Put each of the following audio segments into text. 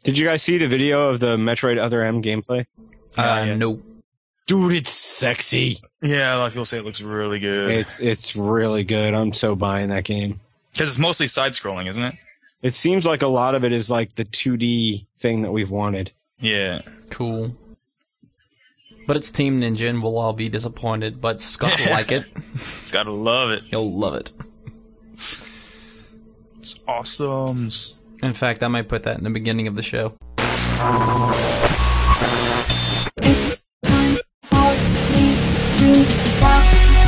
Did you guys see the video of the Metroid Other M gameplay? No. Dude, it's sexy. Yeah, a lot of people say it looks really good. It's really good. I'm so buying that game. Because it's mostly side-scrolling, isn't it? It seems like a lot of it is like the 2D thing that we've wanted. Yeah. Cool. But it's Team Ninja and we'll all be disappointed, but Scott will like it. Scott will love it. He'll love it. It's awesome. In fact, I might put that in the beginning of the show. It's time for me to walk.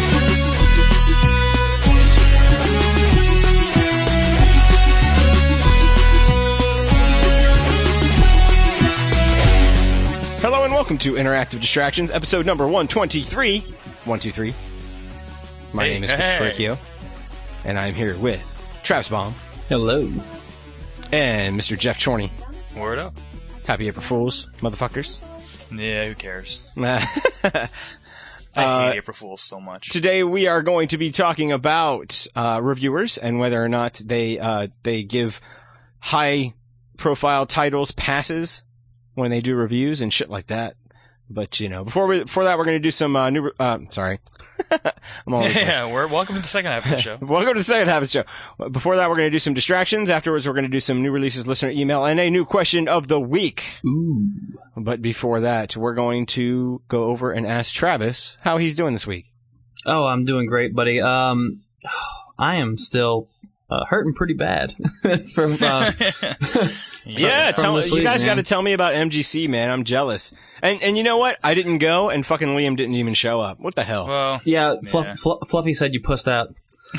Hello and welcome to Interactive Distractions, episode number 123. 123. My name is Christopher Akio, and I'm here with Travis Baum. Hello. And Mr. Jeff Chorney. Word up. Happy April Fools, motherfuckers. Yeah, who cares? I hate April Fools so much. Today we are going to be talking about reviewers and whether or not they give high-profile titles passes when they do reviews and shit like that. But, you know, before that, we're going to do some sorry. Yeah, welcome to the second half of the show. Welcome to the second half of the show. Before that, we're going to do some distractions. Afterwards, we're going to do some new releases, listener email, and a new question of the week. Ooh. But before that, we're going to go over and ask Travis how he's doing this week. Oh, I'm doing great, buddy. I am still hurting pretty bad from yeah, you guys got to tell me about MGC, man. I'm jealous. And you know what? I didn't go, and fucking Liam didn't even show up. What the hell? Well, yeah, Fluffy said you pussed out.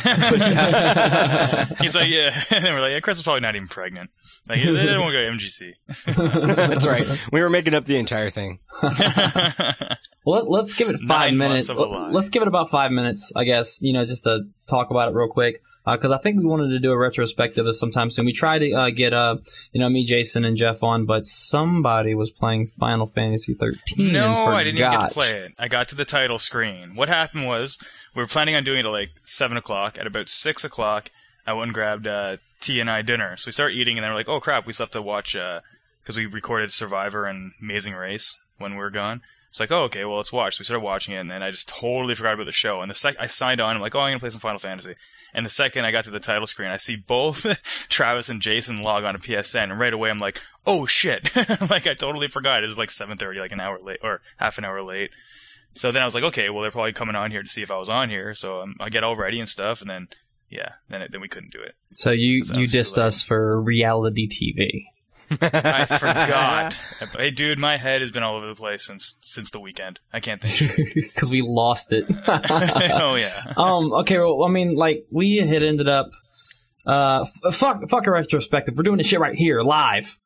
He's like, yeah. And we're like, yeah, Chris is probably not even pregnant. Like, they didn't want to go to MGC. That's right. We were making up the entire thing. Well, let's give it 5 minutes. Let's give it about 5 minutes, I guess, just to talk about it real quick. Because I think we wanted to do a retrospective of sometime soon. We tried to get, me, Jason, and Jeff on, but somebody was playing Final Fantasy 13. No, I didn't even get to play it. I got to the title screen. What happened was, we were planning on doing it at like 7 o'clock. At about 6 o'clock, I went and grabbed T and I dinner. So we started eating, and then we're like, oh crap, we still have to watch, because we recorded Survivor and Amazing Race when we were gone. It's like, oh, okay, well, let's watch. So we started watching it, and then I just totally forgot about the show. And I signed on, I'm like, oh, I'm going to play some Final Fantasy. And the second I got to the title screen, I see both Travis and Jason log on to PSN, and right away I'm like, oh, shit. Like, I totally forgot. It's like 7:30, like an hour late, or half an hour late. So then I was like, okay, well, they're probably coming on here to see if I was on here. So I get all ready and stuff, and then, yeah, then we couldn't do it. So you dissed us for reality TV. I forgot. Hey, dude, my head has been all over the place since the weekend. I can't think. Because we lost it. Oh yeah. Okay. Well, I mean, like we had ended up. Fuck a retrospective. We're doing this shit right here, live.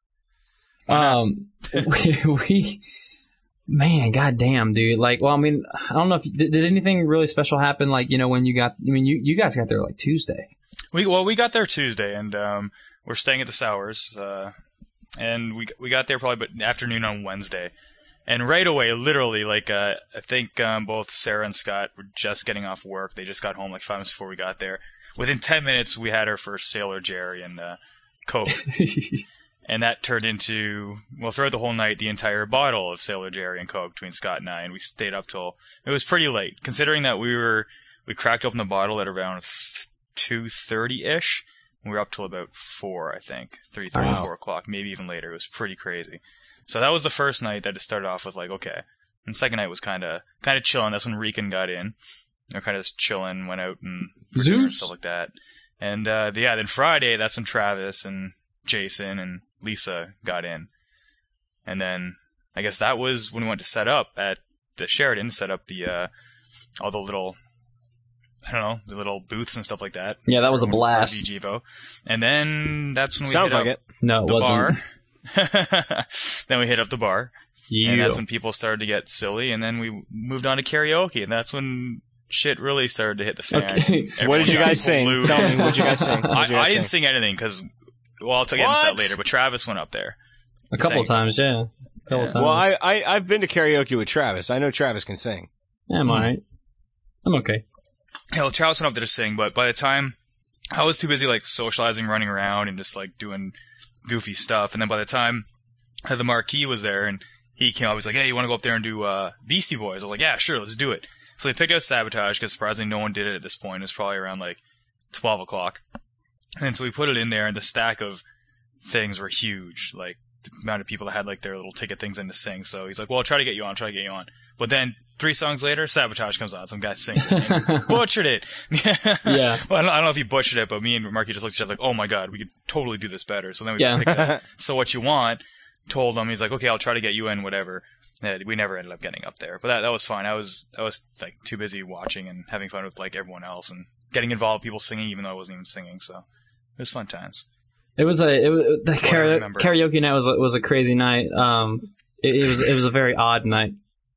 We. Man, goddamn, dude. Like, well, I mean, I don't know if did anything really special happen. Like, when you got. I mean, you guys got there like Tuesday. We got there Tuesday, and we're staying at the Sours. And we got there probably about afternoon on Wednesday. And right away, literally, like, I think both Sarah and Scott were just getting off work. They just got home like 5 minutes before we got there. Within 10 minutes, we had our first Sailor Jerry and Coke. And that turned into, well, throughout the whole night, the entire bottle of Sailor Jerry and Coke between Scott and I. And we stayed up till, it was pretty late. Considering that we cracked open the bottle at around 2:30-ish. We were up till about 4, I think. 3:30, 4 o'clock, maybe even later. It was pretty crazy. So that was the first night that it started off with like, okay. And the second night was kind of chilling. That's when Rican got in. They're kind of just chilling, went out and stuff like that. And then Friday, that's when Travis and Jason and Lisa got in. And then I guess that was when we went to set up at the Sheraton, set up the all the little, I don't know, the little booths and stuff like that. Yeah, that was a blast. VGvo. And then that's when we Sounds hit like up it. No, it the wasn't. Bar. Then we hit up the bar. Yeah. And that's when people started to get silly. And then we moved on to karaoke. And that's when shit really started to hit the fan. Okay. What did you guys sing? Tell me, what did you guys sing? I didn't sing anything because, well, I'll get into that later. But Travis went up there. A couple times, yeah. Times. Well, I've been to karaoke with Travis. I know Travis can sing. Yeah, I'm alright. I'm okay. Yeah, well, Travis went up there to sing, but by the time I was too busy like socializing, running around, and just like doing goofy stuff, and then by the time the Marquis was there, and he came up. He was like, "Hey, you want to go up there and do Beastie Boys?" I was like, "Yeah, sure, let's do it." So we picked out Sabotage because surprisingly no one did it at this point. It was probably around like 12 o'clock. And so we put it in there, and the stack of things were huge. Like, the amount of people that had like their little ticket things in to sing. So he's like, "Well, I'll try to get you on. But then 3 songs later, Sabotage comes on. Some guy sings it. And butchered it. Yeah. Well, I don't know if he butchered it, but me and Marky just looked at each other like, "Oh my god, we could totally do this better." So then we picked up So What You Want, told him, he's like, "Okay, I'll try to get you in, whatever." And we never ended up getting up there. But that was fine. I was like too busy watching and having fun with like everyone else and getting involved with people singing even though I wasn't even singing. So it was fun times. The karaoke night was a crazy night. It was a very odd night.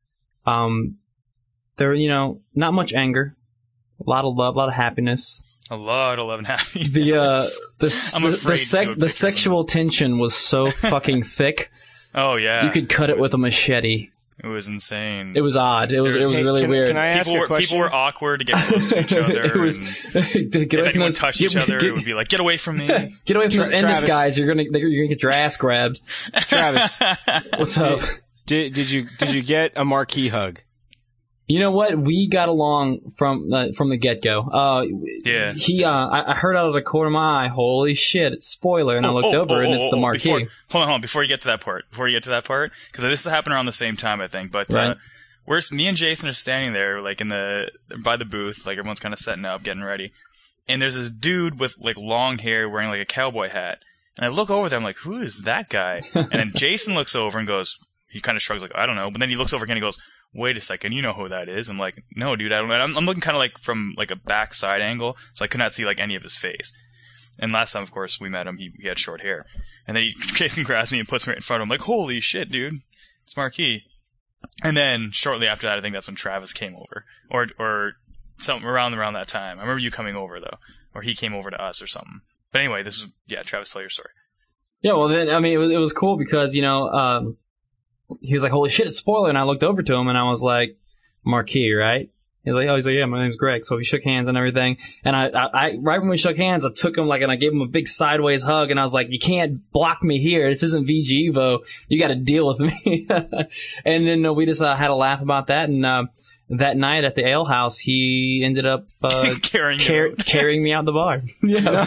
There were, not much anger, a lot of love, a lot of happiness. A lot of love and happiness. The sexual tension was so fucking thick. Oh yeah. You could cut it with a machete. It was insane. It was odd. It was really weird. Can I ask a question? People were awkward to get close to each other. If anyone touched each other, it would be like, "Get away from me! Get away from those Ennis guys! You're gonna get your ass grabbed." Travis, what's up? Did you get a Marquis hug? You know what? We got along from the get-go. Yeah. I heard out of the corner of my eye, "Holy shit, it's spoiler," and I looked over and it's the Marquis. Hold on, before you get to that part, because this happened around the same time, I think, but, right. Me and Jason are standing there, like, by the booth, like, everyone's kind of setting up, getting ready, and there's this dude with, like, long hair wearing, like, a cowboy hat, and I look over there, I'm like, "Who is that guy?" And then Jason looks over and goes, he kind of shrugs, like, "I don't know," but then he looks over again and he goes, "Wait a second, you know who that is?" I'm like, "No, dude, I don't know." I'm looking kind of like from like a backside angle, so I could not see like any of his face. And last time, of course, we met him, he had short hair. And then Jason grabs me and puts me right in front of him, like, "Holy shit, dude, it's Marquis." And then shortly after that, I think that's when Travis came over, or something around that time. I remember you coming over though, or he came over to us or something. But anyway, Travis, tell your story. Yeah, well, then it was cool because he was like, "Holy shit, it's spoiler," and I looked over to him and I was like, "Marquis, right?" He's like, "Yeah, my name's Greg." So we shook hands and everything. And I right when we shook hands, I took him and I gave him a big sideways hug and I was like, "You can't block me here. This isn't VG Evo. You got to deal with me." And then we just had a laugh about that. And that night at the ale house, he ended up carrying me out the bar. Yeah.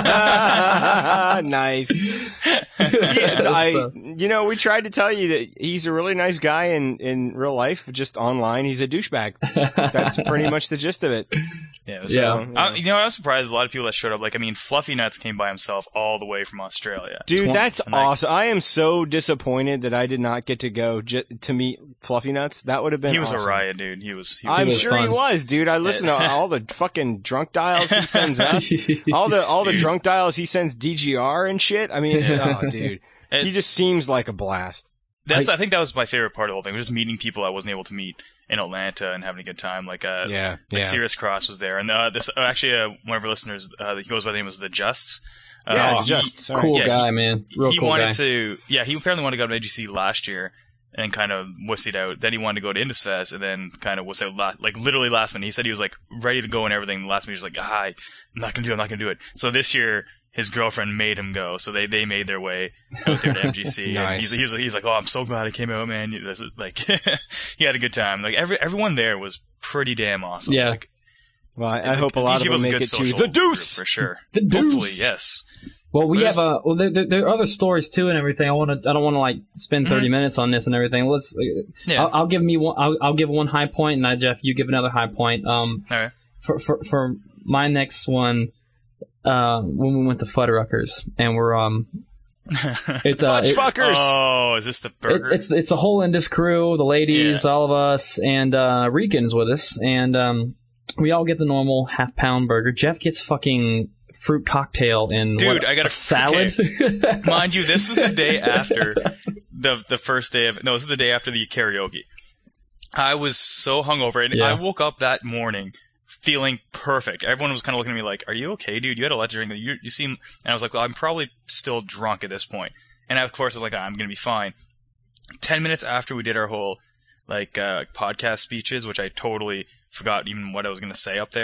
Nice. We tried to tell you that he's a really nice guy in real life. Just online, he's a douchebag. That's pretty much the gist of it. Yeah. I was surprised a lot of people that showed up. Like, Fluffy Nuts came by himself all the way from Australia. Dude, that's awesome. I am so disappointed that I did not get to go to meet Fluffy Nuts. That would have been awesome. A riot, dude. I'm sure he was, dude. I listened to all the fucking drunk dials he sends up. all the drunk dials he sends DGR and shit. Dude. He just seems like a blast. I think that was my favorite part of the whole thing. Was just meeting people I wasn't able to meet in Atlanta and having a good time. Sirius Cross was there, and one of our listeners, he goes by the name was The Justs. Justs. Cool guy, man. Real cool guy. He apparently wanted to go to AGC last year and kind of wussied out. Then he wanted to go to Indus Fest and then kind of wussied out literally last minute. He said he was like ready to go and everything. The last minute he was like, I'm not gonna do it. So this year his girlfriend made him go. So they made their way out there to MGC. Nice. And he's like, "Oh, I'm so glad I came out, man." This is like he had a good time. Like everyone there was pretty damn awesome. Yeah. Like, well, I hope a lot of them make it to the Deuce for sure. The Deuce. Hopefully, yes. Well, we have there are other stories too and everything. I don't want to like spend 30 minutes on this and everything. I'll give one high point, and Jeff, you give another high point. All right. For my next one, when we went to Fuddruckers and we're it's fuckers. Oh, is this the burger? It's the whole Indus crew, the ladies, all of us, and Rican's with us, and we all get the normal half-pound burger. Jeff gets fucking fruit cocktail and I got a salad. Okay. Mind you, this was the day after the first day of. No, this is the day after the karaoke. I was so hungover, and I woke up that morning feeling perfect. Everyone was kind of looking at me like, "Are you okay, dude? You had a lot to drink. You seem." And I was like, "Well, I'm probably still drunk at this point." And of course, I was like, "I'm gonna be fine." 10 minutes after we did our whole podcast speeches, which I totally forgot even what I was gonna say up there.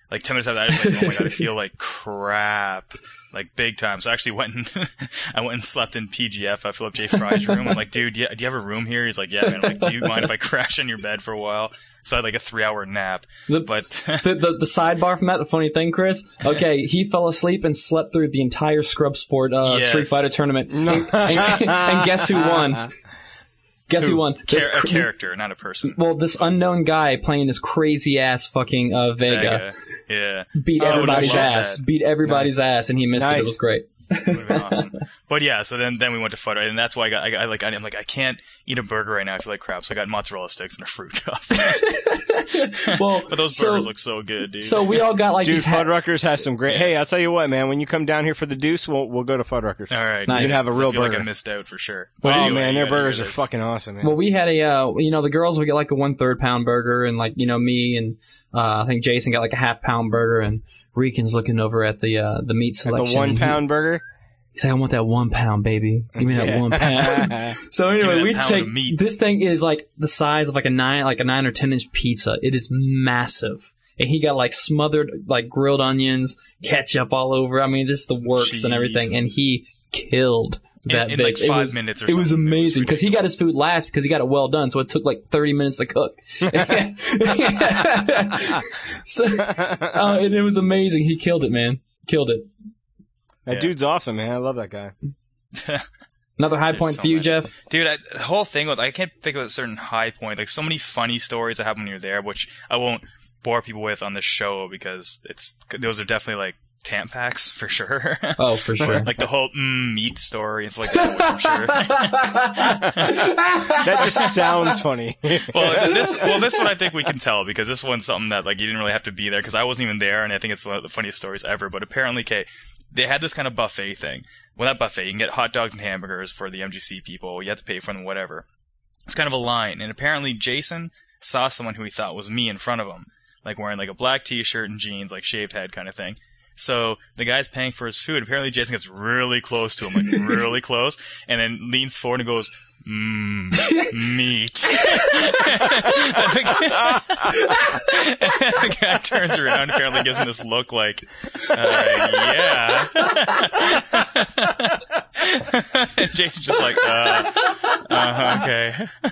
Like 10 minutes after that, I was like, oh my god, I feel like crap. Like big time. So I actually went and slept in PGF. Philip J. Fry's room. I'm like, dude, do you have a room here? He's like, yeah, man. I'm like, do you mind if I crash in your bed for a while? So I had like a 3-hour nap. The sidebar from that, the funny thing, Chris. Okay, he fell asleep and slept through the entire Scrub Sport Street Fighter tournament. And guess who won? Guess who won? A character, not a person. Well, this unknown guy playing this crazy ass fucking Vega. Yeah. Beat everybody's ass. Beat everybody's ass, and he missed it. It was great. Would have been awesome. But yeah, so then we went to Fud, right? And that's why I'm like, I can't eat a burger right now. I feel like crap. So I got mozzarella sticks and a fruit cup. Well, but those burgers look so good, dude. So we all got like dude, Fuddruckers has some great. Hey, I'll tell you what, man. When you come down here for the Deuce, we'll go to Fuddruckers. All right, nice. You can have a real I feel burger. Like I missed out for sure. But anyway, man, their burgers are fucking awesome, man. Well, we had the girls would get like a 1/3 pound burger, and like me and I think Jason got like a 1/2 pound burger, and Rican's looking over at the meat selection. At the 1 pound burger. He's like, I want that 1 pound, baby. Give me that 1 pound. So anyway, we take this thing is like the size of like a 9 or 10 inch pizza. It is massive, and he got like smothered like grilled onions, ketchup all over. I mean, just the works and everything, and he killed that in like 5 minutes or something. It was amazing because he got his food last because he got it well done, so it took like 30 minutes to cook. So, and it was amazing. He killed it, man. Killed it. That dude's awesome, man. I love that guy. Another high point for you, Jeff? Dude, the whole thing I can't think of a certain high point. Like, so many funny stories that happen when you're there, which I won't bore people with on this show because those are definitely like Tampax for sure. Oh, for sure. Like the whole meat story and stuff like that, which I'm sure. That just sounds funny. Well, this one I think we can tell because this one's something that like you didn't really have to be there because I wasn't even there, and I think it's one of the funniest stories ever. But apparently, they had this kind of buffet thing. Well, not buffet. You can get hot dogs and hamburgers for the MGC people. You have to pay for them, whatever. It's kind of a line. And apparently Jason saw someone who he thought was me in front of him. Like wearing like a black t-shirt and jeans, like shaved head kind of thing. So the guy's paying for his food. Apparently Jason gets really close to him, like really close. And then leans forward and goes, meat. And the guy turns around and apparently gives him this look like, yeah. And Jason's just like, okay.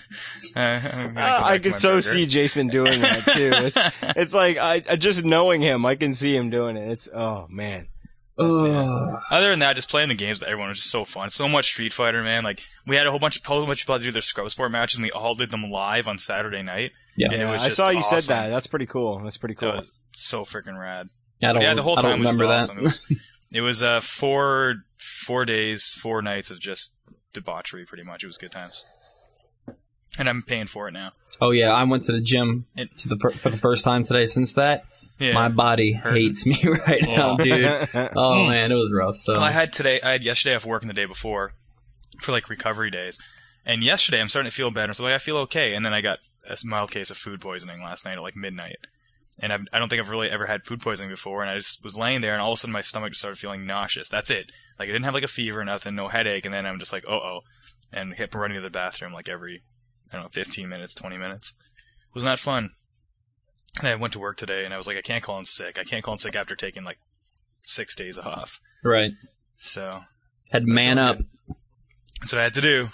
I can so see Jason doing that too. It's like, I just knowing him, I can see him doing it. It's, oh man. Other than that, just playing the games with everyone was just so fun. So much Street Fighter, man. Like, we had a whole bunch of people to do their Scrub Sport matches, and we all did them live on Saturday night. Yeah, and it was I just saw you awesome. said that. That's pretty cool. It was so freaking rad. Yeah, the whole time was remember awesome. It was 4 days, 4 nights of just debauchery, pretty much. It was good times. And I'm paying for it now. Oh yeah, I went to the gym for the first time today. Since that, my body hates me right now, dude. Oh man, it was rough. So I had yesterday off work and the day before for like recovery days. And yesterday I'm starting to feel better. So I feel okay. And then I got a mild case of food poisoning last night at like midnight. And I don't think I've really ever had food poisoning before. And I just was laying there and all of a sudden my stomach just started feeling nauseous. That's it. Like I didn't have like a fever, nothing, no headache. And then I'm just like, and kept running to the bathroom like every, 15 minutes, 20 minutes. It was not fun. And I went to work today and I was like, I can't call in sick. I can't call in sick after taking like 6 days off. Right. So. Had man up. That's what I had to do.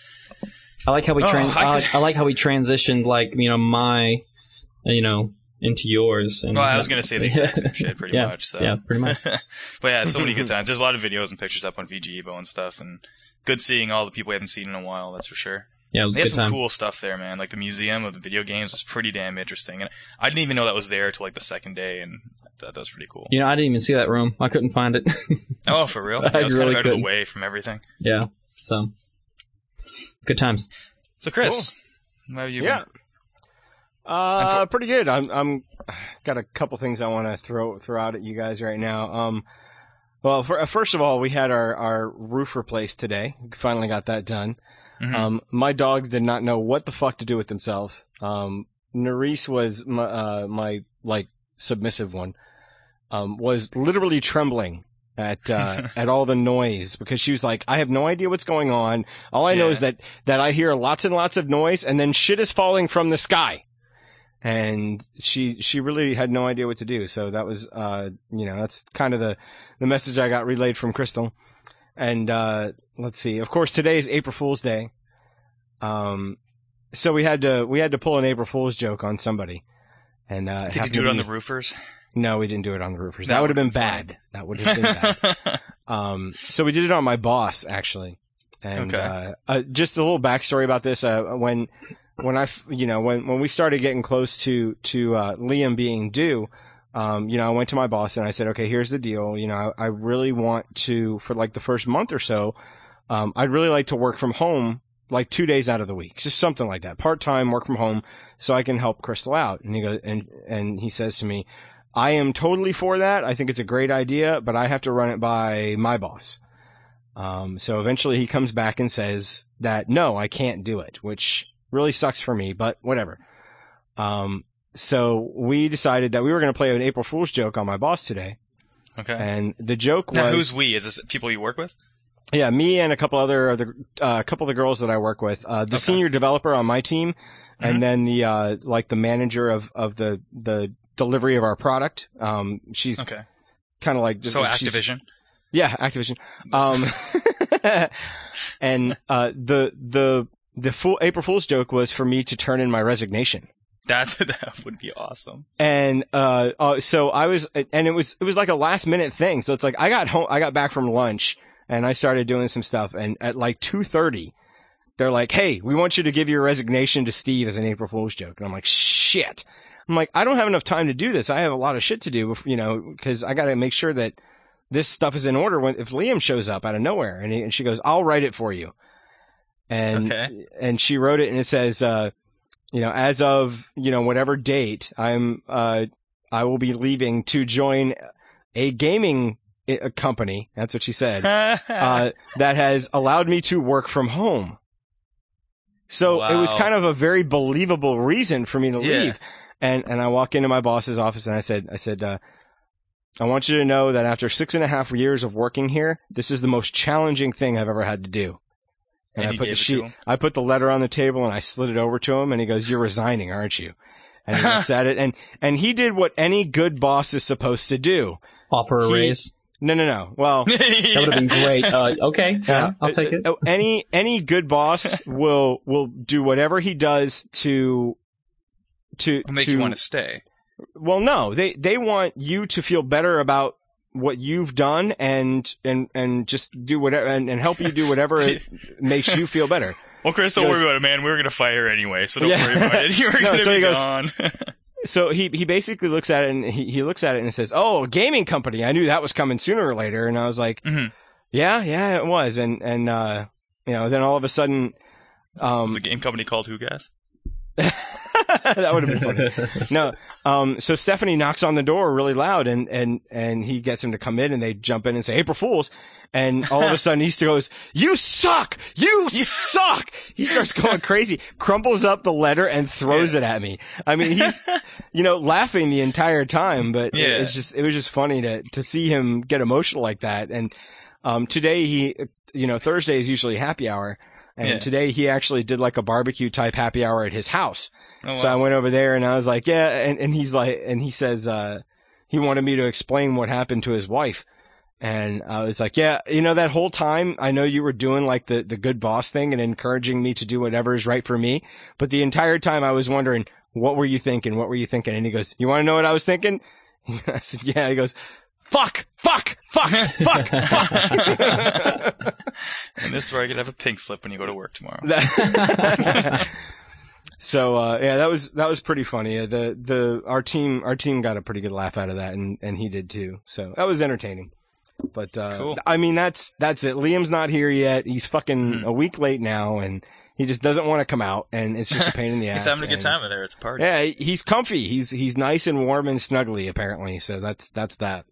I like how we I like how we transitioned like, my, into yours. And, I was going to say the exact same shit pretty much. So. Yeah, pretty much. But yeah, so many good times. There's a lot of videos and pictures up on VG Evo and stuff, and good seeing all the people we haven't seen in a while, that's for sure. Yeah, it was they a had good some time. cool stuff there, man. Like the museum of the video games was pretty damn interesting, and I didn't even know that was there until like the second day, and I thought that was pretty cool. I didn't even see that room. I couldn't find it. Oh, for real? Yeah, it was really kind of out of the way from everything. Yeah, so good times. So Chris, how have you been? Pretty good. I'm got a couple things I want to throw out at you guys right now. Well, first of all, we had our roof replaced today. Finally got that done. Mm-hmm. My dogs did not know what the fuck to do with themselves. Nerisse was my like submissive one, was literally trembling at all the noise because she was like, I have no idea what's going on. All I know is that I hear lots and lots of noise and then shit is falling from the sky. and she really had no idea what to do. So that was, that's kind of the message I got relayed from Crystal. And, let's see. Of course, today is April Fool's Day. So we had to pull an April Fool's joke on somebody. And, did you do it on the roofers? No, we didn't do it on the roofers. That would have been bad. That would have been bad. So we did it on my boss, actually. And, just a little backstory about this. When we started getting close to Liam being due, I went to my boss and I said, okay, here's the deal. I really want to, for like the first month or so, I'd really like to work from home like 2 days out of the week, just something like that, part-time work from home, so I can help Crystal out. And he goes, and he says to me, I am totally for that. I think it's a great idea, but I have to run it by my boss. So eventually he comes back and says that, no, I can't do it, which really sucks for me, but whatever. So we decided that we were going to play an April Fool's joke on my boss today. Okay. And the joke was... Now, who's we? Is this people you work with? Yeah, me and a couple of the girls that I work with. The senior developer on my team, and then the manager of the delivery of our product. She's kind of like... So Activision? Yeah, Activision. And the full April Fool's joke was for me to turn in my resignation. That would be awesome. And so I was, and it was like a last minute thing. So it's like I got back from lunch and I started doing some stuff, and at like 2:30 they're like, hey, we want you to give your resignation to Steve as an April Fool's joke. And I'm like, shit. I'm like, I don't have enough time to do this. I have a lot of shit to do, because I got to make sure that this stuff is in order if Liam shows up out of nowhere. And she goes, I'll write it for you. And she wrote it, and it says, as of, whatever date, I will be leaving to join a gaming company. That's what she said. That has allowed me to work from home. So It was kind of a very believable reason for me to leave. And I walk into my boss's office and I said, I want you to know that after 6.5 years of working here, this is the most challenging thing I've ever had to do. And I put the letter on the table and I slid it over to him, and he goes, you're resigning, aren't you? And he looks at it, and he did what any good boss is supposed to do. Offer a raise? No. Well, that would have been great. Okay. Yeah, I'll take it. Any good boss will do whatever he does to make you want to stay. Well, no, they want you to feel better about what you've done and just do whatever and help you do whatever makes you feel better. Well, Chris, don't worry about it, man. We were going to fire her anyway, so don't worry about it. You're going to be gone. So he basically looks at it, and he looks at it and he says, oh, a gaming company. I knew that was coming sooner or later. And I was like, yeah, it was. And then all of a sudden, was the game company called Who Gas? That would have been funny. No. So Stephanie knocks on the door really loud, and he gets him to come in, and they jump in and say, April Fools. And all of a sudden he goes, you suck! You suck! He starts going crazy, crumples up the letter and throws it at me. I mean, he's, laughing the entire time, but it was just funny to see him get emotional like that. And, today Thursday is usually happy hour. And today he actually did like a barbecue type happy hour at his house. Oh, wow. So I went over there and I was like, yeah. And he's like, and he says, he wanted me to explain what happened to his wife. And I was like, yeah, that whole time I know you were doing like the good boss thing and encouraging me to do whatever is right for me. But the entire time I was wondering, what were you thinking? What were you thinking? And he goes, you want to know what I was thinking? I said, yeah. He goes, fuck. And this is where I could have a pink slip when you go to work tomorrow. So, that was pretty funny. Our team got a pretty good laugh out of that, and he did too. So that was entertaining. But, cool. I mean, that's it. Liam's not here yet. He's fucking a week late now, and he just doesn't want to come out, and it's just a pain in the ass. He's having a good time in there. It's a party. Yeah, he's comfy. He's nice and warm and snuggly, apparently. So that's that.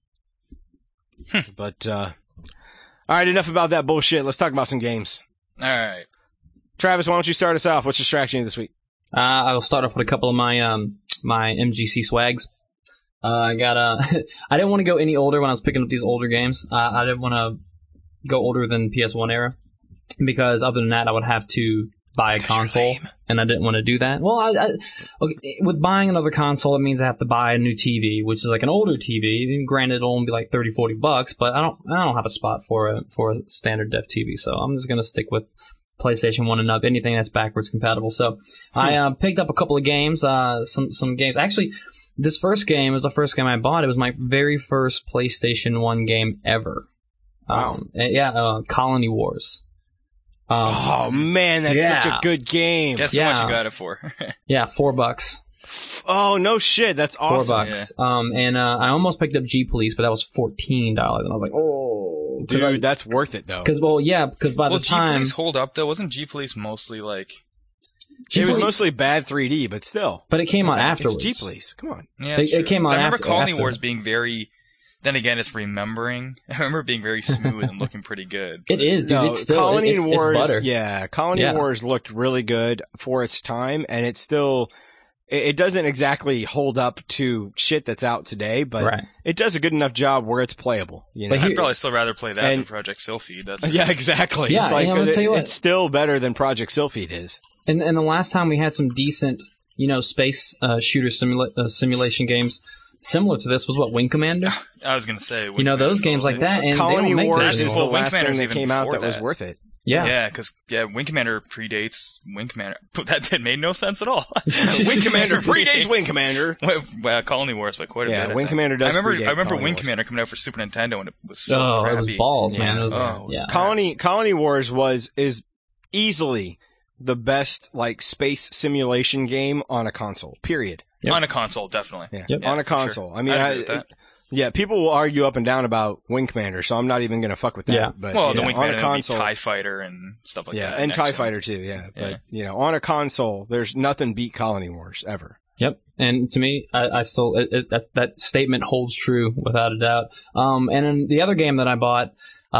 But, all right, enough about that bullshit. Let's talk about some games. All right. Travis, why don't you start us off? What's distracting you this week? I will start off with a couple of my my MGC swags. I didn't want to go any older when I was picking up these older games. I didn't want to go older than PS1 era, because other than that, I would have to buy a console, and I didn't want to do that. Well, okay, with buying another console, it means I have to buy a new TV, which is like an older TV. And granted, it'll only be like $30-$40, but I don't have a spot for a standard def TV, so I'm just gonna stick with PlayStation 1 and up, anything that's backwards compatible. So I picked up a couple of games, some games. Actually, this first game was the first game I bought. It was my very first PlayStation 1 game ever. Wow. Colony Wars. Oh man, that's such a good game. Guess how much you got it for? Yeah, $4. Oh no shit, that's awesome. $4. Yeah. And I almost picked up G Police, but that was $14, and I was like, oh, dude, that's worth it though. Because by the time G Police hold up though, wasn't G Police mostly like? It was mostly bad 3D, but still. But it came out afterwards. It's G Police, come on. Yeah, it came out. I remember Colony Wars being very. Then again, it's remembering. I remember it being very smooth and looking pretty good. It is, dude. No, it's still Colony it's Wars. butter. Yeah, Colony Wars looked really good for its time, and it's still. It doesn't exactly hold up to shit that's out today, but it does a good enough job where it's playable. You know? I'd probably still rather play that than Project Sylphid. Yeah, exactly. Yeah, it's like I'm gonna tell you what. It's still better than Project Sylphid is. And the last time we had some decent, space shooter simulation games similar to this was Wing Commander. I was gonna say, those games like that. And Colony Wars is the Wing last thing Commander's that came out that was worth it. Yeah, because Wing Commander predates Wing Commander. That made no sense at all. Wing Commander predates Wing Commander. Well, Colony Wars by quite a bit. Wing Commander does. I remember Wing Commander coming out for Super Nintendo, and it was so crappy. It was balls, man. It was, Colony Wars is easily the best space simulation game on a console. Period. Yep. On a console, definitely. Yeah, yep. On a console. Sure. I mean, yeah, people will argue up and down about Wing Commander, so I'm not even going to fuck with that. Yeah. But, the Wing Commander would be TIE Fighter and stuff like that. Yeah, and TIE Fighter too, yeah. But, on a console, there's nothing beat Colony Wars, ever. Yep. And to me, I still, that statement holds true without a doubt. And then the other game that I bought,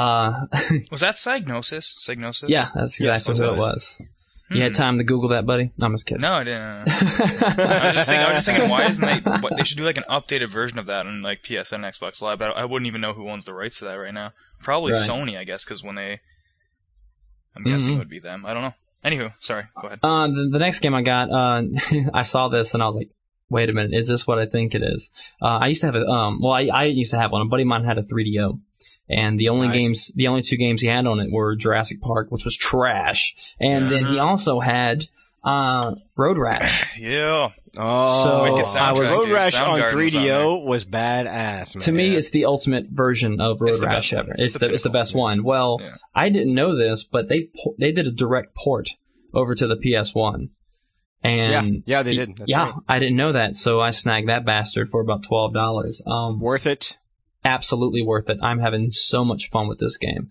was that Psygnosis? Yeah, that's exactly what it was. You had time to Google that, buddy? No, I'm just kidding. No, I didn't. I was just thinking, why isn't they should do an updated version of that on PSN and Xbox Live, but I wouldn't even know who owns the rights to that right now. Probably Sony, I guess, because I'm guessing it would be them. I don't know. Anywho, sorry, go ahead. The next game I got, I saw this and I was like, wait a minute, is this what I think it is? I used to have I used to have one. A buddy of mine had a 3DO. And the only two games he had on it were Jurassic Park, which was trash. And then he also had Road Rash. Yeah. Oh, so Road Rash on 3DO was badass, man. To me, it's the ultimate version of Road Rash ever. It's the best one. Well, I didn't know this, but they did a direct port over to the PS1. And they did. That's right. I didn't know that, so I snagged that bastard for about $12. Worth it. Absolutely worth it. I'm having so much fun with this game.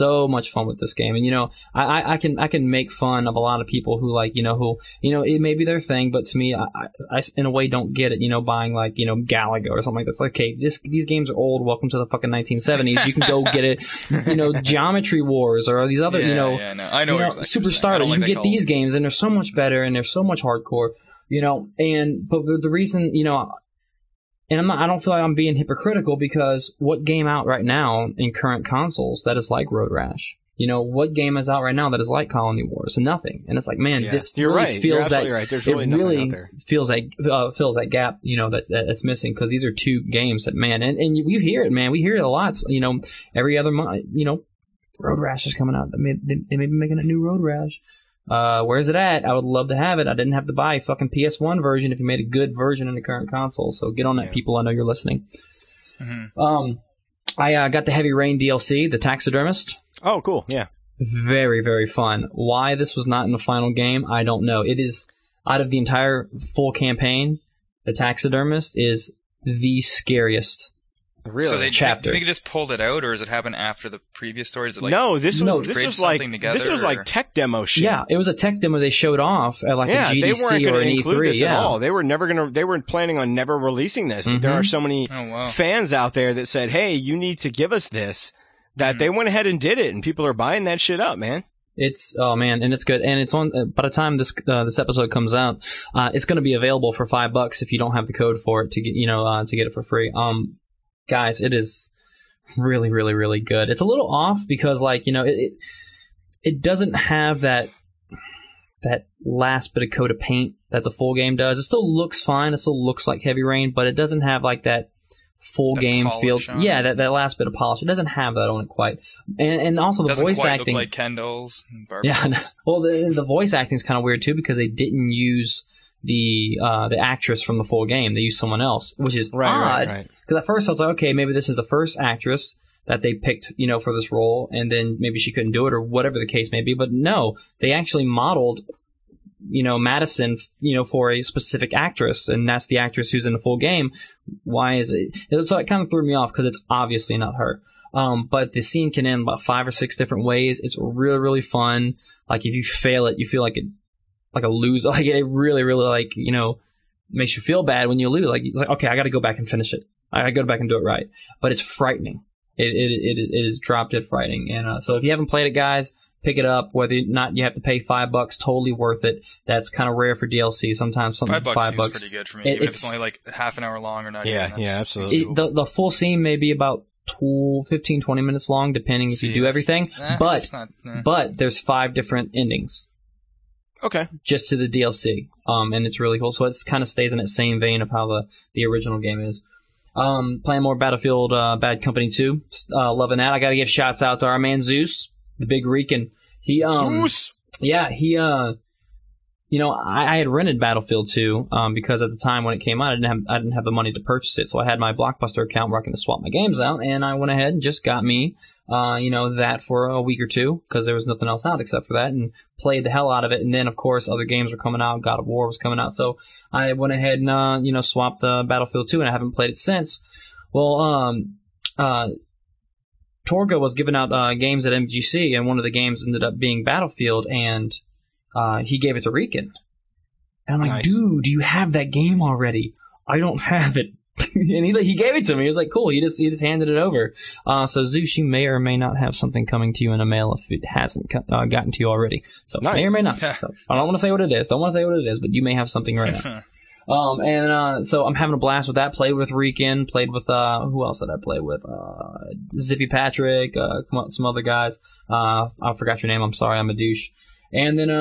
And I can make fun of a lot of people who it may be their thing, but to me, I in a way don't get it. Buying Galaga or something like that. It's like, okay, these games are old. Welcome to the fucking 1970s. You can go get it. Geometry Wars or these other I know Superstar. You can get these games, and they're so much better, and they're so much hardcore. But the reason And I don't feel like I'm being hypocritical, because what game out right now in current consoles that is like Road Rash? What game is out right now that is like Colony Wars? Nothing. And it's like, man, this really feels that. Right. There's really nothing out there. Fills that gap, that's missing, because these are two games that, man, and you hear it, man. We hear it a lot. Every other month, Road Rash is coming out. They may be making a new Road Rash. Where is it at? I would love to have it. I didn't have to buy a fucking PS1 version if you made a good version in the current console. So get on that, people. I know you're listening. Mm-hmm. I got the Heavy Rain DLC, The Taxidermist. Oh, cool. Yeah. Very, very fun. Why this was not in the final game, I don't know. It is, out of the entire full campaign, The Taxidermist is the scariest. Really? So chapter. Do you think it just pulled it out, or does it happen after the previous story? Is it no, this was like tech demo shit. Yeah, it was a tech demo they showed off at a GDC they weren't or an include E3. This at all. They were planning on never releasing this, but there are so many fans out there that said, "Hey, you need to give us this." That they went ahead and did it, and people are buying that shit up, man. It's and it's good, and it's on. By the time this episode comes out, it's going to be available for $5 if you don't have the code for it to get to get it for free. Guys, it is really, really, really good. It's a little off because, it doesn't have that that last bit of coat of paint that the full game does. It still looks fine. It still looks like Heavy Rain, but it doesn't have like that full game feel. Yeah, that last bit of polish. It doesn't have that on it quite. And also the voice acting. Doesn't quite look like Kendall's. Yeah. Well, the voice acting is kind of weird too because they didn't use the actress from the full game. They used someone else, which is odd. Right. Because at first I was like, okay, maybe this is the first actress that they picked, for this role, and then maybe she couldn't do it or whatever the case may be. But no, they actually modeled, Madison, for a specific actress, and that's the actress who's in the full game. Why is it? So it kind of threw me off because it's obviously not her. But the scene can end about 5 or 6 different ways. It's really, really fun. Like if you fail it, you feel like a loser. Like it really, really makes you feel bad when you lose. Like it's like, okay, I got to go back and finish it. I got to go back and do it right. But it's frightening. It is drop dead frightening. And so if you haven't played it, guys, pick it up. Whether or not you have to pay $5, totally worth it. That's kind of rare for DLC. Sometimes something $5 seems pretty good for me. Even if it's only like half an hour long or not. Yeah, absolutely. The full scene may be about 15, 20 minutes long, depending if you do everything. But there's 5 different endings. Okay. Just to the DLC. And it's really cool. So it kind of stays in that same vein of how the original game is. Playing more Battlefield Bad Company 2. Loving that. I gotta give shouts out to our man Zeus, the big Rican. Zeus! Yeah, I had rented Battlefield 2 because at the time when it came out, I didn't have the money to purchase it. So I had my Blockbuster account where I can swap my games out, and I went ahead and just got me, that for a week or two because there was nothing else out except for that, and played the hell out of it. And then, of course, other games were coming out. God of War was coming out. So I went ahead and, swapped Battlefield 2, and I haven't played it since. Well, Torga was giving out games at MGC, and one of the games ended up being Battlefield, and he gave it to Rican. And I'm like, nice. Dude, do you have that game already? I don't have it. And he gave it to me. He was like, cool. He just handed it over. So Zeus, you may or may not have something coming to you in a mail if it hasn't gotten to you already. So nice. May or may not. So, I don't want to say what it is. But you may have something right now. So I'm having a blast with that. Played with Rican. Played with who else did I play with? Zippy Patrick. Some other guys. I forgot your name. I'm sorry. I'm a douche. And then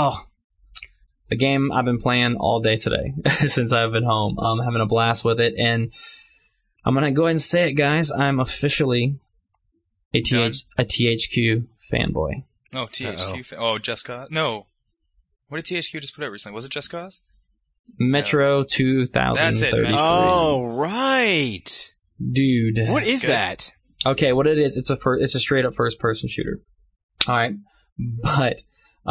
the game I've been playing all day today since I've been home. I'm having a blast with it, and I'm gonna go ahead and say it, guys. I'm officially a THQ fanboy. Oh, THQ. Oh, Just Cause. No, what did THQ just put out recently? Was it Just Cause? Metro 2033. That's it. Metro. Oh, right, dude. What is that? Okay, what it is? It's a straight up first person shooter. All right, but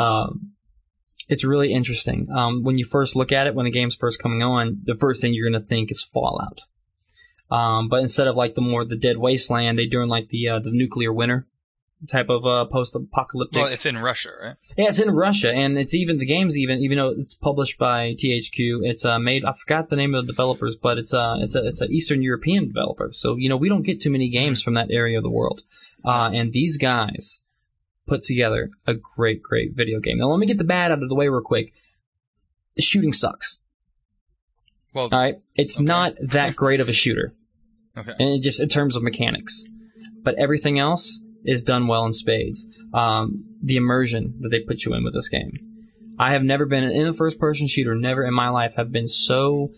it's really interesting. When you first look at it, when the game's first coming on, the first thing you're going to think is Fallout. But instead of like the Dead Wasteland, they're doing like the nuclear winter type of post-apocalyptic. Well, it's in Russia, right? Yeah, it's in Russia, and even though it's published by THQ, it's made. I forgot the name of the developers, but it's a Eastern European developer. So we don't get too many games from that area of the world, and these guys put together a great video game. Now let me get the bad out of the way real quick. The shooting sucks. Well, all right, it's not that great of a shooter. Okay. And just in terms of mechanics, but everything else is done well in spades. The immersion that they put you in with this game. I have never been in a first-person shooter. Never in my life have been so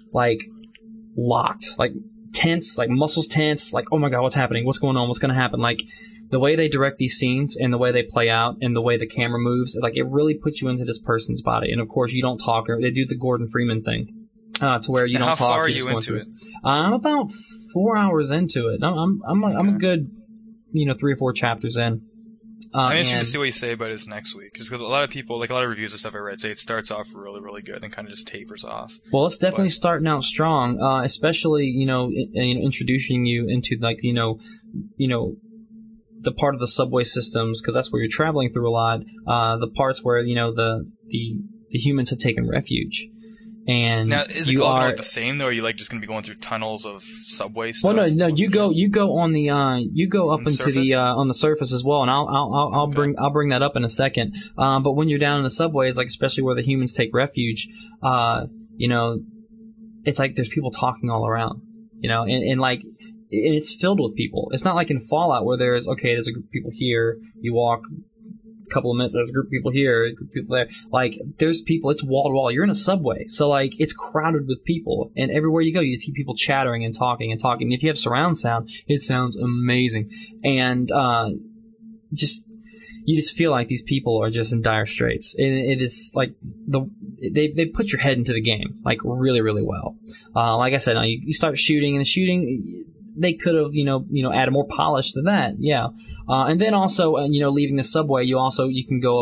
locked, tense, muscles tense. Oh my god, what's happening? What's going on? What's going to happen? The way they direct these scenes and the way they play out and the way the camera moves, it really puts you into this person's body. And of course, you don't talk. They do the Gordon Freeman thing, to where you don't talk. How far are you into it? I'm about 4 hours into it. I'm a good, 3 or 4 chapters in. I'm interested to see what you say about his next week, just because a lot of people, a lot of reviews and stuff I read, say it starts off really, really good and kind of just tapers off. Well, it's definitely starting out strong, especially introducing you into the part of the subway systems, because that's where you're traveling through a lot. The parts where the humans have taken refuge. And now, is it all the same though? Or are you just going to be going through tunnels of subway stuff? Well, no. You go on the you go up into the on the surface as well, and I'll bring that up in a second. But when you're down in the subways, especially where the humans take refuge, it's there's people talking all around, and it's filled with people. It's not like in Fallout where there's a group of people here, you walk couple of minutes, there's a group of people here, a group of people there. Like, there's people, it's wall to wall. You're in a subway. So, like, it's crowded with people. And everywhere you go, you see people chattering and talking and talking. And if you have surround sound, it sounds amazing. And, you just feel like these people are just in dire straits. And it is like they put your head into the game, like, really, really well. Like I said, now you start shooting, and the shooting, they could have, added more polish to that. Yeah. And then also, leaving the subway, you can go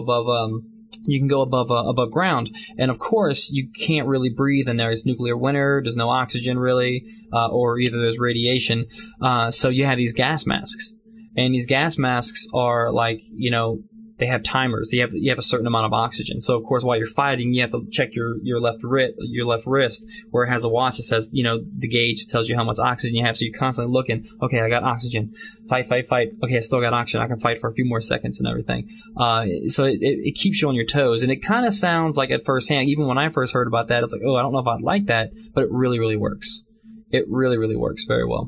above ground. And of course, you can't really breathe, and there's nuclear winter, there's no oxygen really, or either there's radiation. So you have these gas masks. And these gas masks are like, they have timers. You have a certain amount of oxygen. So of course, while you're fighting, you have to check your left wrist, where it has a watch that says, the gauge tells you how much oxygen you have. So you're constantly looking. Okay, I got oxygen. Fight. Okay, I still got oxygen. I can fight for a few more seconds and everything. So it keeps you on your toes. And it kind of sounds like at first hand, even when I first heard about that, it's like, oh, I don't know if I'd like that, but it really, really works. It really, really works very well.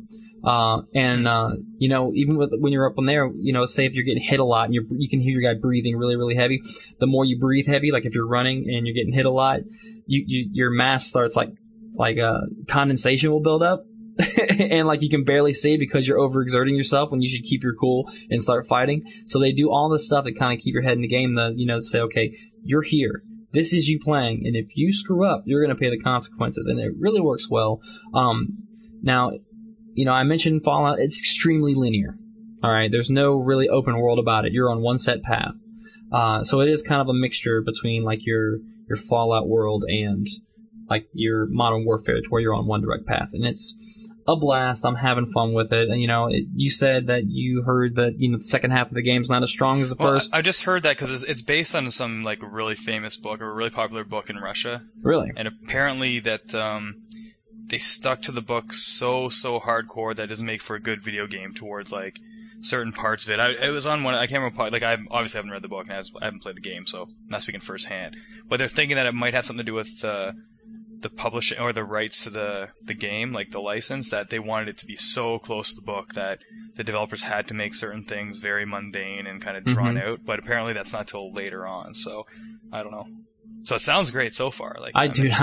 Even when you're up on there, say if you're getting hit a lot and you can hear your guy breathing really, really heavy, the more you breathe heavy, like if you're running and you're getting hit a lot, your mask starts like condensation will build up and like you can barely see because you're overexerting yourself when you should keep your cool and start fighting. So they do all this stuff to kind of keep your head in the game to say, okay, you're here. This is you playing. And if you screw up, you're going to pay the consequences. And it really works well. Now, I mentioned Fallout. It's extremely linear. All right, there's no really open world about it. You're on one set path. So it is kind of a mixture between like your Fallout world and like your Modern Warfare, to where you're on one direct path, and it's a blast. I'm having fun with it. And you said that you heard that the second half of the game's not as strong as the first. I just heard that because it's based on some like really famous book, or a really popular book in Russia. Really? And apparently that. They stuck to the book so hardcore that it doesn't make for a good video game towards like certain parts of it. It was on one. I can't remember. Like, I obviously haven't read the book and I haven't played the game, so I'm not speaking firsthand. But they're thinking that it might have something to do with the publishing or the rights to the game, like the license, that they wanted it to be so close to the book that the developers had to make certain things very mundane and kind of drawn out. But apparently that's not till later on. So I don't know. So it sounds great so far. Like,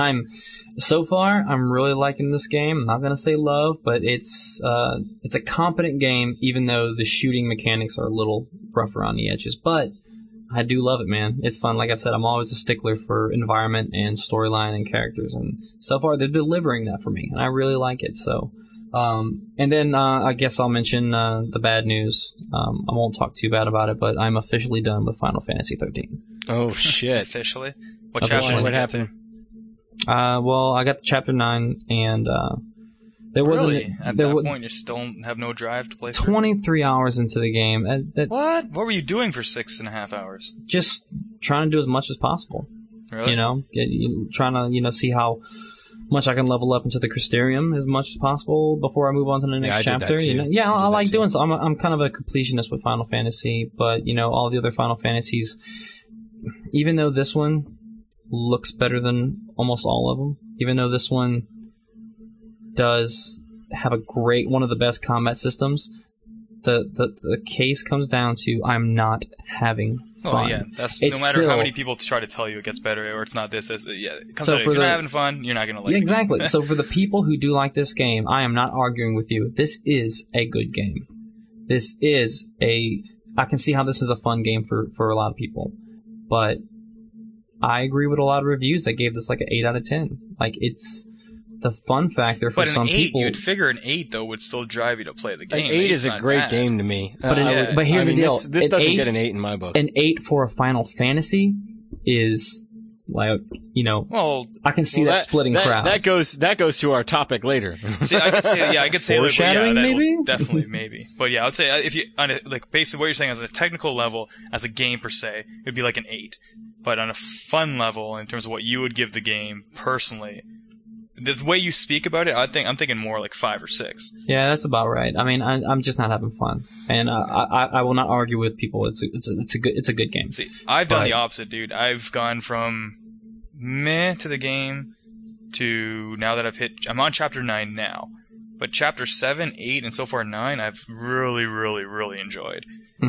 I'm really liking this game. I'm not gonna say love, but it's a competent game, even though the shooting mechanics are a little rough around the edges. But I do love it, man. It's fun. Like I've said, I'm always a stickler for environment and storyline and characters, and so far they're delivering that for me, and I really like it. So, and then I guess I'll mention the bad news. I won't talk too bad about it, but I'm officially done with Final Fantasy 13. Oh shit! Officially? What chapter? What happened? Well, I got to chapter 9, and there wasn't. Really? At that point, you still have no drive to play through? 23 hours into the game. What? What were you doing for 6.5 hours? Just trying to do as much as possible. Really? Trying to see how much I can level up into the Crystarium as much as possible before I move on to the next chapter. I like doing so. I'm kind of a completionist with Final Fantasy, but all the other Final Fantasies, even though this one looks better than almost all of them, even though this one does have one of the best combat systems, the case comes down to I'm not having fun. Oh yeah, that's no matter how many people try to tell you it gets better or it's not this. Yeah, it comes out, if you're not having fun, you're not going to like it. Exactly. So for the people who do like this game, I am not arguing with you. This is a good game. I can see how this is a fun game for a lot of people, but I agree with a lot of reviews that gave this like an 8 out of 10. Like, it's the fun factor for some people. You'd figure an 8 though would still drive you to play the game. An 8 is a great game to me. But here's the deal. This doesn't get an 8 in my book. An 8 for a Final Fantasy is like, well, I can see that splitting crowds. That goes to our topic later. See, I could say foreshadowing, maybe? Definitely, maybe. But yeah, I would say if you like basically what you're saying is on a technical level, as a game per se, it'd be like an 8. But on a fun level, in terms of what you would give the game personally, the way you speak about it, I'm thinking more like 5 or 6. Yeah, that's about right. I mean, I'm just not having fun, and I will not argue with people. It's a good game. See, I've done the opposite, dude. I've gone from meh to the game to now that I'm on chapter 9 now, but chapter 7, 8, and so far 9, I've really, really, really enjoyed. Mm-hmm.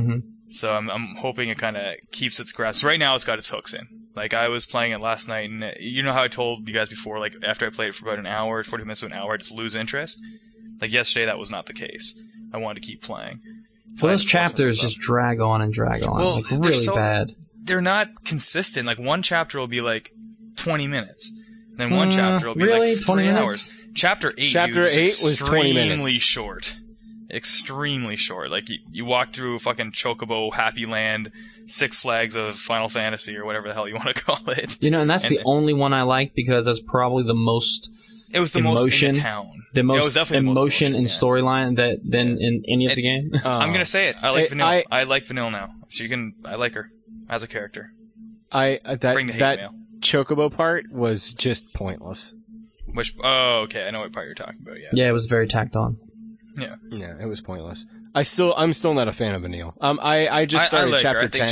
So I'm hoping it kind of keeps its grasp. Right now, it's got its hooks in. Like, I was playing it last night, and you know how I told you guys before, like, after I played it for about an hour, 40 minutes to an hour, I just lose interest? Like, yesterday, that was not the case. I wanted to keep playing. So those chapters just drag on and drag on. Well, like, really bad. They're not consistent. Like, one chapter will be, like, 20 minutes. Then one chapter will be, like, 3 hours. Chapter 8 was 20 minutes. Extremely short. Extremely short. Like, you walk through fucking Chocobo, Happy Land, Six Flags of Final Fantasy, or whatever the hell you want to call it. You know, and that's the only one I liked because that's probably the most it was the emotion, most in the town. The most emotion and yeah. storyline than in any of the game. I'm gonna say it. I like Vanille. I like Vanille now. I like her as a character. Bring the hate that mail. Chocobo part was just pointless. Okay, I know what part you're talking about. Yeah, it was very tacked on. Yeah, it was pointless. I'm still not a fan of Vanille. I just started chapter 10.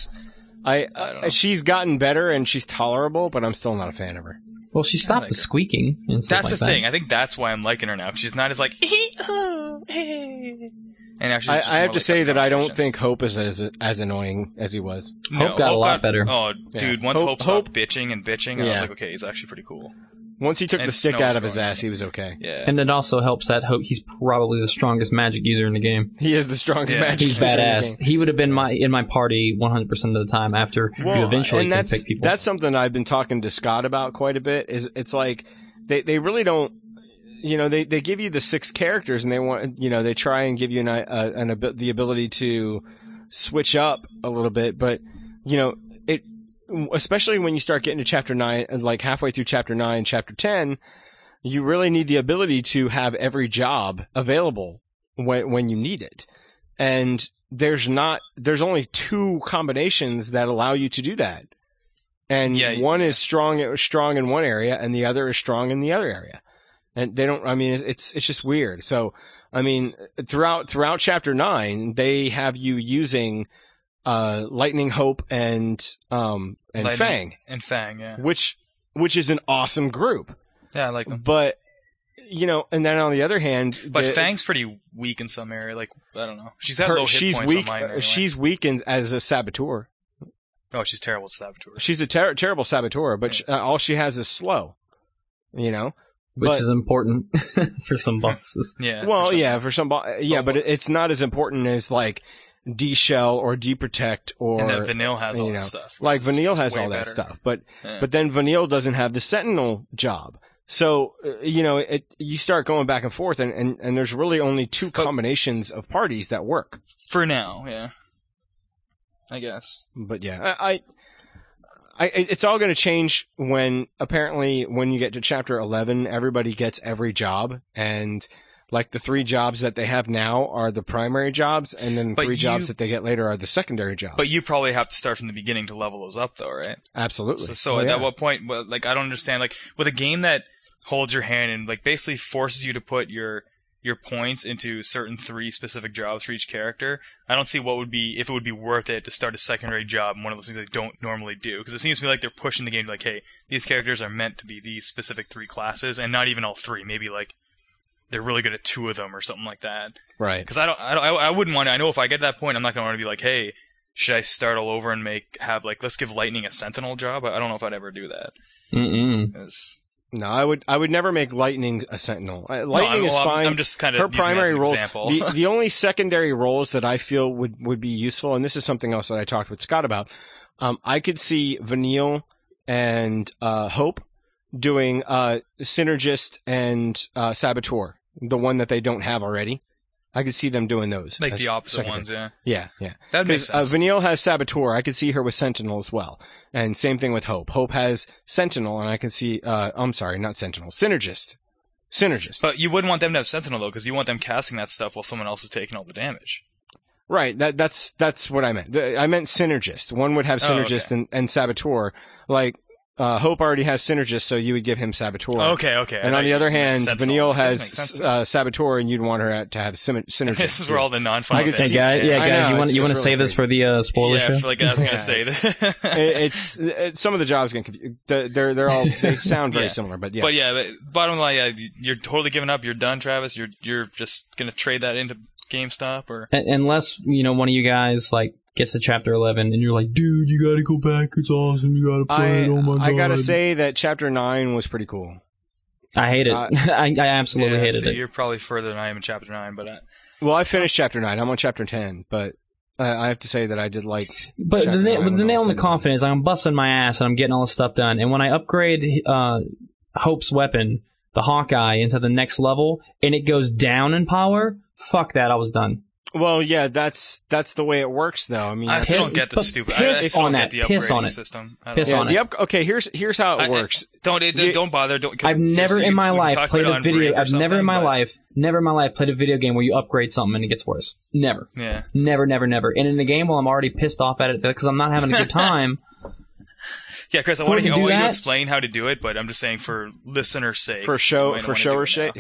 She's gotten better and she's tolerable, but I'm still not a fan of her. Well, she stopped the squeaking and stuff. That's the thing. I think that's why I'm liking her now. She's not as like, and actually, I have to say that I don't think Hope is as annoying as he was. No, Hope got a lot better. Oh, dude, once Hope stopped bitching, I was like, okay, he's actually pretty cool. Once he took the stick out of his ass, he was okay. Yeah. And it also helps that Hope, he's probably the strongest magic user in the game. He is the strongest magic user. He's badass. He would have been in my party 100% of the time after you eventually can pick people. That's something I've been talking to Scott about quite a bit. It's like they really don't, they give you the 6 characters and they want, they try and give you the ability to switch up a little bit, but especially when you start getting to chapter 9, like halfway through chapter 9, chapter 10, you really need the ability to have every job available when you need it. And there's only 2 combinations that allow you to do that. And one is strong in one area and the other is strong in the other area. And it's just weird. So, throughout chapter 9, they have you using Lightning, Hope, and Fang. And Fang, yeah. Which is an awesome group. Yeah, I like them. But, and then on the other hand... But Fang's pretty weak in some area, like, I don't know. She's got low hit points on mine anyway. She's weak as a saboteur. Oh, she's terrible saboteur. She's a terrible saboteur, but all she has is slow. Which is important for some bosses. Yeah. Well, for some but it's not as important as, like, D-Shell or D-Protect or... And then Vanille has all that stuff. Like, Vanille has all that stuff. But then Vanille doesn't have the Sentinel job. So, you start going back and forth and there's really only 2 combinations of parties that work. For now, yeah. I guess. But yeah, it's all going to change when you get to chapter 11, everybody gets every job and... Like, the 3 jobs that they have now are the primary jobs, and then 3 jobs that they get later are the secondary jobs. But you probably have to start from the beginning to level those up, though, right? Absolutely. So at what point, like, I don't understand, like, with a game that holds your hand and, like, basically forces you to put your points into certain 3 specific jobs for each character, I don't see if it would be worth it to start a secondary job in one of those things they don't normally do. Because it seems to me like they're pushing the game to, like, hey, these characters are meant to be these specific 3 classes, and not even all 3. Maybe, like, they're really good at 2 of them or something like that. Right. Because I wouldn't want to, I know if I get to that point, I'm not going to want to be like, hey, should I start all over and let's give Lightning a Sentinel job? I don't know if I'd ever do that. No, I would never make Lightning a Sentinel. Lightning is fine. I'm just kind of her primary role. Example. The only secondary roles that I feel would be useful, and this is something else that I talked with Scott about, I could see Vanille and Hope doing Synergist and Saboteur. The one that they don't have already. I could see them doing those. Like the opposite ones, yeah. Yeah. That makes sense. Vanille has Saboteur. I could see her with Sentinel as well. And same thing with Hope. Hope has Sentinel, and I can see, I'm sorry, not Sentinel. Synergist. But you wouldn't want them to have Sentinel, though, because you want them casting that stuff while someone else is taking all the damage. Right. That's what I meant. I meant Synergist. One would have Synergist and Saboteur. Like, Hope already has Synergist, so you would give him Saboteur. Okay. And on the other hand, Vanille has Saboteur, and you'd want her to have Synergist. This is where all the non-final guys, you want to save this for the spoiler show? Yeah, like I was going to say that. it's some of the jobs get confused. They sound very similar, but yeah. But yeah, bottom line, you're totally giving up. You're done, Travis. You're just going to trade that into GameStop, or unless one of you guys like gets to chapter 11, and you're like, dude, you gotta go back. It's awesome. You gotta play it. Oh my god! I gotta say that chapter 9 was pretty cool. I hate it. I absolutely hated it. You're probably further than I am in chapter 9, but well, I finished chapter 9. I'm on chapter 10, but I have to say that I did like. But the nail in the coffin is I'm busting my ass and I'm getting all this stuff done. And when I upgrade Hope's weapon, the Hawkeye, into the next level, and it goes down in power, fuck that, I was done. Well, yeah, that's the way it works, though. I mean, I still don't get the stupid. I still don't get the upgrading system. Piss on it. Okay, here's how it works. Don't bother. I've never in my life played a video. I've never in my life played a video game where you upgrade something and it gets worse. Never. Yeah. Never. And in the game, well, I'm already pissed off at it because I'm not having a good time. Yeah, Chris, I want you to explain how to do it, but I'm just saying for listeners' sake. For show's sake.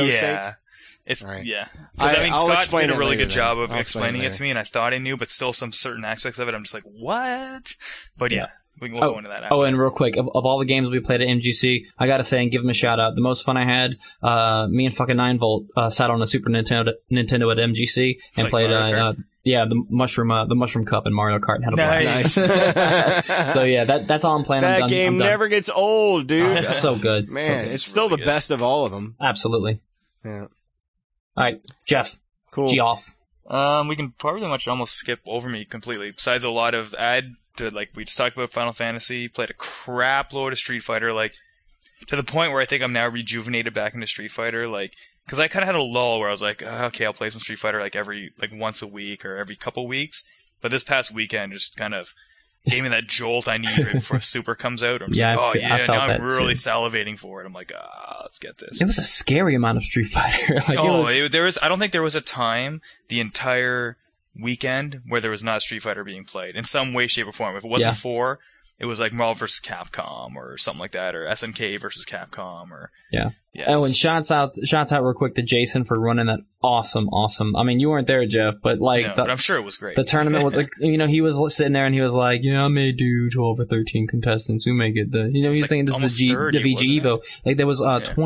It's right. Yeah. Because Scott did a really good job of explaining it to me, and I thought I knew, but still some certain aspects of it, I'm just like, what? But yeah, we'll go into that after. Oh, and real quick, of all the games we played at MGC, I gotta say and give them a shout out. The most fun I had, me and fucking 9Volt sat on a Super Nintendo at MGC and played the mushroom cup in Mario Kart and had a blast. Nice. So yeah, that's all I'm playing. That game never gets old, dude. It's so good. Man, it's still the best of all of them. Absolutely. Yeah. All right, Jeff. Cool. Geoff. We can pretty much almost skip over me completely. Besides a lot of, we just talked about Final Fantasy, played a crap load of Street Fighter, like, to the point where I think I'm now rejuvenated back into Street Fighter, like, because I kind of had a lull where I was like, okay, I'll play some Street Fighter like once a week or every couple weeks. But this past weekend just kind of gave me that jolt I need right before Super comes out. I'm just now I'm really salivating for it. I'm like, let's get this. It was a scary amount of Street Fighter. I don't think there was a time the entire weekend where there was not Street Fighter being played in some way, shape, or form. If it wasn't 4, it was like Marvel vs. Capcom or something like that, or SNK versus Capcom, or and shouts out real quick to Jason for running that awesome. I mean, you weren't there, Jeff, but but I'm sure it was great. The tournament was like, he was sitting there and he was like, I may do 12 or 13 contestants who make it. He was thinking this is the VG Evo. Like there was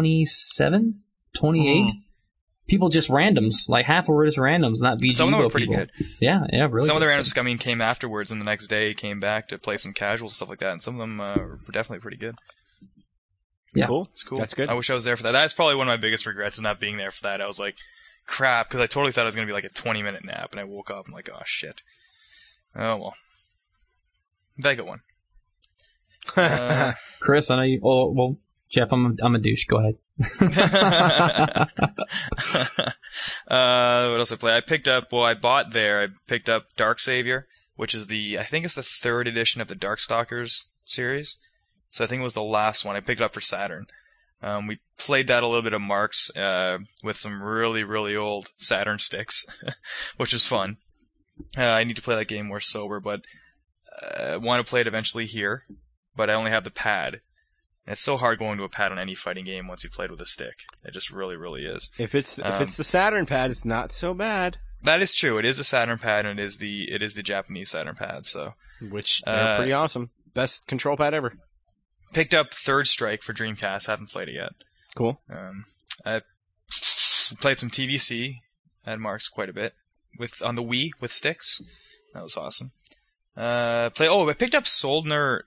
27, 28. People just randoms, like half were just randoms, not VG. Some of them were pretty good. Yeah, really. Some of the randoms, came afterwards, and the next day came back to play some casuals and stuff like that, and some of them were definitely pretty good. Yeah, cool. It's cool. That's good. I wish I was there for that. That's probably one of my biggest regrets is not being there for that. I was like, crap, because I totally thought it was going to be like a 20-minute nap, and I woke up and like, oh shit. Oh well. Very good one. Chris, I know you. Oh well, Jeff, I'm a douche. Go ahead. What else I play? I picked up Dark Savior, which is I think it's the 3rd edition of the Darkstalkers series. So I think it was the last one. I picked it up for Saturn. We played that a little bit of Marks, with some really, really old Saturn sticks, which was fun. I need to play that game more sober, but I want to play it eventually here, but I only have the pad. And it's so hard going to a pad on any fighting game once you played with a stick. It just really, really is. If it's the Saturn pad, it's not so bad. That is true. It is a Saturn pad, and it is the Japanese Saturn pad. So, which they're pretty awesome. Best control pad ever. Picked up Third Strike for Dreamcast. Haven't played it yet. Cool. I played some TVC at Mark's quite a bit on the Wii with sticks. That was awesome. I picked up Zoldner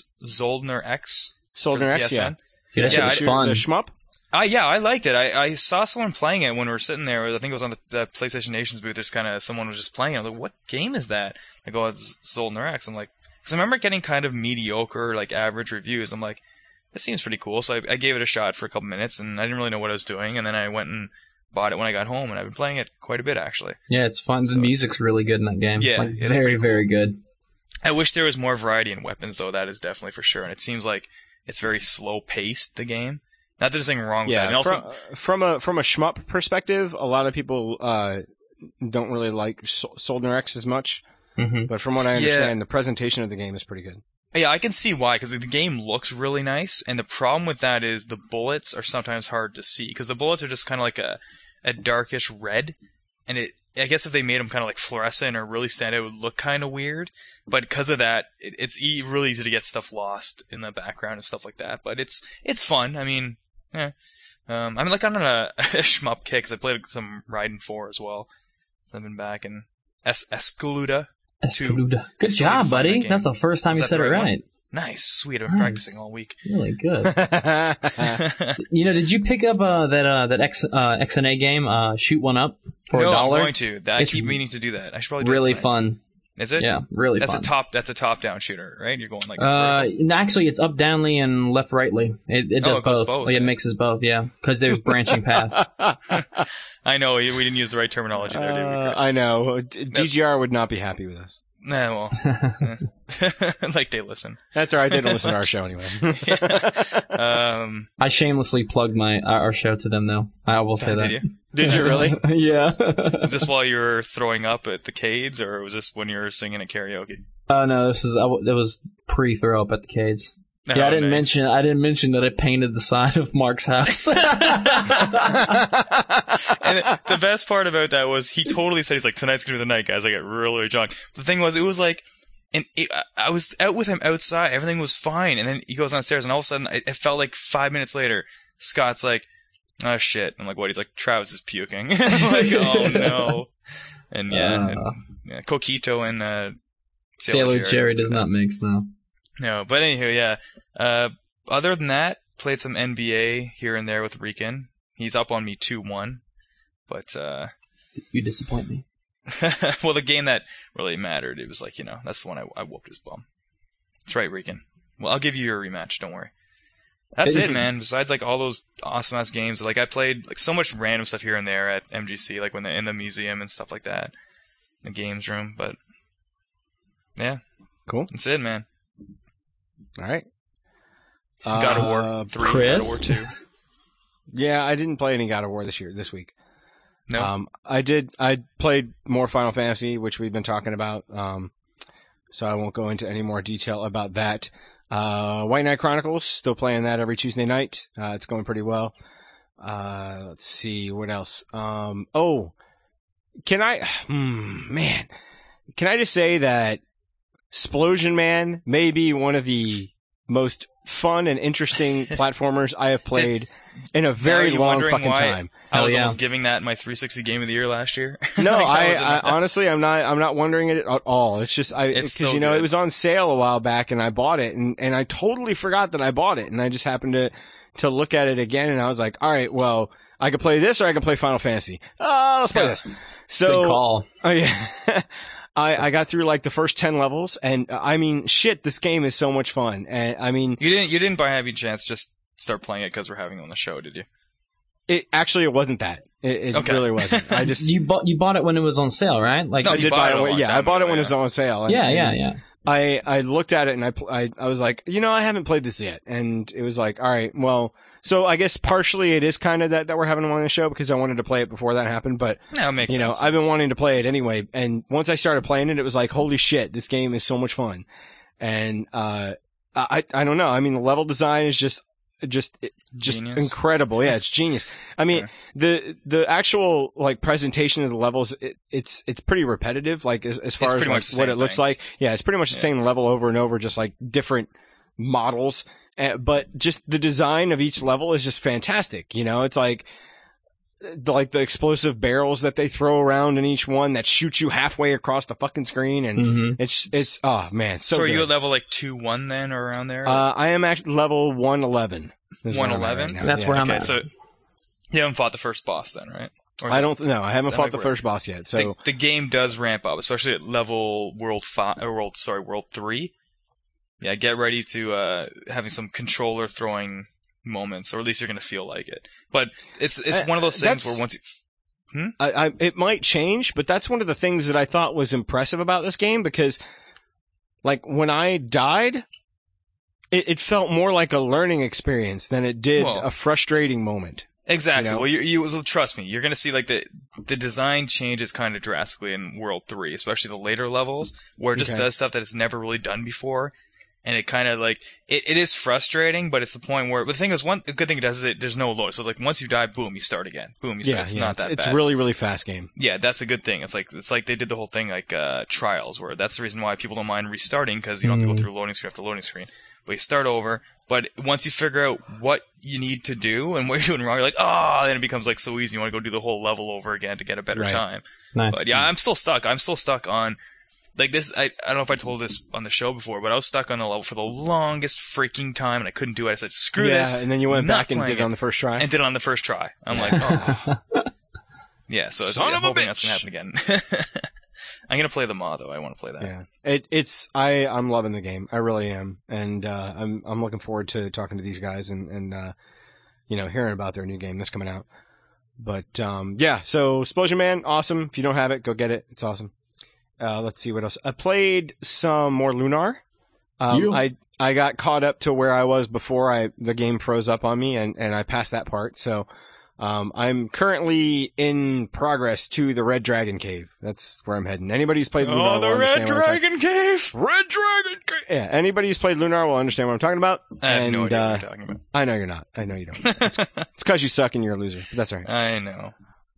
X. Zoldner X, yeah. Dude, that shit was fun. The shmup? Yeah, I liked it. I saw someone playing it when we were sitting there. I think it was on the PlayStation Nations booth. There's someone was just playing it. I was like, what game is that? I go, it's Zoldner X. I'm like, because I remember getting kind of mediocre, like average reviews. I'm like, this seems pretty cool. So I gave it a shot for a couple minutes, and I didn't really know what I was doing. And then I went and bought it when I got home, and I've been playing it quite a bit, actually. Yeah, it's fun. The music's really good in that game. Yeah, it's very, cool. Very good. I wish there was more variety in weapons, though. That is definitely for sure. And it seems like it's very slow-paced, the game. Not that there's anything wrong with that. And also, from a shmup perspective, a lot of people don't really like Zoldner X as much. Mm-hmm. But from what I understand, the presentation of the game is pretty good. Yeah, I can see why, because the game looks really nice, and the problem with that is the bullets are sometimes hard to see, because the bullets are just kind of like a darkish red, and I guess if they made them kind of like fluorescent or really stand out, it would look kind of weird. But because of that, it's really easy to get stuff lost in the background and stuff like that. But it's fun. I mean, I'm like on a shmup kick, because I played some Raiden 4 as well. So I've been back, and Escalada. Escaluda. Good job, buddy. That That's the first time you said it right. Nice. Sweet. I've been practicing all week. Really good. Did you pick up that XNA game, Shoot One Up, for $1? No, I'm going to. I keep meaning to do that. I should probably do really it fun. Is it? Yeah, really fun. That's a top-down shooter, right? You're going like... Actually, it's up-downly and left-rightly. It does both. It mixes both, yeah. Because there's branching paths. I know. We didn't use the right terminology there, did we, Chris? I know. DGR would not be happy with us. Nah, well... like they listen. That's all right. They don't listen to our show anyway. I shamelessly plugged our show to them, though. I will say that. Did you really? Yeah. Was this while you were throwing up at the Cades, or was this when you were singing at karaoke? No, it was pre-throw up at the Cades. Yeah, I didn't mention that I painted the side of Mark's house. And the best part about that was he totally said, he's like, tonight's gonna be the night, guys. I get really, really drunk. The thing was, it was like, I was out with him outside. Everything was fine. And then he goes downstairs, and all of a sudden, it felt like 5 minutes later, Scott's like, oh shit. I'm like, what? He's like, Travis is puking. I'm like, oh no. And Coquito and Sailor Jerry does not mix, no. No, but anywho, yeah. Other than that, played some NBA here and there with Rican. He's up on me 2-1. But, you disappoint me. Well, the game that really mattered, it was like, that's the one I whooped his bum. That's right, Rican. Well, I'll give you your rematch, don't worry. That's it, man. Besides, like, all those awesome-ass games, like, I played, like, so much random stuff here and there at MGC, like, when they're in the museum and stuff like that. The games room, but, yeah. Cool. That's it, man. All right. God of War 3, Chris? God of War 2. Yeah, I didn't play any God of War this week. No. I played more Final Fantasy, which we've been talking about. So I won't go into any more detail about that. White Knight Chronicles, still playing that every Tuesday night. It's going pretty well. Let's see, what else? Can I just say that Splosion Man may be one of the most fun and interesting platformers I have played in a very long fucking time. I was almost giving that my 360 game of the year last year. No, I honestly, I'm not wondering it at all. It's just, because, it was on sale a while back and I bought it and I totally forgot that I bought it and I just happened to look at it again and I was like, all right, well, I could play this or I could play Final Fantasy. Let's play this. So, good call. Oh yeah. I got through like the first 10 levels and I mean, shit, this game is so much fun. And I mean, you didn't by having chance just start playing it because we're having it on the show, did you? It wasn't that. It really wasn't. I just you bought it when it was on sale, right? Like no, I did buy it. Yeah, I bought it when it was on sale. Yeah. I looked at it and I was like, I haven't played this yet, and it was like, all right, well, so I guess partially it is kind of that we're having them on the show because I wanted to play it before that happened, but no, it makes sense. I've been wanting to play it anyway, and once I started playing it, it was like, holy shit, this game is so much fun, and I don't know. I mean, the level design is just incredible. Yeah, it's genius. I mean, the actual like presentation of the levels, it's pretty repetitive. Like as far as like, what it looks like. Yeah, it's pretty much the same level over and over, just like different models. But just the design of each level is just fantastic. It's like the explosive barrels that they throw around in each one that shoot you halfway across the fucking screen, and it's oh man, so are good. you at level like 2-1 then, or around there? I am actually level 111. 111? Right, that's where I'm at. So you haven't fought the first boss then, right? I haven't fought the first boss yet. So the game does ramp up, especially at level world 3. Yeah, get ready to having some controller throwing moments, or at least you're going to feel like it. But it's one of those things where once you... it might change, but that's one of the things that I thought was impressive about this game, because like when I died, it felt more like a learning experience than it did a frustrating moment. Exactly. Well, you trust me, you're going to see like the design changes kind of drastically in World 3, especially the later levels, where it just does stuff that it's never really done before. And it kind of like, it is frustrating, but it's the point where, but the thing is, a good thing it does is there's no load. So like, once you die, boom, you start again. Boom, you start. It's not that bad. It's a really, really fast game. Yeah, that's a good thing. It's like they did the whole thing like, Trials, where that's the reason why people don't mind restarting, because you don't have to go through loading screen after loading screen. But you start over, but once you figure out what you need to do and what you're doing wrong, you're like, then it becomes like so easy. You want to go do the whole level over again to get a better time. Nice. But yeah, I'm still stuck. I'm still stuck on like this. I don't know if I told this on the show before, but I was stuck on a level for the longest freaking time, and I couldn't do it. I said, "Screw this!" And then you went back and did it on the first try. And did it on the first try. I'm like, oh. Yeah, so I'm hoping that's gonna happen again. I'm gonna play the mod though. I want to play that. Yeah, I'm loving the game. I really am, and I'm looking forward to talking to these guys and hearing about their new game that's coming out. But so Explosion Man, awesome. If you don't have it, go get it. It's awesome. Let's see what else. I played some more Lunar. I got caught up to where I was before the game froze up on me, and I passed that part. So I'm currently in progress to the Red Dragon Cave. That's where I'm heading. Anybody who's played Lunar the Red Dragon Cave! Red Dragon Cave! Yeah, anybody who's played Lunar will understand what I'm talking about. I have no idea what you're talking about. I know you're not. I know you don't. It's because you suck and you're a loser, but that's all right. I know.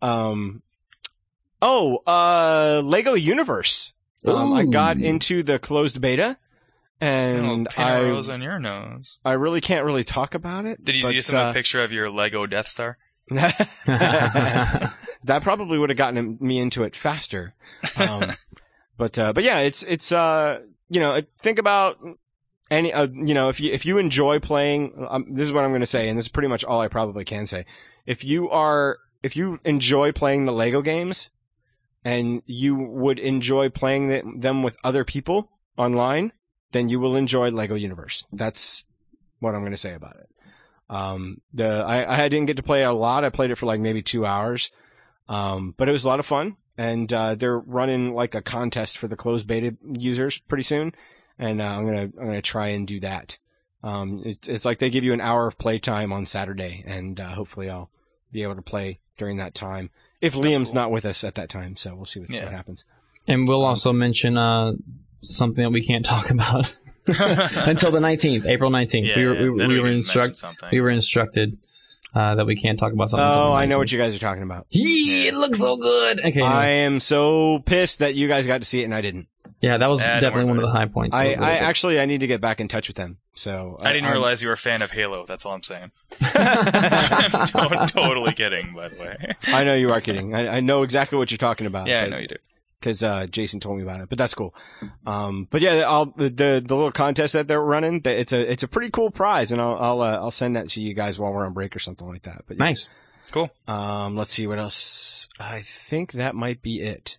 Lego Universe. I got into the closed beta, and arrows on your nose. I really can't really talk about it. Did you use a picture of your Lego Death Star? That probably would have gotten me into it faster. But yeah, it's think about any, if you enjoy playing, this is what I'm going to say, and this is pretty much all I probably can say. If you enjoy playing the Lego games and you would enjoy playing them with other people online, then you will enjoy Lego Universe. That's what I'm going to say about it. I didn't get to play a lot. I played it for like maybe 2 hours. But it was a lot of fun, and they're running like a contest for the closed beta users pretty soon, and I'm gonna try and do that. It's like they give you an hour of playtime on Saturday, and hopefully I'll be able to play during that time if Liam's not with us at that time. So we'll see what happens. And we'll also mention something that we can't talk about until the 19th, April 19th. Yeah, we were instructed. That we can't talk about something. Oh, I know what you guys are talking about. It looks so good. Okay, I am so pissed that you guys got to see it and I didn't. Yeah, that was definitely one of the high points. I need to get back in touch with them. So I didn't realize you were a fan of Halo. That's all I'm saying. I'm totally kidding, by the way. I know you are kidding. I know exactly what you're talking about. Yeah, I know you do. Because Jason told me about it, but that's cool. But yeah, the little contest that they're running, it's a pretty cool prize, and I'll send that to you guys while we're on break or something like that. But yeah. Nice, cool. Let's see what else. I think that might be it.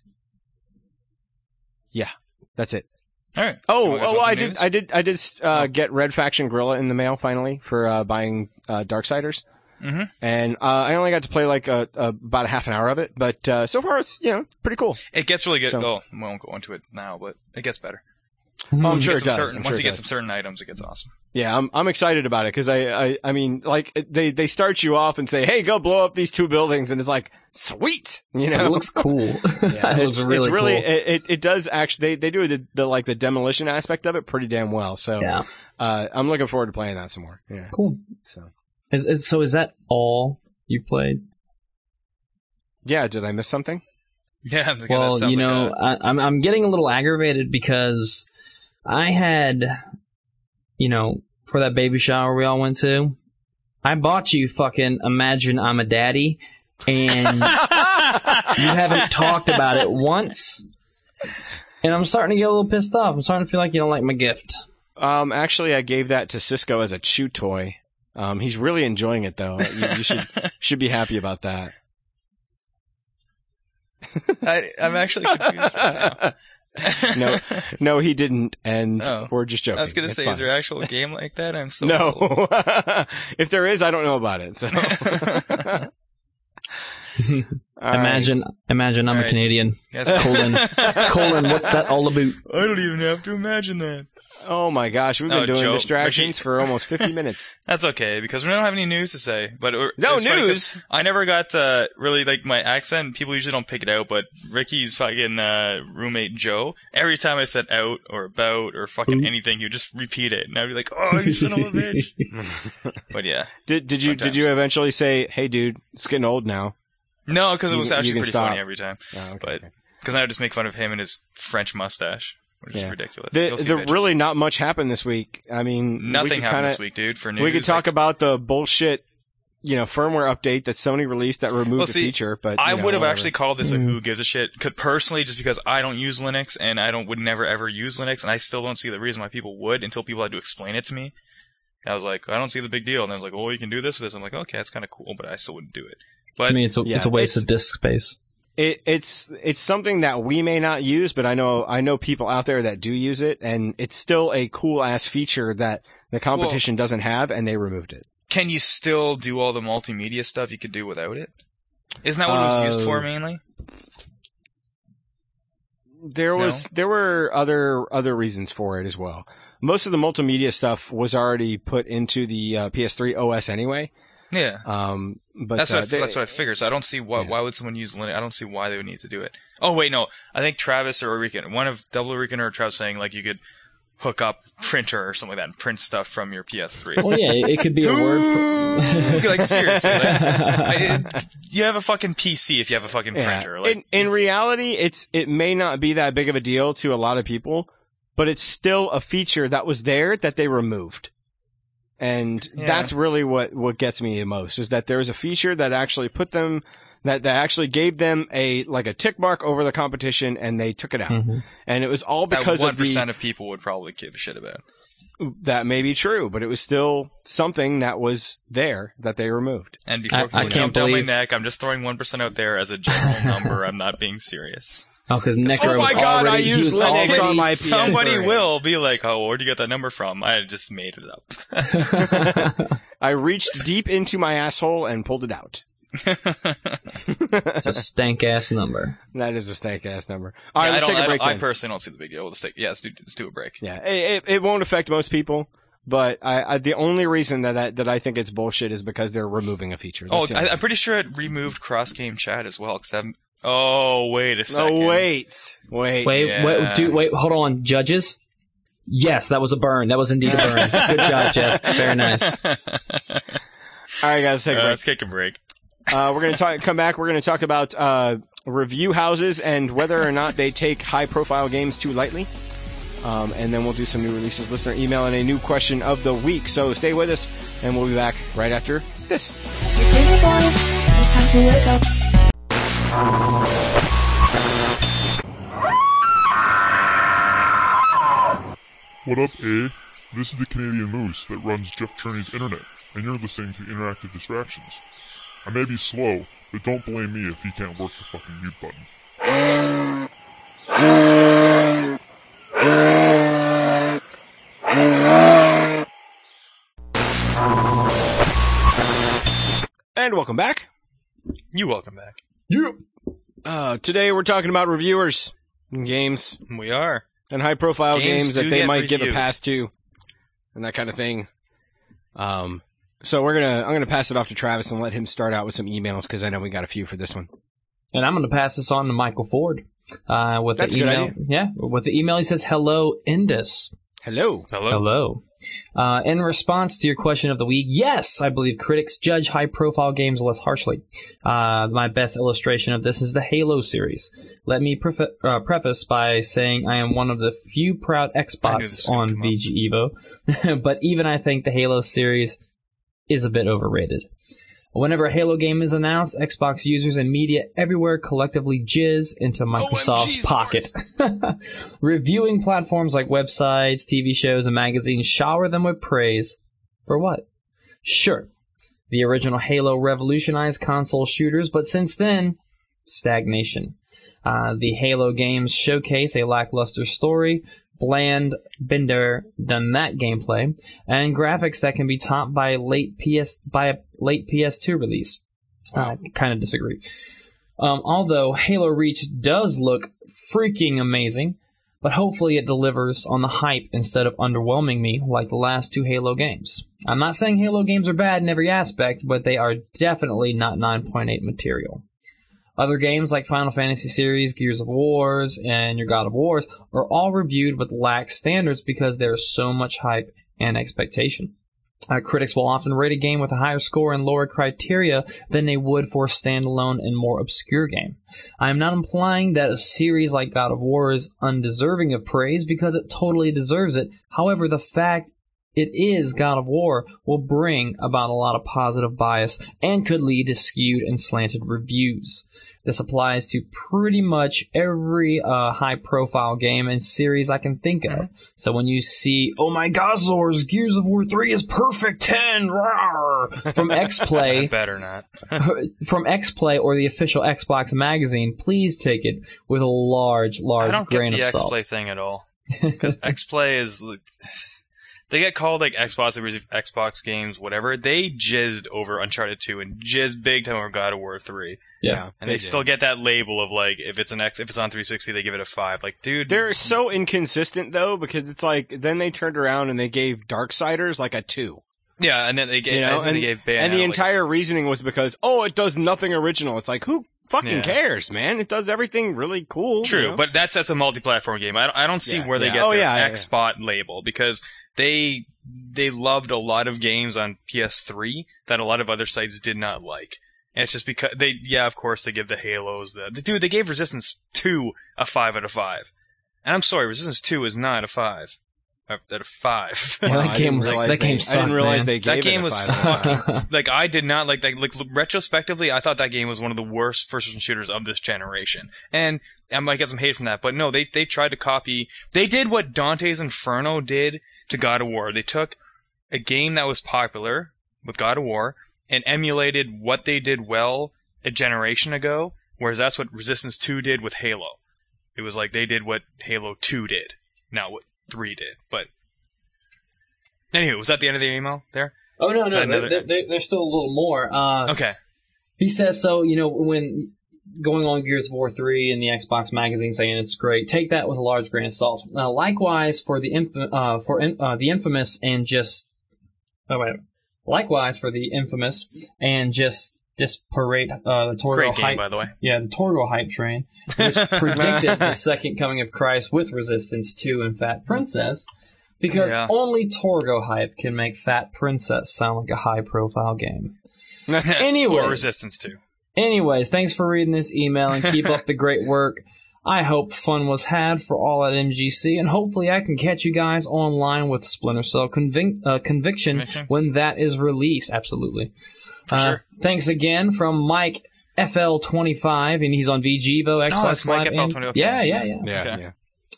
Yeah, that's it. All right. I did get Red Faction Gorilla in the mail finally for buying Darksiders. Mm-hmm. And I only got to play like about a half an hour of it, but so far it's pretty cool. It gets really good. So, we won't go into it now, but it gets better. I'm sure it does. Once you get some certain items, it gets awesome. Yeah, I'm excited about it because I mean, like they start you off and say, "Hey, go blow up these 2 buildings," and it's like, sweet, It looks cool. Yeah, it's really cool. It does actually. They do the demolition aspect of it pretty damn well. So yeah. I'm looking forward to playing that some more. Yeah, cool. So. Is that all you've played? Yeah, did I miss something? Yeah, well, I'm getting a little aggravated because I had, for that baby shower we all went to, I bought you fucking Imagine I'm a Daddy, and you haven't talked about it once, and I'm starting to get a little pissed off. I'm starting to feel like you don't like my gift. Actually, I gave that to Cisco as a chew toy. He's really enjoying it though. You should be happy about that. I'm actually confused right now. No, he didn't, and we're just joking. I was gonna say, fine. Is there an actual game like that? I'm so no. If there is, I don't know about it. So. Imagine I'm a Canadian. Colon, what's that all about? I don't even have to imagine that. Oh my gosh, we've been doing distractions for almost 50 minutes. That's okay, because we don't have any news to say. But no news? I never got really like my accent. People usually don't pick it out, but Ricky's fucking roommate Joe, every time I said out or about or fucking anything, you just repeat it. And I'd be like, oh, you son of a bitch. But yeah. Did you eventually say, hey dude, it's getting old now? No, because it was actually pretty funny every time. Oh, okay, but because I would just make fun of him and his French mustache, which is ridiculous. There really not much happened this week. I mean, nothing happened this week, dude. For news, we could talk about the bullshit firmware update that Sony released that removed the feature. But I would have actually called this a who gives a shit. Personally, just because I don't use Linux and would never ever use Linux, and I still don't see the reason why people would until people had to explain it to me. I was like, I don't see the big deal. And I was like, well, you can do this with this. I'm like, okay, that's kind of cool, but I still wouldn't do it. But to me, it's a waste of disk space. It's something that we may not use, but I know people out there that do use it, and it's still a cool ass feature that the competition doesn't have, and they removed it. Can you still do all the multimedia stuff you could do without it? Isn't that what it was used for mainly? There were other reasons for it as well. Most of the multimedia stuff was already put into the PS3 OS anyway. Yeah. But that's what I figured. So I don't see why would someone use Linux. I don't see why they would need to do it. Oh wait, no. I think Travis or Rican, one of Double Rican or Travis saying like you could hook up printer or something like that and print stuff from your PS3. Well, yeah, it could be a word. Like seriously, you have a fucking PC if you have a fucking printer. Like, in reality, it may not be that big of a deal to a lot of people, but it's still a feature that was there that they removed. And that's really what gets me the most, is that there's a feature that actually put them, that actually gave them a tick mark over the competition, and they took it out. Mm-hmm. And it was all because that 1% of people would probably give a shit about. That may be true, but it was still something that was there that they removed. And before people jump down my neck, I'm just throwing 1% out there as a general number. I'm not being serious. Oh, because Necro my God, already, I use Linux on my PS3. Somebody will be like, oh, where'd you get that number from? I just made it up. I reached deep into my asshole and pulled it out. It's a stank-ass number. That is a stank-ass number. All right, let's take a break then. I personally don't see the big deal. Let's do a break. Yeah, it won't affect most people. But the only reason that I think it's bullshit is because they're removing a feature. I'm pretty sure it removed cross-game chat as well, except... Oh, wait a second. Oh, wait, hold on. Judges? Yes, that was a burn. That was indeed a burn. Good job, Jeff. Very nice. All right, guys, let's take a break. We're going to come back. We're going to talk about review houses and whether or not they take high-profile games too lightly. And then we'll do some new releases, listener email, and a new question of the week. So stay with us, and we'll be back right after this. It's time to wake up. What up, A? This is the Canadian Moose that runs Jeff Cherney's internet, and you're listening to Interactive Distractions. I may be slow, but don't blame me if he can't work the fucking mute button. And welcome back. You welcome back. Yeah. Today we're talking about reviewers and games. We are. And high-profile games that they might give a pass to, and that kind of thing. So I'm gonna pass it off to Travis and let him start out with some emails, because I know we got a few for this one. And I'm gonna pass this on to Michael Ford. With That's the email. A good idea. Yeah, with the email he says, "Hello, Indus." Hello. In response to your question of the week, yes, I believe critics judge high-profile games less harshly. My best illustration of this is the Halo series. Let me preface by saying I am one of the few proud Xbots on VG Evo, but even I think the Halo series is a bit overrated. Whenever a Halo game is announced, Xbox users and media everywhere collectively jizz into Microsoft's pocket. Reviewing platforms like websites, TV shows, and magazines shower them with praise. For what? Sure, the original Halo revolutionized console shooters, but since then, stagnation. The Halo games showcase a lackluster story, bland, been-there-done that gameplay, and graphics that can be topped by a late PS2 release. Kind of disagree. Although Halo Reach does look freaking amazing, but hopefully it delivers on the hype instead of underwhelming me like the last two Halo games. I'm not saying Halo games are bad in every aspect, but they are definitely not 9.8 material. Other games like Final Fantasy series, Gears of Wars, and your God of Wars are all reviewed with lax standards because there's so much hype and expectation. Critics will often rate a game with a higher score and lower criteria than they would for a standalone and more obscure game. I am not implying that a series like God of War is undeserving of praise, because it totally deserves it. However, the fact it is God of War will bring about a lot of positive bias and could lead to skewed and slanted reviews. This applies to pretty much every high-profile game and series I can think of. So when you see, oh my God, Zors, Gears of War 3 is perfect 10, rawr, from X-Play, better not, from X-Play or the official Xbox magazine, please take it with a large grain of salt. I don't get the X-Play thing at all, because X-Play is. They get called like Xbox games, whatever. They jizzed over Uncharted 2 and jizzed big time over God of War 3. Yeah, and they still get that label of like if it's on 360, they give it a 5. Like, dude, they're so inconsistent though, because it's like then they turned around and they gave Darksiders like a 2. Yeah, and then they gave Bayonetta, and the entire reasoning was because it does nothing original. It's like who fucking cares, man? It does everything really cool. True, but that's a multi-platform game. I don't see where they get their Xbot label, because they loved a lot of games on PS3 that a lot of other sites did not like. And it's just because of course they give the Halos they gave Resistance 2 a 5 out of 5. And I'm sorry, Resistance 2 is not a 5. Out of 5. Yeah, that game sucked, I didn't realize they gave that game it a 5 was fucking like I did not like that. Like retrospectively, I thought that game was one of the worst first-person shooters of this generation. And I might get some hate from that, but no, they tried to copy. They did what Dante's Inferno did to God of War. They took a game that was popular with God of War and emulated what they did well a generation ago, whereas that's what Resistance 2 did with Halo. It was like they did what Halo 2 did, not what 3 did. But anywho, was that the end of the email there? Oh, no, there's still a little more. Okay. He says, so, when going on Gears of War 3 and the Xbox magazine saying it's great, take that with a large grain of salt. Likewise for the infamous and just... Oh, wait. Likewise for the infamous and just disparate the Torgo Great game, hype... by the way. Yeah, the Torgo hype train, which predicted the second coming of Christ with Resistance 2 and Fat Princess, because only Torgo hype can make Fat Princess sound like a high-profile game. Anyway, or Resistance 2. Anyways, thanks for reading this email and keep up the great work. I hope fun was had for all at MGC, and hopefully I can catch you guys online with Splinter Cell Conviction when that is released. Absolutely. For sure. Thanks again from Mike FL25, and he's on VGevo, Xbox Live. Mike FL25. Yeah.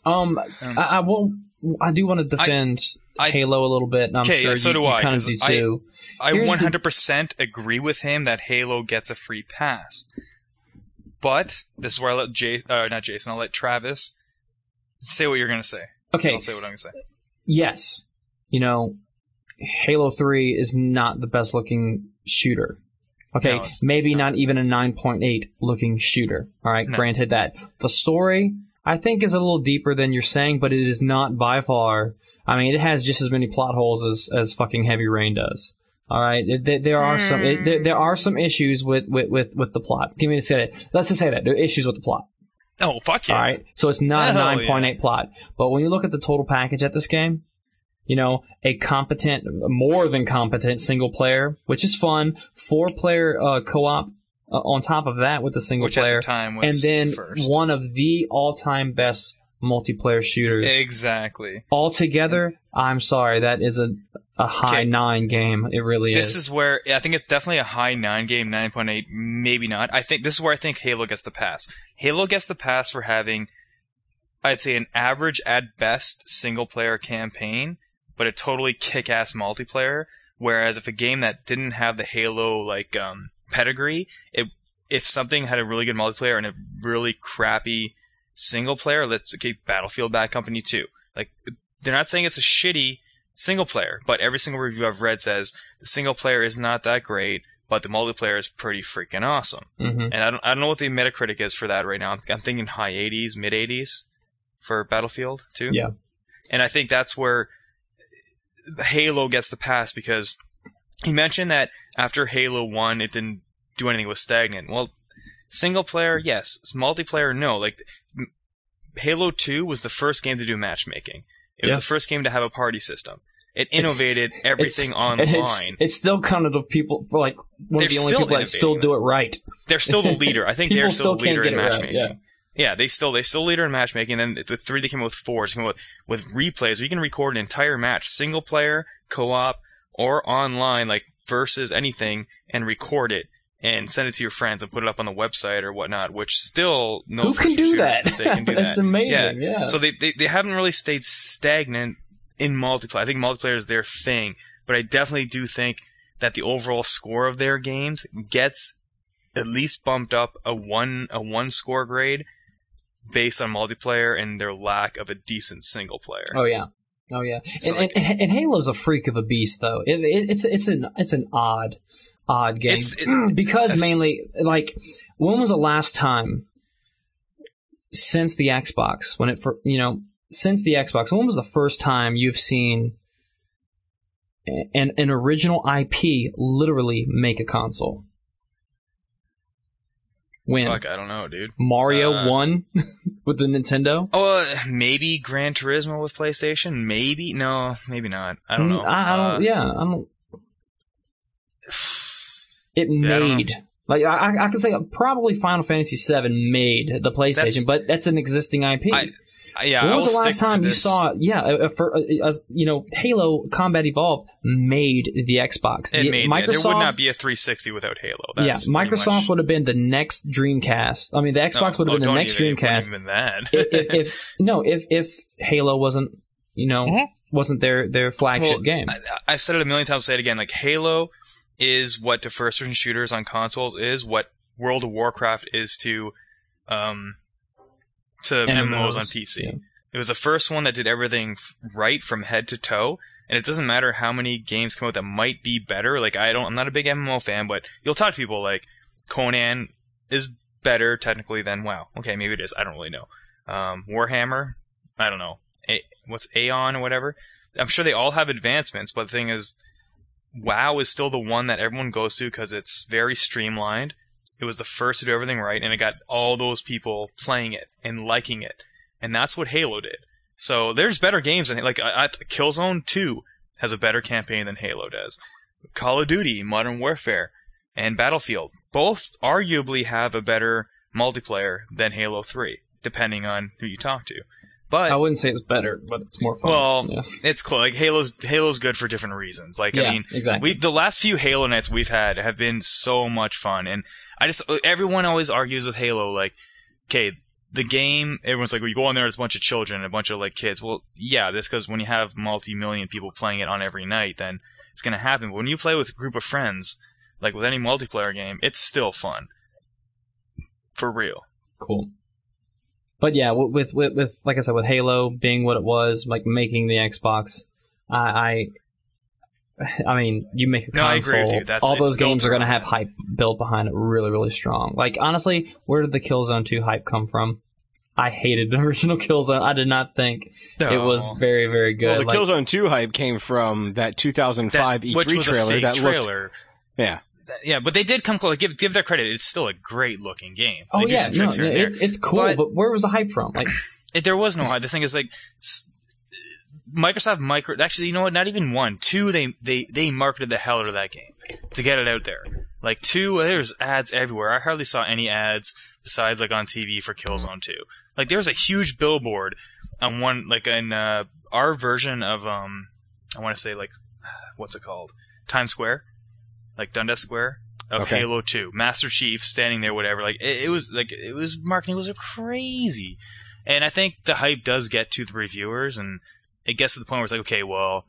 I do want to defend Halo a little bit, and I'm sure so you kind of do too. I 100% agree with him that Halo gets a free pass. But this is where I let I'll let Travis say what you're going to say. Okay. I'll say what I'm going to say. Yes. Halo 3 is not the best looking shooter. Okay, no, maybe not even a 9.8 looking shooter. All right, granted that. The story, I think, is a little deeper than you're saying, but it is not by far. I mean, it has just as many plot holes as fucking Heavy Rain does. All right, there are some issues with the plot. Give me to say that. Let's just say that there are issues with the plot. Oh, fuck yeah! All right, so it's not a 9.8 plot, but when you look at the total package at this game, a competent, more than competent single player, which is fun, 4-player co-op on top of that with the single player, at the time was and then first. One of the all-time best multiplayer shooters. Exactly. Altogether, I'm sorry, that is a high 9 game. It really is. This is where I think it's definitely a high 9 game, 9.8, maybe not. I think this is where I think Halo gets the pass. Halo gets the pass for having, I'd say, an average at best single player campaign, but a totally kick-ass multiplayer. Whereas if a game that didn't have the Halo pedigree, if something had a really good multiplayer and a really crappy single player, let's Battlefield Bad Company 2. Like, they're not saying it's a shitty single player, but every single review I've read says the single player is not that great, but the multiplayer is pretty freaking awesome. Mm-hmm. And I don't know what the Metacritic is for that right now. I'm thinking high 80s, mid 80s for Battlefield 2. Yeah. And I think that's where Halo gets the pass, because he mentioned that after Halo 1, it didn't do anything, it was stagnant. Well, single player, yes. Multiplayer, no. Like, Halo 2 was the first game to do matchmaking. It was the first game to have a party system. It innovated everything online. It's still kind of the people, one of the only people that still do it right. They're still the leader. I think they're still the leader in matchmaking. Right, Yeah, they still leader in matchmaking, and then with 3 they came out with 4. They came out with replays where you can record an entire match, single player, co-op, or online, like versus anything, and record it and send it to your friends and put it up on the website or whatnot, which still who can do that? They can do That's that. amazing. Yeah. So they haven't really stayed stagnant in multiplayer. I think multiplayer is their thing, but I definitely do think that the overall score of their games gets at least bumped up a one score grade based on multiplayer and their lack of a decent single player. Oh yeah. So and Halo's a freak of a beast, though. It's an odd game because mainly, like, when was the last time since the Xbox when was the first time you've seen an original IP literally make a console? When? Fuck, I don't know, dude. Mario won with the Nintendo? Oh, maybe Gran Turismo with PlayStation? Maybe? No, maybe not. I don't know. I don't... It made... Like, I could say probably Final Fantasy VII made the PlayStation, but that's an existing IP. When was the last time you saw? Halo Combat Evolved made the Xbox. Microsoft, there would not be a 360 without Halo. That's Microsoft would have been the next Dreamcast. I mean, the Xbox would have been the next Dreamcast. If Halo wasn't, wasn't their flagship game. I've said it a million times. I'll say it again. Like, Halo is what to first-person shooters on consoles is, what World of Warcraft is to MMOs on PC. Yeah. It was the first one that did everything right from head to toe, and it doesn't matter how many games come out that might be better. Like, I'm not a big MMO fan, but you'll talk to people like Conan is better technically than WoW. Okay, maybe it is. I don't really know. Warhammer, I don't know. What's Aeon or whatever? I'm sure they all have advancements, but the thing is, WoW is still the one that everyone goes to because it's very streamlined. It was the first to do everything right, and it got all those people playing it and liking it. And that's what Halo did. So there's better games than, like, Killzone 2 has a better campaign than Halo does. Call of Duty, Modern Warfare, and Battlefield both arguably have a better multiplayer than Halo 3, depending on who you talk to. But I wouldn't say it's better, but it's more fun. Well, it's close. Like, Halo's good for different reasons. Like, I mean, exactly. The last few Halo nights we've had have been so much fun, and everyone always argues with Halo, like, okay, the game, everyone's like, well, you go on there, there's a bunch of children and a bunch of, like, kids. Well, yeah, that's because when you have multi-million people playing it on every night, then it's going to happen. But when you play with a group of friends, like with any multiplayer game, it's still fun. For real. Cool. But yeah, with like I said, with Halo being what it was, like making the Xbox, I mean, you make a console. I agree with you. All those games are going to have hype built behind it really, really strong. Like, honestly, where did the Killzone 2 hype come from? I hated the original Killzone. I did not think it was very, very good. Well, the Killzone 2 hype came from that 2005 E3 which was trailer. A fake trailer. Yeah. Yeah, but they did come close. Give their credit. It's still a great looking game. Oh yeah, it's cool. But where was the hype from? Like, there was no hype. The thing is, like, Microsoft actually, you know what? Not even 1, 2. They marketed the hell out of that game to get it out there. Like 2, there's ads everywhere. I hardly saw any ads besides like on TV for Killzone 2. Like, there was a huge billboard on one, like in our version of I want to say, like, what's it called? Times Square. Like Dundas Square of Halo 2. Master Chief standing there, whatever. Like, it was marketing was crazy. And I think the hype does get to the reviewers, and it gets to the point where it's like, okay, well,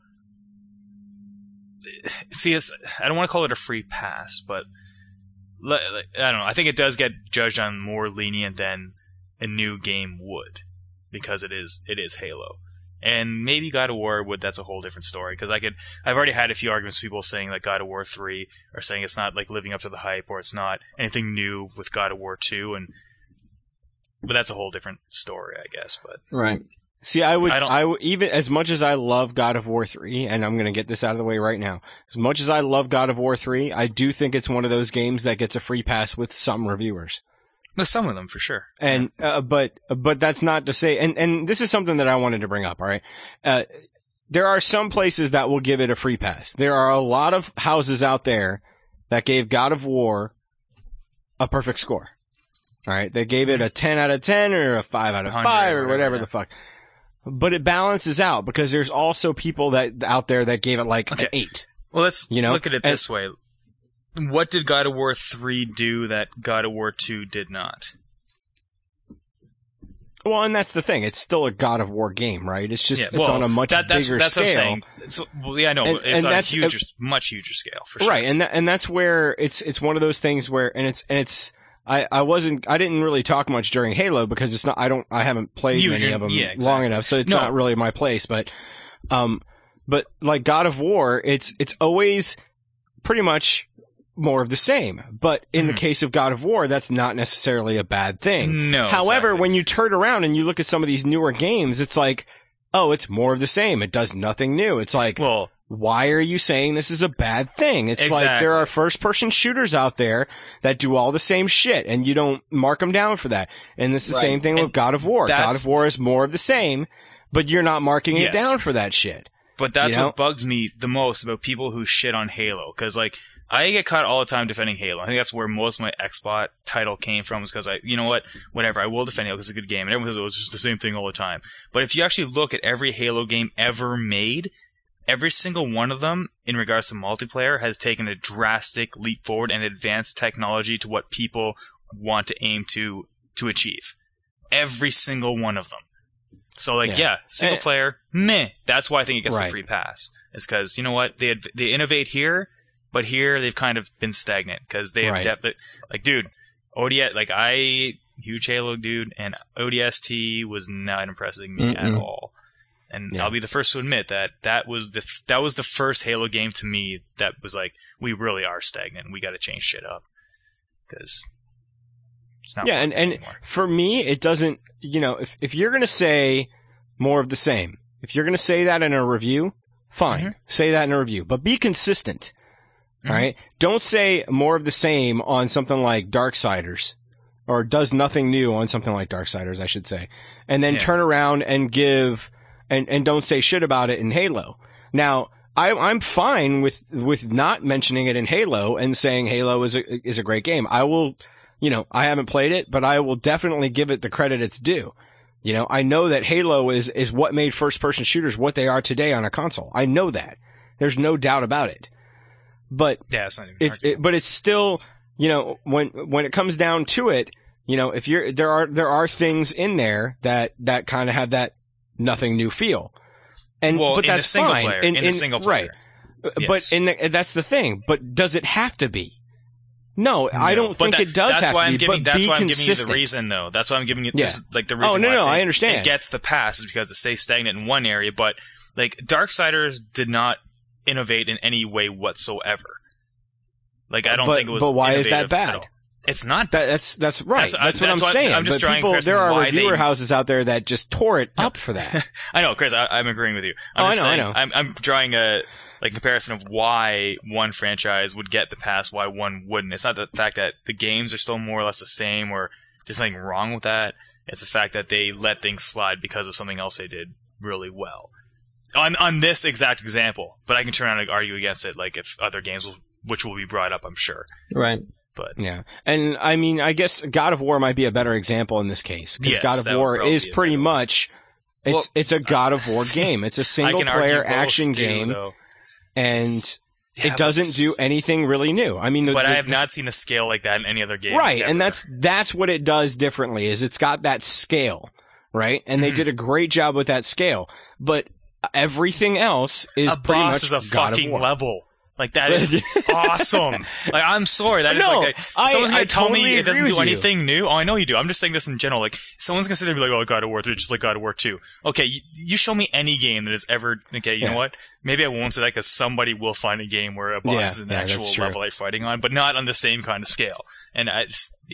see, I don't want to call it a free pass, but I don't know. I think it does get judged on more lenient than a new game would, because it is Halo. And maybe God of War that's a whole different story, because I've already had a few arguments with people saying that God of War 3 are saying it's not like living up to the hype, or it's not anything new with God of War 2, but that's a whole different story, I guess. But right. See, I would even, as much as I love God of War 3, and I'm going to get this out of the way right now, as much as I love God of War 3, I do think it's one of those games that gets a free pass with some reviewers. With some of them, for sure. And, but that's not to say, and this is something that I wanted to bring up, alright? There are some places that will give it a free pass. There are a lot of houses out there that gave God of War a perfect score. All right, they gave it a 10 out of 10 or a 5 out of 5 or whatever the fuck. But it balances out because there's also people that out there that gave it like an 8. Well, let's look at it this way. What did God of War 3 do that God of War 2 did not? Well, and that's the thing. It's still a God of War game, right? It's just it's on a much bigger scale. That's what I'm saying. It's a much huger scale for sure. Right, and that's where it's one of those things where I didn't really talk much during Halo because it's not I haven't played many of them long enough, so it's not really my place. But like God of War, it's always pretty much more of the same. But in the case of God of War, that's not necessarily a bad thing. No. However, when you turn around and you look at some of these newer games, it's like, oh, it's more of the same. It does nothing new. It's like, why are you saying this is a bad thing? It's like there are first-person shooters out there that do all the same shit, and you don't mark them down for that. And it's the same thing with God of War. God of War is more of the same, but you're not marking it down for that shit. But that's what bugs me the most about people who shit on Halo. Because, like, I get caught all the time defending Halo. I think that's where most of my Xbox title came from, is because whatever, I will defend Halo because it's a good game. And everyone says, it's just the same thing all the time. But if you actually look at every Halo game ever made, every single one of them, in regards to multiplayer, has taken a drastic leap forward and advanced technology to what people want to aim to achieve. Every single one of them. So, single player, meh. That's why I think it gets the free pass. It's because, you know what, they innovate here, but here they've kind of been stagnant because they have depth. Like, dude, ODS, huge Halo dude, and ODST was not impressing me at all. And I'll be the first to admit that was the first Halo game to me that was like, we really are stagnant. We got to change shit up because it's not. Yeah, and for me, it doesn't. If you're gonna say more of the same, if you're gonna say that in a review, fine, say that in a review, but be consistent. All right, don't say more of the same on something like Darksiders, or does nothing new on something like Darksiders, I should say, and then turn around and give. And don't say shit about it in Halo. Now, I'm fine with not mentioning it in Halo and saying Halo is a great game. I will, I haven't played it, but I will definitely give it the credit it's due. I know that Halo is what made first-person shooters what they are today on a console. I know that. There's no doubt about it. But it's not even but it's still, when it comes down to it, if there are things in there that kind of have that nothing new feel. But that's fine. In the single player. Right. Yes. But that's the thing. But does it have to be? No, I don't think it does have to be. That's why I'm giving you the reason, though. That's why I'm giving you this is like the reason. I understand. It gets the pass is because it stays stagnant in one area, but like Darksiders did not innovate in any way whatsoever. Like I don't think it was. But why is that bad? It's not. That's right. That's what I'm saying. I'm just there are reviewer houses out there that just tore it up for that. I know, Chris. I'm agreeing with you. I know. I'm drawing a comparison of why one franchise would get the pass, why one wouldn't. It's not the fact that the games are still more or less the same, or there's nothing wrong with that. It's the fact that they let things slide because of something else they did really well. On this exact example, but I can turn around and argue against it, like if other games which will be brought up, I'm sure. Right. But yeah, and I mean, I guess God of War might be a better example in this case because God of War is pretty much it's a God of War game. It's a single player action game, and it doesn't do anything really new. I mean, I have not seen a scale like that in any other game. Right, ever. And that's what it does differently. Is it's got that scale, right? And they did a great job with that scale, but everything else is pretty much is a fucking level. Like, that is awesome. Like, I'm sorry. That is someone's going to tell me it doesn't do anything new. Oh, I know you do. I'm just saying this in general. Like, someone's going to sit there and be like, oh, God of War 3, just like God of War 2. Okay, you show me any game that is ever, okay, you know what? Maybe I won't say that because somebody will find a game where a boss is an actual level they're fighting on, but not on the same kind of scale. And I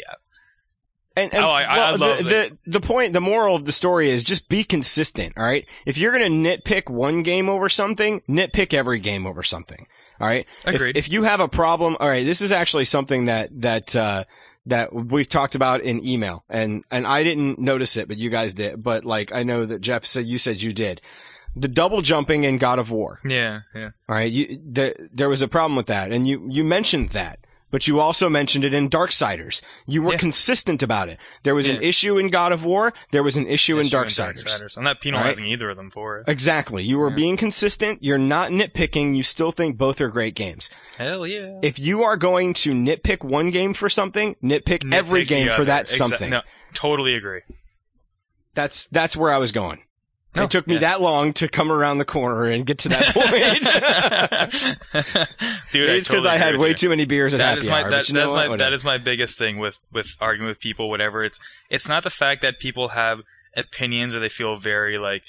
love the point, the moral of the story is just be consistent, all right? If you're going to nitpick one game over something, nitpick every game over something. All right. Agreed. If you have a problem, all right, this is actually something that we've talked about in email, and I didn't notice it, but you guys did. But like, I know that Jeff said you did. The double jumping in God of War. Yeah. All right. There was a problem with that, and you mentioned that. but you also mentioned it in Darksiders. You were consistent about it. There was an issue in God of War. There was an issue in Darksiders. I'm not penalizing either of them for it. Exactly. You were being consistent. You're not nitpicking. You still think both are great games. Hell yeah. If you are going to nitpick one game for something, nitpick every game for that something. No, totally agree. That's where I was going. It took me that long to come around the corner and get to that point. Dude, it's because I had way too many beers at happy hour. That is my biggest thing with arguing with people, whatever. It's not the fact that people have opinions or they feel very like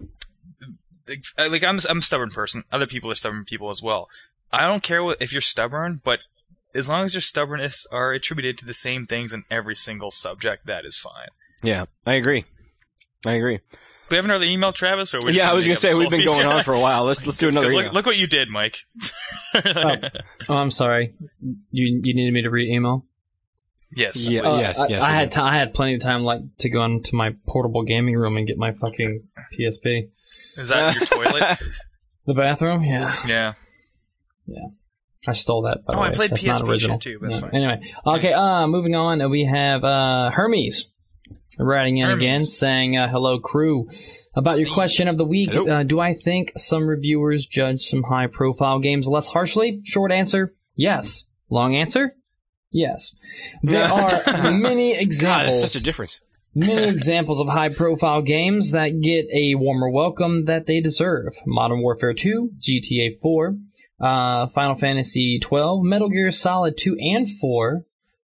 I'm a stubborn person. Other people are stubborn people as well. I don't care if you're stubborn, but as long as your stubbornness are attributed to the same things in every single subject, that is fine. Yeah, I agree. Do we have another email, Travis? Or I was going to say, we've been going on for a while. Let's do another email. Look what you did, Mike. I'm sorry. You needed me to read email? Yes. Yes. I had plenty of time to go into my portable gaming room and get my fucking PSP. Is that your toilet? The bathroom? Yeah. Yeah. I stole that, by the way. I played That's PSP not original. shit too, but that's fine. Anyway. Okay, moving on. We have Hermes writing in again, saying, hello, crew. About your question of the week, do I think some reviewers judge some high-profile games less harshly? Short answer, yes. Long answer, yes. There are many examples. God, that's such a difference. Many examples of high-profile games that get a warmer welcome that they deserve. Modern Warfare 2, GTA 4, Final Fantasy 12, Metal Gear Solid 2 and 4,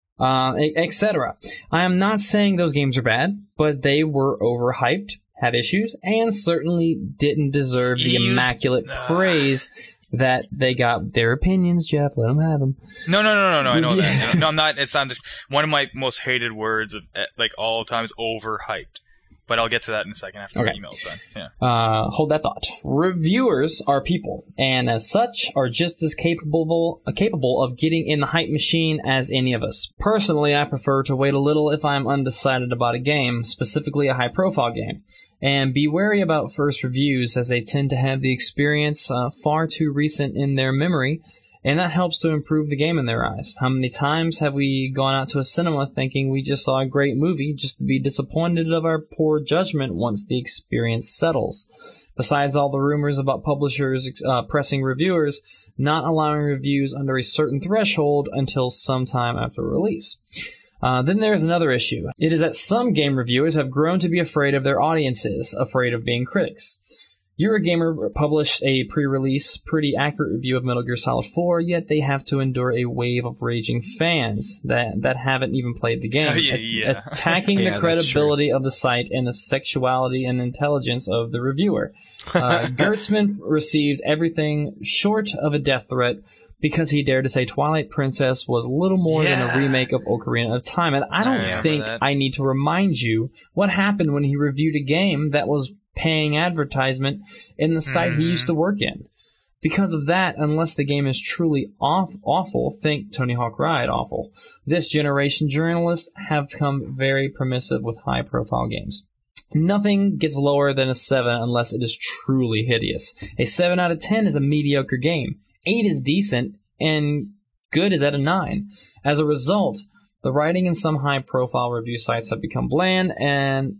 etc. I am not saying those games are bad, but they were overhyped, had issues, and certainly didn't deserve the immaculate praise that they got. Their opinions, Jeff. Let them have them. No. I know that. No, I'm not. It's not just one of my most hated words of all time is overhyped. But I'll get to that in a second after the email's done. Yeah. Hold that thought. Reviewers are people, and as such, are just as capable of getting in the hype machine as any of us. Personally, I prefer to wait a little if I'm undecided about a game, specifically a high-profile game. And be wary about first reviews, as they tend to have the experience far too recent in their memory, and that helps to improve the game in their eyes. How many times have we gone out to a cinema thinking we just saw a great movie just to be disappointed of our poor judgment once the experience settles? Besides all the rumors about publishers pressing reviewers, not allowing reviews under a certain threshold until sometime after release. Then there's another issue. It is that some game reviewers have grown to be afraid of their audiences, afraid of being critics. Eurogamer published a pre-release, pretty accurate review of Metal Gear Solid 4, yet they have to endure a wave of raging fans that haven't even played the game, attacking the credibility of the site and the sexuality and intelligence of the reviewer. Gertzman received everything short of a death threat because he dared to say Twilight Princess was little more than a remake of Ocarina of Time. And I don't think I need to remind you what happened when he reviewed a game that was paying advertisement in the site he used to work in. Because of that, unless the game is truly awful, think Tony Hawk Ride awful, this generation journalists have become very permissive with high-profile games. Nothing gets lower than a 7 unless it is truly hideous. A 7 out of 10 is a mediocre game. 8 is decent, and good is at a 9. As a result, the writing in some high-profile review sites have become bland and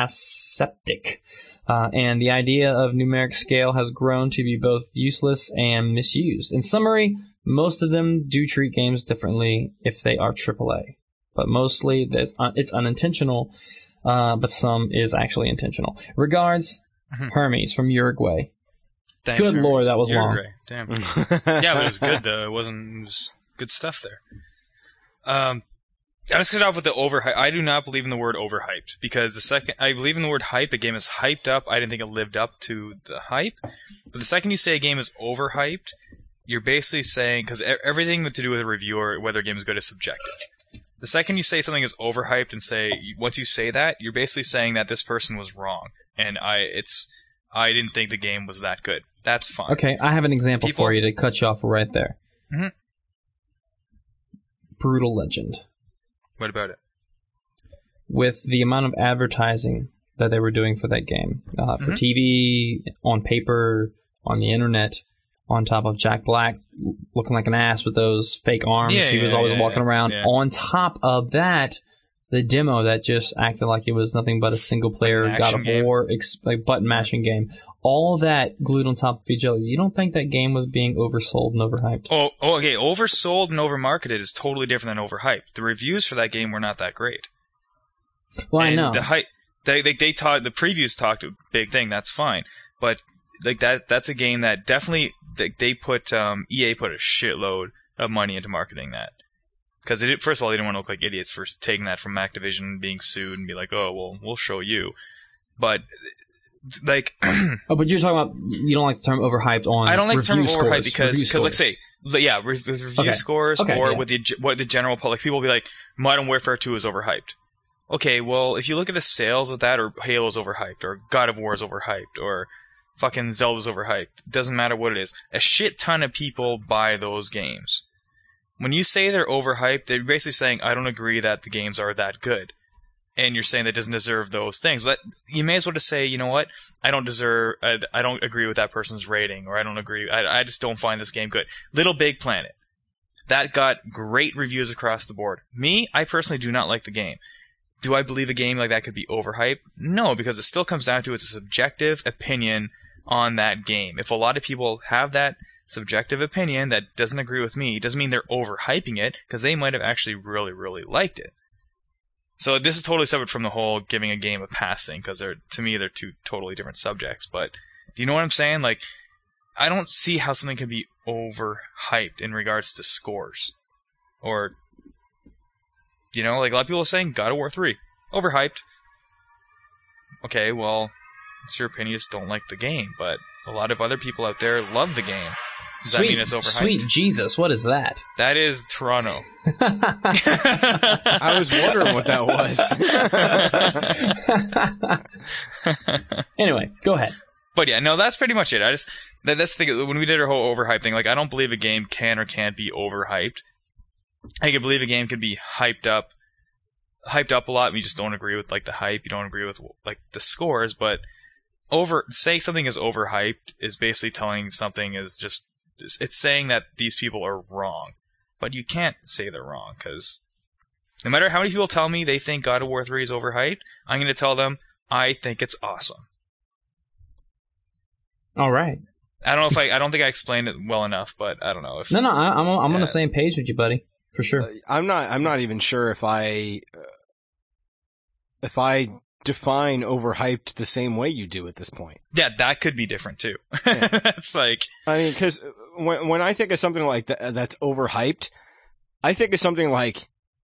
aseptic. And the idea of numeric scale has grown to be both useless and misused. In summary, most of them do treat games differently if they are AAA. But mostly, it's unintentional, but some is actually intentional. Regards, Hermes from Uruguay. Thanks, good Hermes. Lord, that was Uruguay. long. Damn. Yeah, but it was good, though. It was good stuff there. Let's get off with the overhype. I do not believe in the word overhyped, because the second I believe in the word hype, a game is hyped up. I didn't think it lived up to the hype. But the second you say a game is overhyped, you're basically saying, because everything to do with a review or whether a game is good is subjective. The second you say something is overhyped and once you say that, you're basically saying that this person was wrong, and I didn't think the game was that good. That's fine. Okay, I have an example for you to cut you off right there. Mm-hmm. Brutal Legend. What about it? With the amount of advertising that they were doing for that game, for TV, on paper, on the internet, on top of Jack Black looking like an ass with those fake arms. He was always walking around. Yeah. On top of that, the demo that just acted like it was nothing but a single-player God of War button-mashing game. All that glued on top of each other. You don't think that game was being oversold and overhyped? Oh, okay. Oversold and overmarketed is totally different than overhyped. The reviews for that game were not that great. Well, and I know. The hype, the previews talked a big thing. That's fine, but like that's a game that definitely EA put a shitload of money into marketing that. Because first of all, they didn't want to look like idiots for taking that from Activision and being sued and be like, oh, well, we'll show you. But, like... but you're talking about, you don't like the term overhyped on I don't like the term overhyped because like, say, yeah, with review scores with the general public, people will be like, Modern Warfare 2 is overhyped. Okay, well, if you look at the sales of that, or Halo's overhyped, or God of War's overhyped, or fucking Zelda's overhyped, doesn't matter what it is. A shit ton of people buy those games. When you say they're overhyped, they're basically saying, I don't agree that the games are that good. And you're saying that it doesn't deserve those things. But you may as well just say, you know what? I don't agree with that person's rating, or I just don't find this game good. Little Big Planet. That got great reviews across the board. Me, I personally do not like the game. Do I believe a game like that could be overhyped? No, because it still comes down to it's a subjective opinion on that game. If a lot of people have that subjective opinion that doesn't agree with me, doesn't mean they're overhyping it, because they might have actually really, really liked it. So this is totally separate from the whole giving a game a pass thing, because to me they're two totally different subjects. But do you know what I'm saying? Like, I don't see how something can be overhyped in regards to scores. Or, you know, like a lot of people are saying God of War 3, overhyped. Okay, well, it's your opinion, you just don't like the game, but a lot of other people out there love the game. Does that mean it's overhyped? Sweet Jesus, what is that? That is Toronto. I was wondering what that was. Anyway, go ahead. But yeah, no, that's pretty much it. That's the thing. When we did our whole overhype thing, like, I don't believe a game can or can't be overhyped. I can believe a game can be hyped up a lot, and you just don't agree with, like, the hype. You don't agree with, like, the scores, but saying something is overhyped is basically telling something is just, it's saying that these people are wrong. But you can't say they're wrong, because no matter how many people tell me they think God of War 3 is overhyped, I'm going to tell them I think it's awesome. All right. I don't think I explained it well enough, but I don't know if... No, I'm on the same page with you, buddy, for sure. I'm not even sure if I define overhyped the same way you do at this point. Yeah, that could be different too. Yeah. It's like, I mean, because when I think of something like that that's overhyped, I think of something like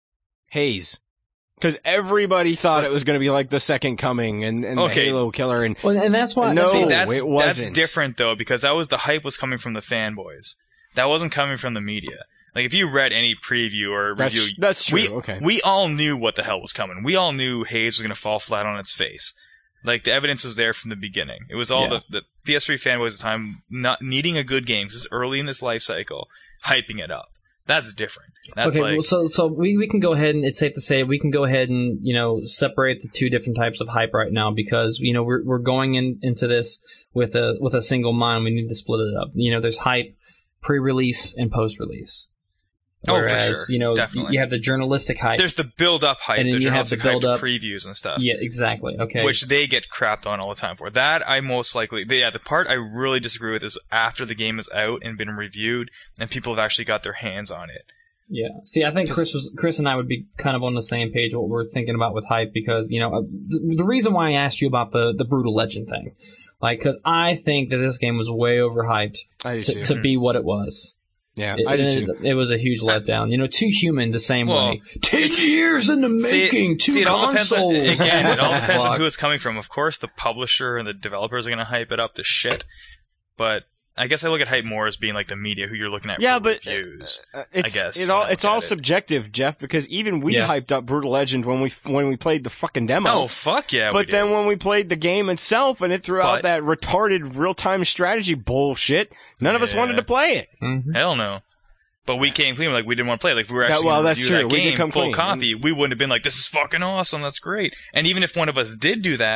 Haze, because everybody thought it was going to be like the Second Coming and the Halo killer, and that's why. No, it wasn't. That's different though, because the hype was coming from the fanboys. That wasn't coming from the media. Like, if you read any preview or review... That's true, We all knew what the hell was coming. We all knew Haze was going to fall flat on its face. Like, the evidence was there from the beginning. It was all the PS3 fanboys at the time not needing a good game, because it's early in this life cycle, hyping it up. That's different. That's okay, well, so we can go ahead, and it's safe to say we can go ahead and, you know, separate the two different types of hype right now, because, you know, we're going into this with a single mind. We need to split it up. You know, there's hype pre-release and post-release. Whereas, for sure. You know, definitely. You have the journalistic hype. There's the build-up hype. And then the you have the build-up previews and stuff. Yeah, exactly. Okay. Which they get crapped on all the time for. That I most likely... the part I really disagree with is after the game is out and been reviewed and people have actually got their hands on it. Yeah. See, I think Chris and I would be kind of on the same page what we're thinking about with hype, because, you know, the reason why I asked you about the Brutal Legend thing, like, because I think that this game was way overhyped to be what it was. Yeah, I do too. It was a huge letdown. You know, Too Human the same way. 10 years in the making, two consoles. It all depends on who it's coming from. Of course, the publisher and the developers are going to hype it up to shit. But I guess I look at hype more as being like the media, who you're looking at for reviews. It's all subjective, Jeff, because even we hyped up Brutal Legend when we played the fucking demo. Oh, fuck yeah. But then when we played the game itself and it threw out that retarded real-time strategy bullshit, none of us wanted to play it. Mm-hmm. Hell no. But we came clean, like, we didn't want to play it. Like, if we were actually going to review that game full copy, we wouldn't have been like, this is fucking awesome, that's great. And even if one of us did do that,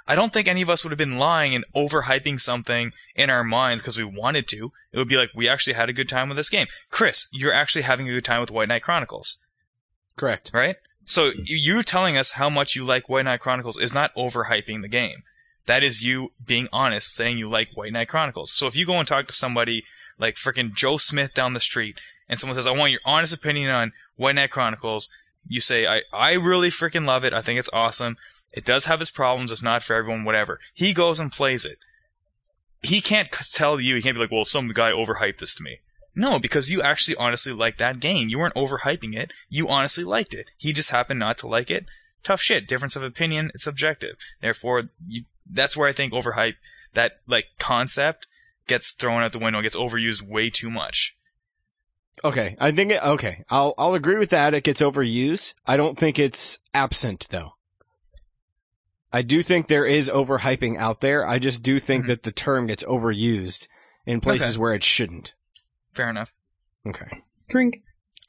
I don't think any of us would have been lying and overhyping something in our minds because we wanted to. It would be like, we actually had a good time with this game. Chris, you're actually having a good time with White Knight Chronicles. Correct. Right? So you telling us how much you like White Knight Chronicles is not overhyping the game. That is you being honest, saying you like White Knight Chronicles. So if you go and talk to somebody like frickin' Joe Smith down the street, and someone says, I want your honest opinion on White Knight Chronicles, you say, I really frickin' love it. I think it's awesome. It does have its problems. It's not for everyone, whatever. He goes and plays it. He can't tell you, he can't be like, well, some guy overhyped this to me. No, because you actually honestly liked that game. You weren't overhyping it. You honestly liked it. He just happened not to like it. Tough shit. Difference of opinion. It's subjective. Therefore, that's where I think overhype, that like concept, gets thrown out the window, gets overused way too much. Okay, I think I'll agree with that. It gets overused. I don't think it's absent though. I do think there is overhyping out there. I just do think that the term gets overused in places where it shouldn't. Fair enough. Okay. Drink.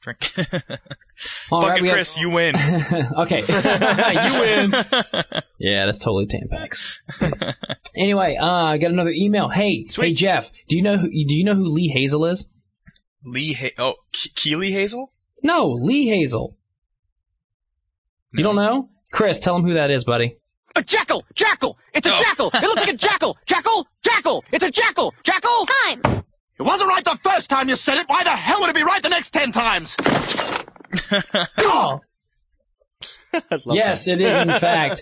Fucking Chris, you win. Okay. You win. Yeah, that's totally Tampax. Anyway, I got another email. Hey, Jeff, do you know who Lee Hazel is? Keely Hazel? No, Lee Hazel. No. You don't know? Chris, tell him who that is, buddy. A jackal! Jackal! It's a jackal! It looks like a jackal! Jackal! Jackal! It's a jackal! Jackal! Time! It wasn't right the first time you said it. Why the hell would it be right the next 10 times? Oh. Yes, it is in fact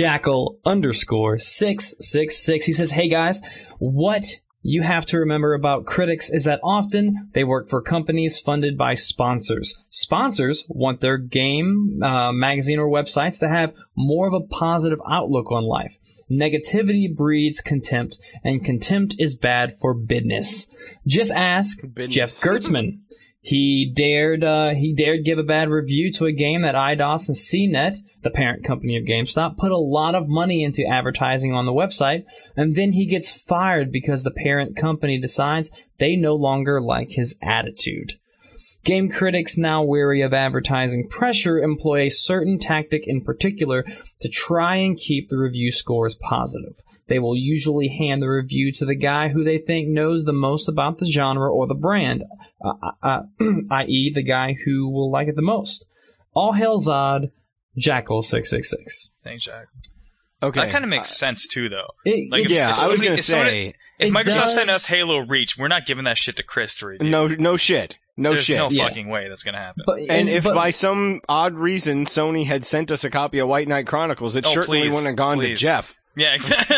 Jackal_666. He says, hey guys, what you have to remember about critics is that often they work for companies funded by sponsors. Sponsors want their game, magazine, or websites to have more of a positive outlook on life. Negativity breeds contempt, and contempt is bad for business. Just ask Jeff Gertzman. He dared give a bad review to a game that IDOS and CNET, the parent company of GameStop, put a lot of money into advertising on the website, and then he gets fired because the parent company decides they no longer like his attitude. Game critics, now weary of advertising pressure, employ a certain tactic in particular to try and keep the review scores positive. They will usually hand the review to the guy who they think knows the most about the genre or the brand, i.e. the guy who will like it the most. All hail Zod, Jackal666. Thanks, Jack. Okay. That kind of makes sense, too, though. I was going to say... If Microsoft sent us Halo Reach, we're not giving that shit to Chris to review. No shit. There's no fucking way that's going to happen. But if by some odd reason Sony had sent us a copy of White Knight Chronicles, it certainly wouldn't have gone to Jeff. Yeah, exactly.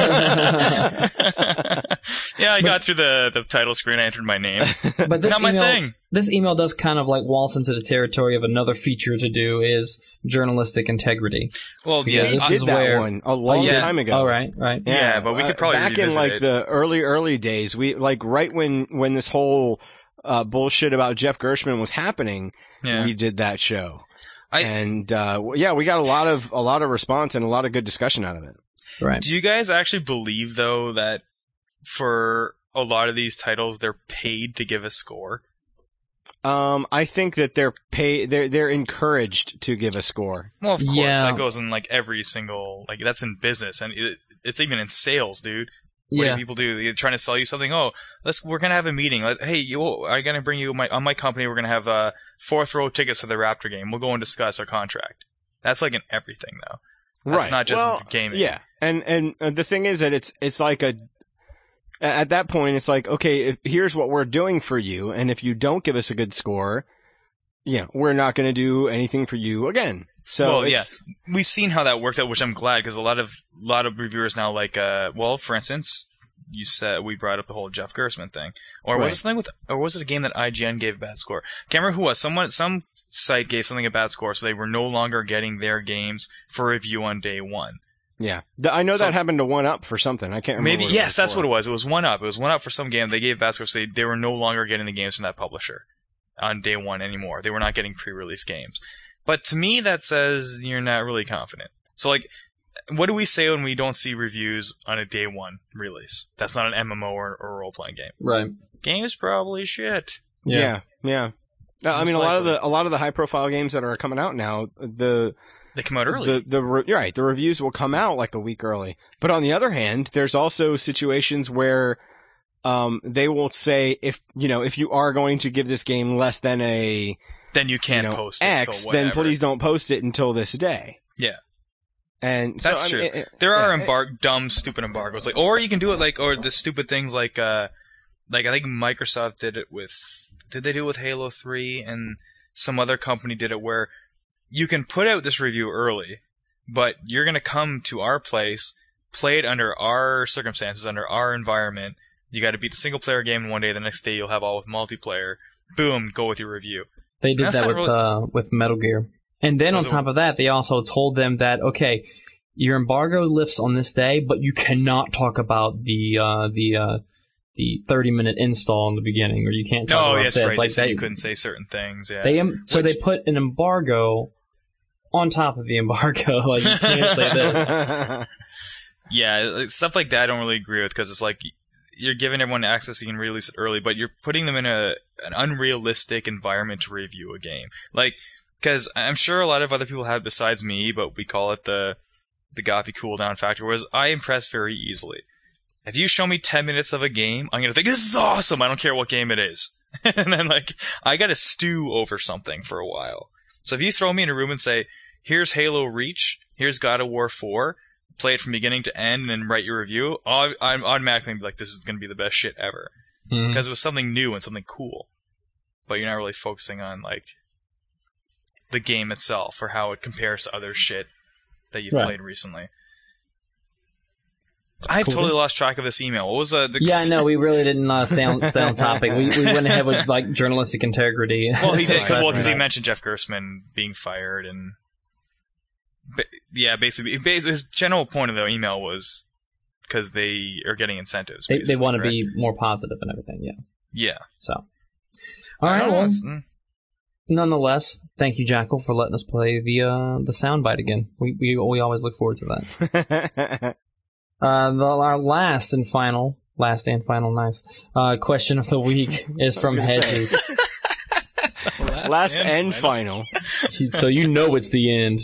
Yeah, I got through the title screen. I entered my name. But this not my thing. This email does kind of like waltz into the territory of another feature to do is journalistic integrity. Well, yeah, we did that one a long time ago. Oh, right. Yeah, but we could probably back in like the early days. We like right when this whole bullshit about Jeff Gershman was happening. Yeah. We did that show, we got a lot of response and a lot of good discussion out of it. Right. Do you guys actually believe though that for a lot of these titles they're paid to give a score? I think that they're encouraged to give a score. Well, of course, that goes in like every single, like that's in business, and it's even in sales, dude. What do people do? They're trying to sell you something. Oh, we're gonna have a meeting. Hey, I'm gonna bring you on my company. We're gonna have fourth row tickets to the Raptor game. We'll go and discuss our contract. That's like in everything, though. That's not just gaming. Yeah, and the thing is that it's like at that point, it's like, okay, here's what we're doing for you, and if you don't give us a good score, we're not going to do anything for you again. So, we've seen how that worked out, which I'm glad, because a lot of reviewers now like, for instance, you said we brought up the whole Jeff Gershman thing, or was it something or was it a game that IGN gave a bad score? Can't remember who it was. Some site gave something a bad score, so they were no longer getting their games for review on day one. Yeah. I know that happened to 1UP for something. I can't remember. Maybe, yes, that's what it was. It was 1UP. It was 1UP for some game. They gave bad scores, so they were no longer getting the games from that publisher on day one anymore. They were not getting pre-release games. But to me, that says you're not really confident. So, like, what do we say when we don't see reviews on a day one release? That's not an MMO or a role-playing game. Right. Game's probably shit. Yeah. I mean, a lot of the high-profile games that are coming out now, the They come out early. You're right. The reviews will come out like a week early. But on the other hand, there's also situations where they will say if you are going to give this game less than then you can't post it X, then please don't post it until this day. Yeah. And that's true. There are dumb, stupid embargoes, or you can do it or the stupid things I think Microsoft did they do it with Halo 3, and some other company did it where you can put out this review early, but you're going to come to our place, play it under our circumstances, under our environment. You got to beat the single player game in one day, the next day you'll have all with multiplayer. Boom, go with your review. They did that with Metal Gear. And then on top of that, they also told them that, okay, your embargo lifts on this day, but you cannot talk about the 30-minute install in the beginning, or you can't talk about this. Right. Like that, you couldn't say certain things. Yeah. They put an embargo on top of the embargo. Like, you can't say this. Yeah, stuff like that I don't really agree with, because it's like you're giving everyone access, you can release it early, but you're putting them in an unrealistic environment to review a game. Like, because I'm sure a lot of other people have besides me, but we call it the Goffy cooldown factor, whereas I impress very easily. If you show me 10 minutes of a game, I'm going to think, this is awesome, I don't care what game it is. And then, I got to stew over something for a while. So if you throw me in a room and say, here's Halo Reach, here's God of War 4, play it from beginning to end, and then write your review, I'm automatically be like, this is going to be the best shit ever. Because it was something new and something cool. But you're not really focusing on, the game itself, or how it compares to other shit that you've played recently. I've totally lost track of this email. What was Yeah, no, we really didn't stay on topic. We went ahead with journalistic integrity. Well, he did. Because he mentioned Jeff Gerstmann being fired, and basically his general point of the email was because they are getting incentives. They want to be more positive and everything. Yeah. Yeah. So, all right. Well, nonetheless, thank you, Jackal, for letting us play the soundbite again. We always look forward to that. Our last and final nice question of the week is from Hedges. last and final. So you know it's the end.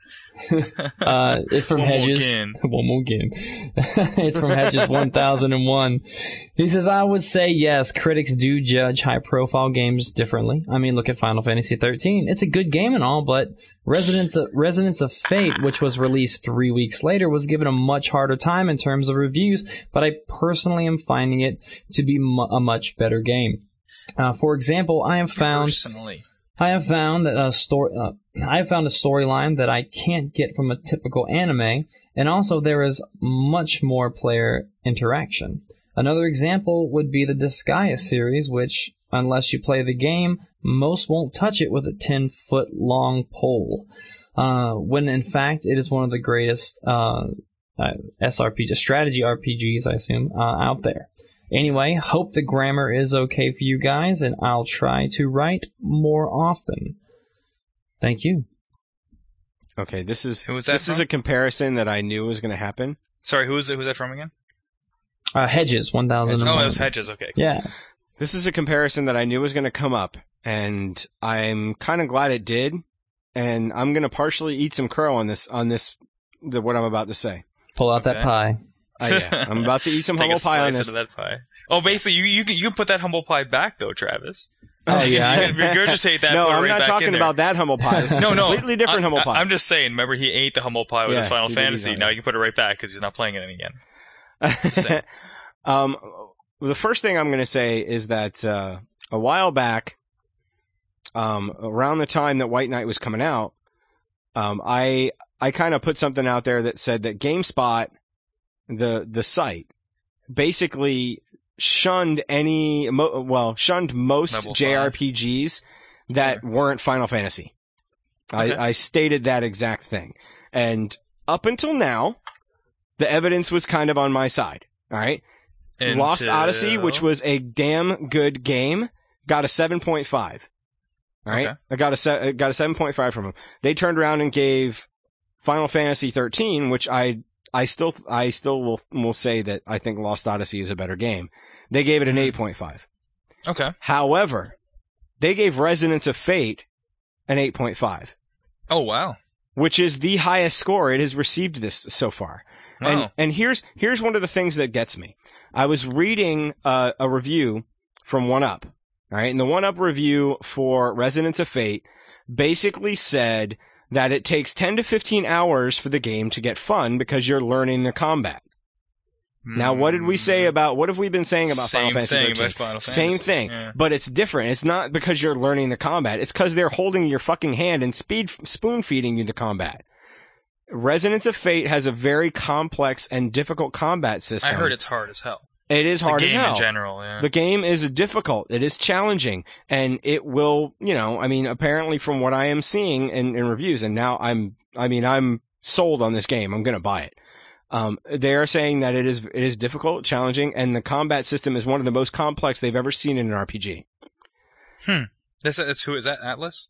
It's from Hedges. One more game. It's from Hedges 1001. He says, I would say yes, critics do judge high-profile games differently. I mean, look at Final Fantasy 13. It's a good game and all, but Resonance of Fate, which was released 3 weeks later, was given a much harder time in terms of reviews, but I personally am finding it to be a much better game. For example, I have found a storyline that I can't get from a typical anime, and also there is much more player interaction. Another example would be the Disgaea series, which, unless you play the game, most won't touch it with a 10-foot long pole. When in fact it is one of the greatest strategy RPGs, I assume, out there. Anyway, hope the grammar is okay for you guys, and I'll try to write more often. Thank you. Okay, this is a comparison that I knew was going to happen. Sorry, who's that from again? Hedges 1001. Oh, it was Hedges. Okay. Cool. Yeah. This is a comparison that I knew was going to come up, and I'm kind of glad it did. And I'm going to partially eat some crow on what I'm about to say. Pull out that pie. Yeah. I'm about to eat some humble pie on this. Of that pie. Oh, basically, you can put that humble pie back though, Travis. Oh yeah, you can regurgitate that. No, I'm right not back talking about that humble pie. This is completely different humble pie. I'm just saying. Remember, he ate the humble pie with his Final Fantasy. Now you can put it right back because he's not playing it again. The first thing I'm going to say is that a while back, around the time that White Knight was coming out, I kind of put something out there that said that GameSpot, the site, basically shunned most JRPGs that weren't Final Fantasy. Okay. I stated that exact thing. And up until now, the evidence was kind of on my side. All right. Lost Odyssey, which was a damn good game, got a 7.5. All right. Okay. I got a 7.5 from them. They turned around and gave Final Fantasy 13, which I still will say that I think Lost Odyssey is a better game. They gave it an 8.5. Okay. However, they gave Resonance of Fate an 8.5. Oh, wow. which is the highest score it has received this so far. Wow. And here's one of the things that gets me. I was reading a review from 1UP, all right, and the 1UP review for Resonance of Fate basically said that it takes 10 to 15 hours for the game to get fun because you're learning the combat. Now, what have we been saying about Final Fantasy 13? Same thing, yeah. But it's different. It's not because you're learning the combat. It's because they're holding your fucking hand and spoon feeding you the combat. Resonance of Fate has a very complex and difficult combat system. I heard it's hard as hell. It is hard as hell. The game in general, yeah. The game is difficult. It is challenging. And it will, apparently from what I am seeing in reviews, and now I'm sold on this game. I'm going to buy it. They are saying that it is difficult, challenging, and the combat system is one of the most complex they've ever seen in an RPG. That's who is that? Atlas?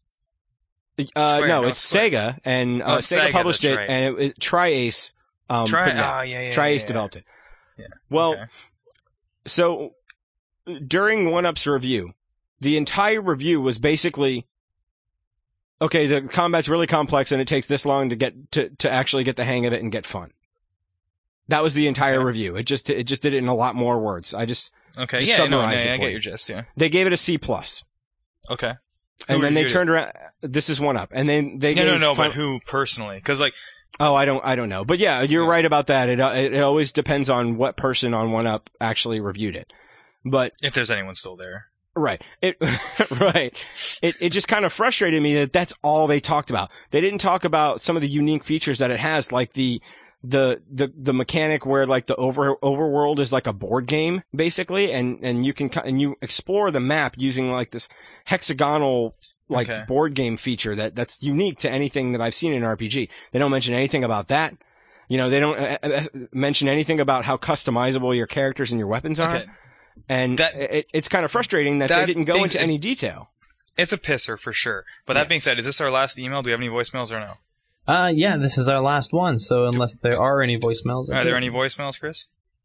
No, it's Sega, and Sega published it, right. And it Tri-Ace. Tri-Ace developed it. Yeah. Well, okay. So during 1UP's review, the entire review was basically, okay, the combat's really complex and it takes this long to get to actually get the hang of it and get fun. That was the entire review. It just did it in a lot more words. I get your gist. Yeah, they gave it a C+. Okay. And then they turned around. This is 1UP, and then they but who personally? Because I don't know. But yeah, you're right about that. It always depends on what person on 1UP actually reviewed it. But if there's anyone still there. Right. Right. It just kind of frustrated me that that's all they talked about. They didn't talk about some of the unique features that it has, like the mechanic where like the overworld is like a board game basically, and you explore the map using like this hexagonal board game feature that's unique to anything that I've seen in an RPG. They don't mention anything about that. They don't mention anything about how customizable your characters and your weapons are. Okay. And it's kind of frustrating that they didn't go into any detail. It's a pisser for sure. But that being said, is this our last email? Do we have any voicemails or no? Yeah, this is our last one. So unless there are any voicemails, are there any voicemails, Chris?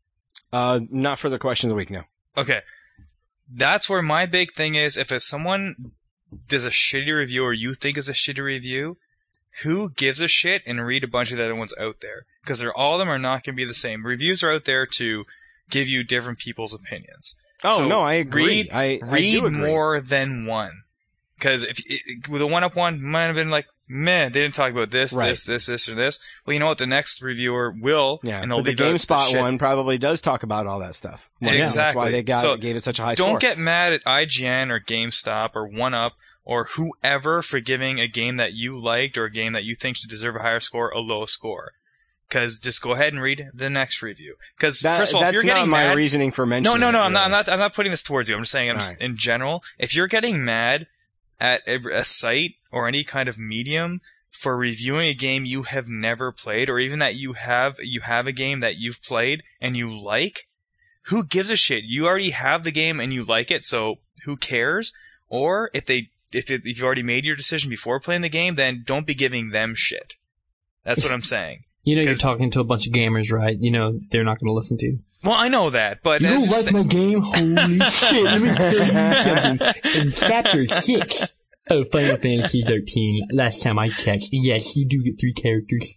Not for the question of the week, no. Okay. That's where my big thing is. If someone does a shitty review or you think is a shitty review, who gives a shit and read a bunch of the other ones out there? Because all of them are not going to be the same. Reviews are out there to give you different people's opinions. Oh, so no, I agree. Read more than one. Because with a 1UP one, might have been like, meh, they didn't talk about this, right. this, or this. Well, you know what? The next reviewer will. Yeah, and they'll but the GameSpot one probably does talk about all that stuff. Well, exactly. That's why they gave it such a high score. Don't get mad at IGN or GameStop or 1UP or whoever for giving a game that you liked or a game that you think should deserve a higher score a low score. Because just go ahead and read the next review. Because first of all, if you're getting mad, my reasoning for mentioning. No, I'm not putting this towards you. I'm just saying, in general, if you're getting mad at a site or any kind of medium for reviewing a game you have never played, or even that you have a game that you've played and you like, who gives a shit? You already have the game and you like it, so who cares? Or if you've already made your decision before playing the game, then don't be giving them shit. That's what I'm saying. You're talking to a bunch of gamers, right? They're not going to listen to you. Well, I know that, but... You don't like my game? Holy shit, let me tell you something. In Chapter 6 of Final Fantasy 13, last time I checked, yes, you do get 3 characters.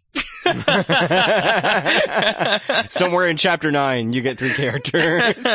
Somewhere in Chapter 9, you get 3 characters.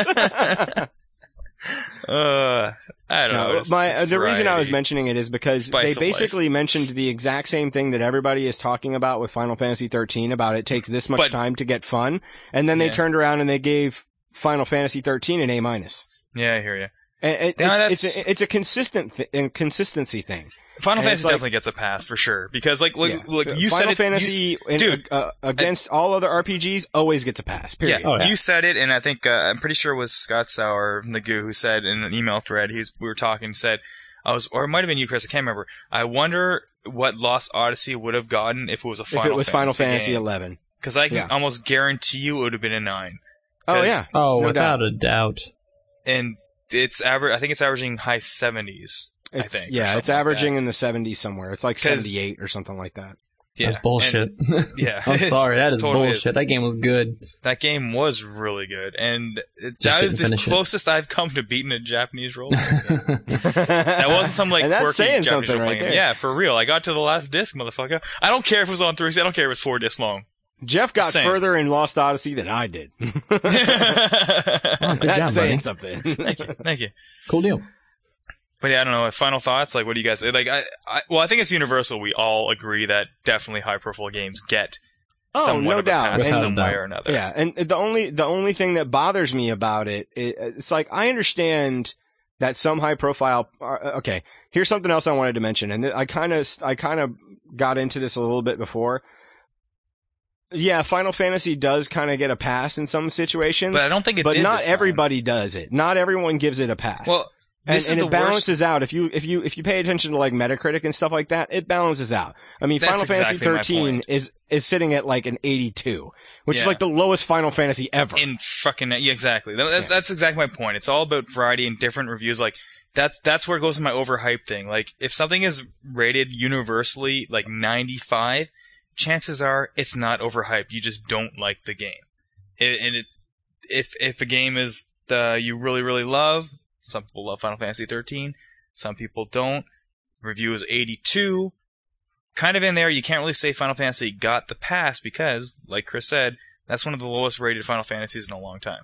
I don't know. The reason I was mentioning it is because they basically mentioned the exact same thing that everybody is talking about with Final Fantasy 13 about it takes this much time to get fun, and then they turned around and they gave Final Fantasy 13 an A-. Yeah, I hear you. It's a consistency thing. Final Fantasy definitely gets a pass for sure because you Final said it. Fantasy against all other RPGs always gets a pass. Period. Yeah, you said it, and I think I'm pretty sure it was Scott Sauer, Nagu, who said in an email thread we were talking, said or it might have been you, Chris. I can't remember. I wonder what Lost Odyssey would have gotten if it was Final Fantasy 11. Because I can almost guarantee you it would have been a 9. Oh yeah. Oh, without a doubt. And I think it's averaging high 70s. It's averaging in the 70s somewhere. It's like 78 or something like that. That's bullshit. Yeah. I'm sorry, that is Totally bullshit. That game was good. That game was really good, and that is the closest I've come to beating a Japanese role playing game. That wasn't some like and that's quirky saying Japanese something role right playing game. there. Yeah, for real. I got to the last disc, motherfucker. I don't care if it was on 3. I don't care if it was 4 discs long. Jeff got Same. further in Lost Odyssey than I did. Oh, good That's job, saying buddy. something. Thank you. Cool deal. But yeah, I don't know. Final thoughts? Like, what do you guys like? I think it's universal. We all agree that definitely high-profile games get somewhat no of a doubt. pass Without a some way doubt. or another. Yeah, and the only thing that bothers me about it's like I understand that some high profile. Okay, here's something else I wanted to mention, and I kind of got into this a little bit before. Yeah, Final Fantasy does kind of get a pass in some situations, But I don't think it but did not this time. everybody does it. Not everyone gives it a pass. Well, and this is the it balances out. If you pay attention to like Metacritic and stuff like that, it balances out. I mean, That's Final Fantasy exactly my 13 point. is sitting at like an 82, which is Yeah. like the lowest Final Fantasy ever. In fucking yeah, exactly. That's exactly my point. It's all about variety and different reviews. Like that's where it goes to my overhyped thing. Like if something is rated universally like 95, chances are it's not overhyped. You just don't like the game. If a game is you really really love, some people love Final Fantasy 13, some people don't. Review is 82. Kind of in there, you can't really say Final Fantasy got the pass because, like Chris said, that's one of the lowest rated Final Fantasies in a long time.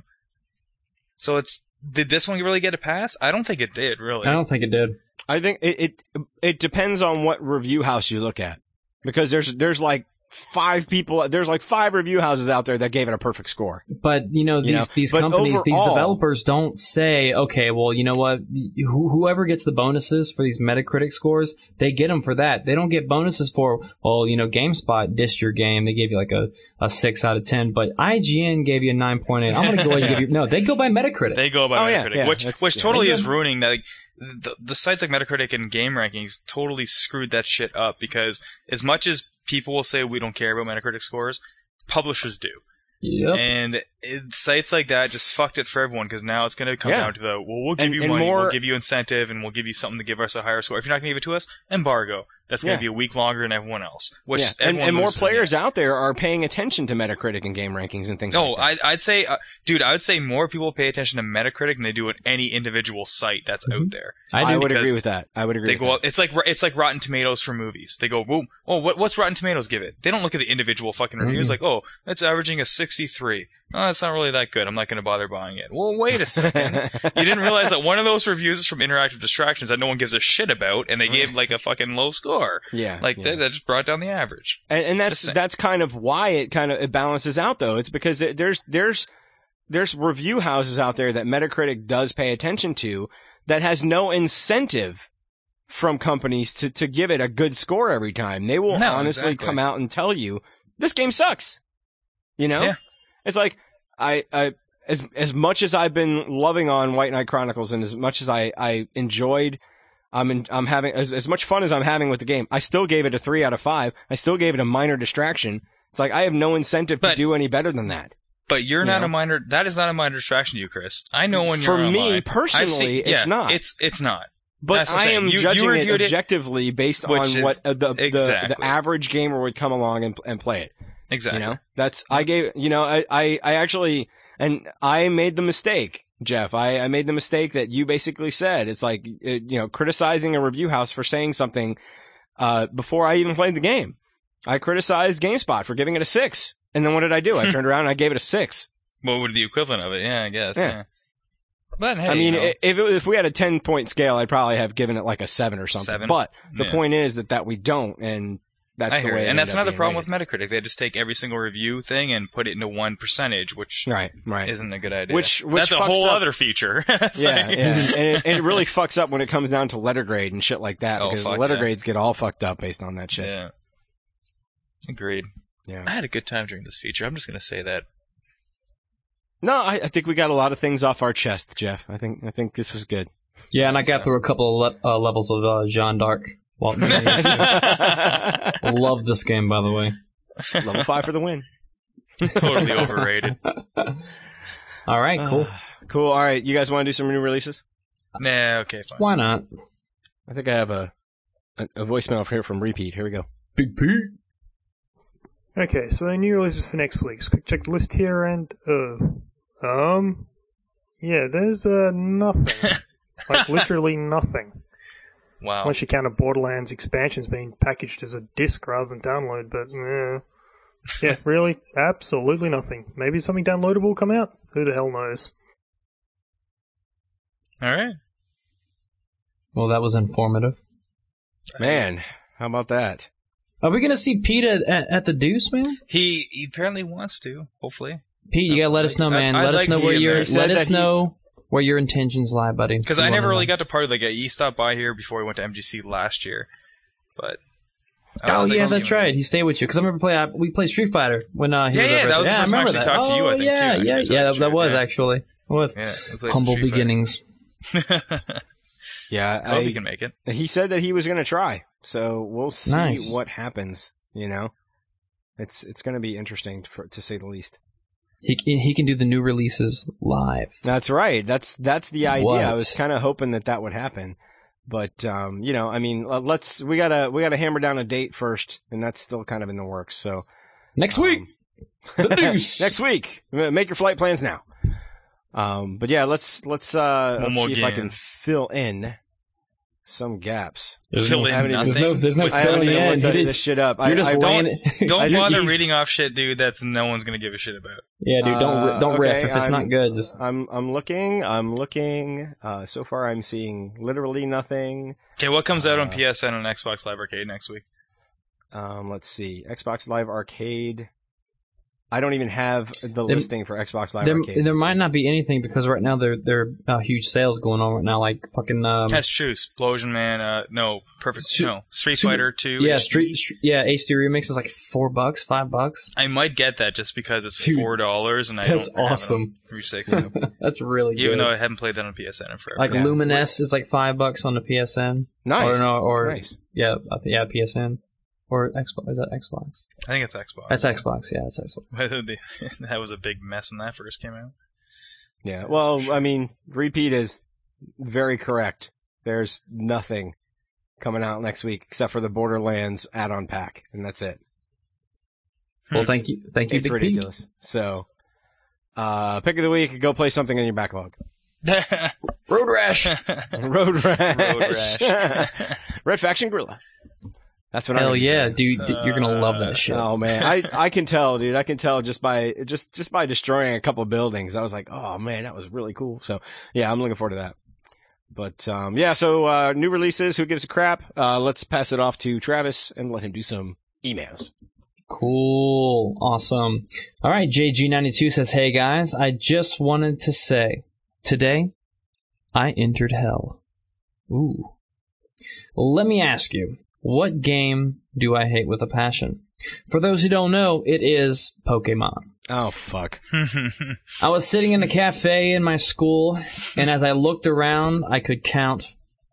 So did this one really get a pass? I don't think it did, really. I don't think it did. I think it depends on what review house you look at, because there's like 5 review houses out there that gave it a perfect score. But these But companies, these overall- developers don't say, okay, well, you know what? Whoever gets the bonuses for these Metacritic scores, they get them for that. They don't get bonuses for, well, GameSpot dissed your game. They gave you like a 6 out of 10, but IGN gave you a 9.8. I'm gonna go ahead and give you no. They go by Metacritic. They go by Metacritic, yeah, which totally is ruining that. The sites like Metacritic and Game Rankings totally screwed that shit up, because as much as people will say we don't care about Metacritic scores, publishers do. Yep. And sites like that just fucked it for everyone, because now it's going to come down to we'll give you And money, more- we'll give you incentive, and we'll give you something to give us a higher score. If you're not going to give it to us, embargo. That's going to be a week longer than everyone else. Which and more players out there are paying attention to Metacritic and Game Rankings and things like that. I'd say, dude, I would say more people pay attention to Metacritic than they do at any individual site that's out there. I would because agree with that. I would agree. They with go that. up, it's like Rotten Tomatoes for movies. They go, what's Rotten Tomatoes give it? They don't look at the individual fucking reviews like, it's averaging a 63. Oh, that's not really that good. I'm not going to bother buying it. Well, wait a second. You didn't realize that one of those reviews is from Interactive Distractions that no one gives a shit about, and they gave like a fucking low score. Yeah. Like that just brought down the average. And that's kind of why it balances out, though. It's because there's review houses out there that Metacritic does pay attention to that has no incentive from companies to give it a good score every time. They will honestly come out and tell you this game sucks. Yeah. It's like as much as I've been loving on White Knight Chronicles, and as much as I enjoyed, I'm having as much fun as I'm having with the game, I still gave it a 3 out of 5. I still gave it a minor distraction. It's like I have no incentive to do any better than that. But you're not a minor. That is not a minor distraction to you, Chris. I know when you're for me online. personally, it's not. It's not. But I am judging it objectively based on what the average gamer would come along and play it. Exactly. I actually, and I made the mistake, Jeff. I made the mistake that you basically said. It's like, criticizing a review house for saying something, before I even played the game. I criticized GameSpot for giving it a 6. And then what did I do? I turned around and I gave it a 6. What would the equivalent of it? Yeah, I guess. Yeah. But hey, I mean, if we had a 10-point scale, I'd probably have given it like a 7 or something. 7? But the point is that we don't, and that's the way. And that's another problem with Metacritic. They just take every single review thing and put it into one percentage, which isn't a good idea. Which that's a whole other feature. And it really fucks up when it comes down to letter grade and shit like that, because the letter grades get all fucked up based on that shit. Yeah. Agreed. Yeah. I had a good time during this feature. I'm just going to say that. No, I think we got a lot of things off our chest, Jeff. I think this was good. Yeah, and I got through a couple of levels of Jeanne d'Arc. Love this game, by the way. Level 5 for the win. Totally overrated. All right, cool. Cool. All right, you guys want to do some new releases? Nah, okay, fine. Why not? I think I have a voicemail here from Repeat. Here we go. Big Pete. Okay, so new releases for next week. Quick check the list here, and yeah, there's nothing, like literally nothing. Wow. Unless you count a Borderlands expansions being packaged as a disc rather than download, but yeah, really, absolutely nothing. Maybe something downloadable will come out. Who the hell knows? All right. Well, that was informative. Man, how about that? Are we going to see Pete at the Deuce, man? He apparently wants to, hopefully. Pete, you got to let us know, man. Let us know where your intentions lie, buddy. Because I never really got to party. Like, he stopped by here before he went to MGC last year. But oh, yeah, that's right. He stayed with you. Because I remember we played Street Fighter when he was over. That was the first time I actually talked to you, I think, too. Yeah, that was actually. It was. Yeah, humble beginnings. Yeah, I hope he can make it. He said that he was going to try, so we'll see what happens. You know, it's going to be interesting to say the least. He can do the new releases live. That's right. That's the idea. What? I was kind of hoping that would happen, but you know, I mean, we gotta hammer down a date first, and that's still kind of in the works. So next week, next week, make your flight plans now. But yeah, let's see if I can fill in some gaps. There's no filling in. This shit up. Don't bother reading off shit, dude. That's no one's gonna give a shit about. Yeah, dude. Don't riff if it's not good. I'm looking. So far, I'm seeing literally nothing. Okay, what comes out on PSN and Xbox Live Arcade next week? Let's see. Xbox Live Arcade. I don't even have the listing for Xbox Live Arcade. There might not be anything because right now there are huge sales going on right now, like fucking. That's true. Explosion Man. Street Fighter 2. Yeah, HD Remix is like $4, $5. I might get that just because it's $4 and that's awesome. Through 6. That's really good. Even though I haven't played that on PSN in forever. Like Luminous is like $5 on the PSN. Nice. Nice. Yeah, PSN. Or Xbox? Is that Xbox? I think it's Xbox. That's Xbox, yeah. That's Xbox. That was a big mess when that first came out. Yeah, well, I mean, Repeat is very correct. There's nothing coming out next week except for the Borderlands add-on pack, and that's it. Well, thank you, it's Big ridiculous. Pete. So, pick of the week, go play something in your backlog. Road Rash. Road Rash. Red Faction Guerrilla. That's what Hell yeah, dude! You're gonna love that shit. Oh man, I can tell, dude. I can tell just by destroying a couple buildings. I was like, oh man, that was really cool. So yeah, I'm looking forward to that. But yeah, so new releases. Who gives a crap? Let's pass it off to Travis and let him do some emails. Cool, awesome. All right, JG92 says, "Hey guys, I just wanted to say today I entered hell. Ooh. Well, let me ask you." What game do I hate with a passion? For those who don't know, it is Pokemon. Oh, fuck. I was sitting in a cafe in my school, and as I looked around, I could count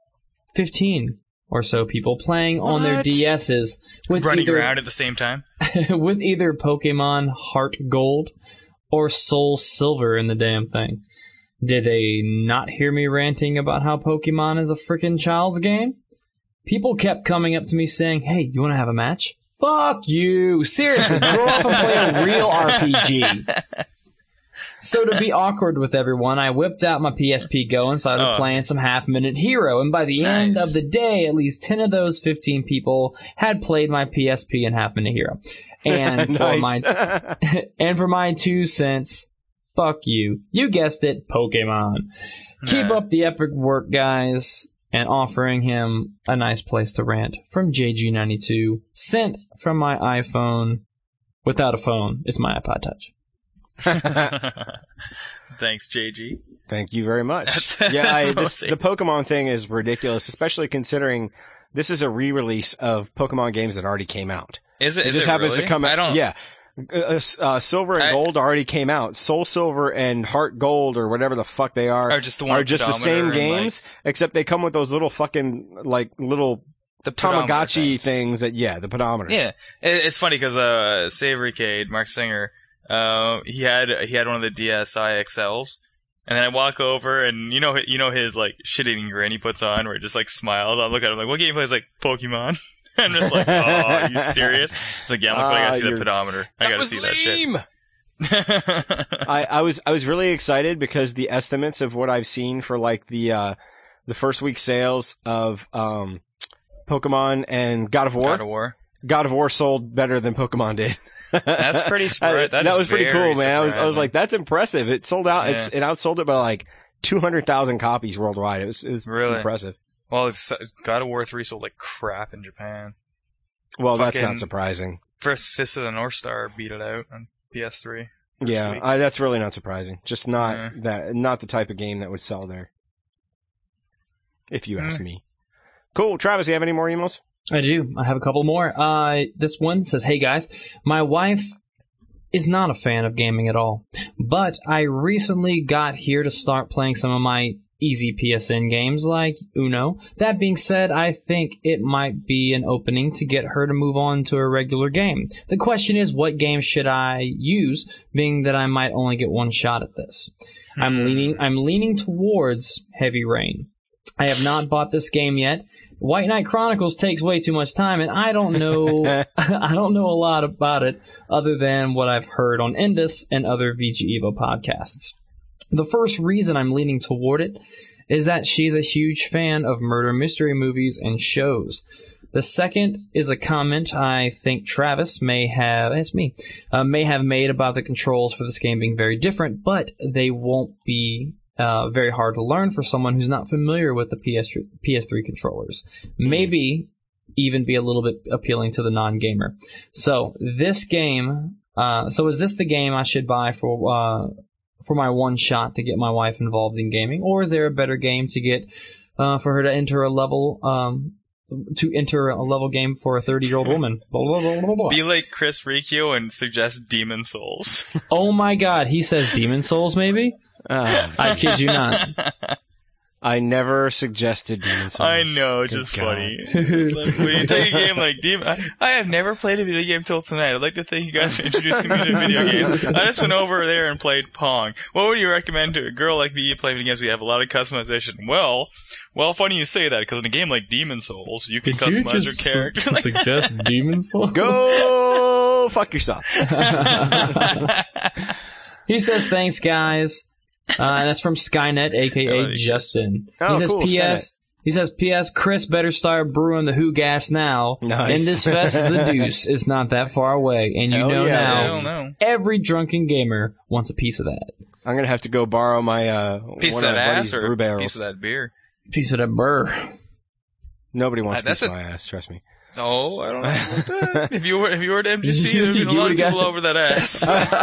15 or so people playing on their DSs. Running around at the same time? With either Pokemon Heart Gold or Soul Silver in the damn thing. Did they not hear me ranting about how Pokemon is a freaking child's game? People kept coming up to me saying, hey, you want to have a match? Fuck you! Seriously, grow up and play a real RPG. So to be awkward with everyone, I whipped out my PSP Go and started playing some Half-Minute Hero, and by the end of the day, at least 10 of those 15 people had played my PSP and Half-Minute Hero. And for my 2 cents, fuck you. You guessed it, Pokemon. Keep up the epic work, guys. And offering him a nice place to rant from JG92, sent from my iPhone without a phone. It's my iPod Touch. Thanks, JG. Thank you very much. The Pokemon thing is ridiculous, especially considering this is a re-release of Pokemon games that already came out. Is it? It just happens to come out. I don't. Yeah. Silver and Gold already came out. Soul Silver and Heart Gold or whatever the fuck they are just the same games, except they come with those little fucking the Tamagotchi things the pedometer. Yeah, it's funny because Savory Cade, Mark Singer, he had one of the DSi XLs, and then I walk over and you know his like shit-eating grin he puts on where he just like smiles. I look at him like, what game plays like Pokemon? I'm just like, oh, are you serious? It's like, yeah, look, I gotta see the pedometer. I gotta see that shit. I was really excited because the estimates of what I've seen for like the first week sales of Pokemon and God of War. God of War sold better than Pokemon did. That's pretty that was pretty cool, man. I was like, that's impressive. It sold out. Yeah. It outsold it by like 200,000 copies worldwide. It was really impressive. Well, God of War 3 sold like crap in Japan. Well, that's not surprising. First Fist of the North Star beat it out on PS3. Yeah, that's really not surprising. Just not the type of game that would sell there. If you ask me. Cool. Travis, you have any more emails? I do. I have a couple more. This one says, hey guys, my wife is not a fan of gaming at all, but I recently got here to start playing some of my easy PSN games like Uno. That being said, I think it might be an opening to get her to move on to a regular game. The question is, what game should I use, being that I might only get one shot at this? I'm leaning towards Heavy Rain. I have not bought this game yet. White Knight Chronicles takes way too much time, and I don't know I don't know a lot about it other than what I've heard on Indus and other VG Evo podcasts. The first reason I'm leaning toward it is that she's a huge fan of murder mystery movies and shows. The second is a comment I think Travis may have made about the controls for this game being very different, but they won't be very hard to learn for someone who's not familiar with the PS3 controllers. Maybe even be a little bit appealing to the non-gamer. So is this the game I should buy for my one shot to get my wife involved in gaming, or is there a better game to get for her to enter a level game for a 30-year-old woman? Blah, blah, blah, blah, blah. Be like Chris Riccio and suggest Demon Souls. Oh my God, he says Demon Souls, maybe? I kid you not. I never suggested Demon Souls. I know, it's just funny. It's like, when you take a game like Demon... I have never played a video game till tonight. I'd like to thank you guys for introducing me to video games. I just went over there and played Pong. What would you recommend to a girl like me you play video games where you have a lot of customization? Well, funny you say that, because in a game like Demon Souls, you can customize your character. Suggest Demon Souls? Go fuck yourself. He says, thanks, guys. And that's from Skynet, aka Justin. He says, cool, P.S. Skynet. He says, P.S. Chris better start brewing the Who gas now. Nice. In this fest, the deuce is not that far away, and every drunken gamer wants a piece of that. I'm gonna have to go borrow my piece of that ass or brew barrels. Piece of that beer. Piece of that burr. Nobody wants a piece of my ass. Trust me. Oh, I don't know about that. If you were at MGC, there'd be a lot of people over that ass.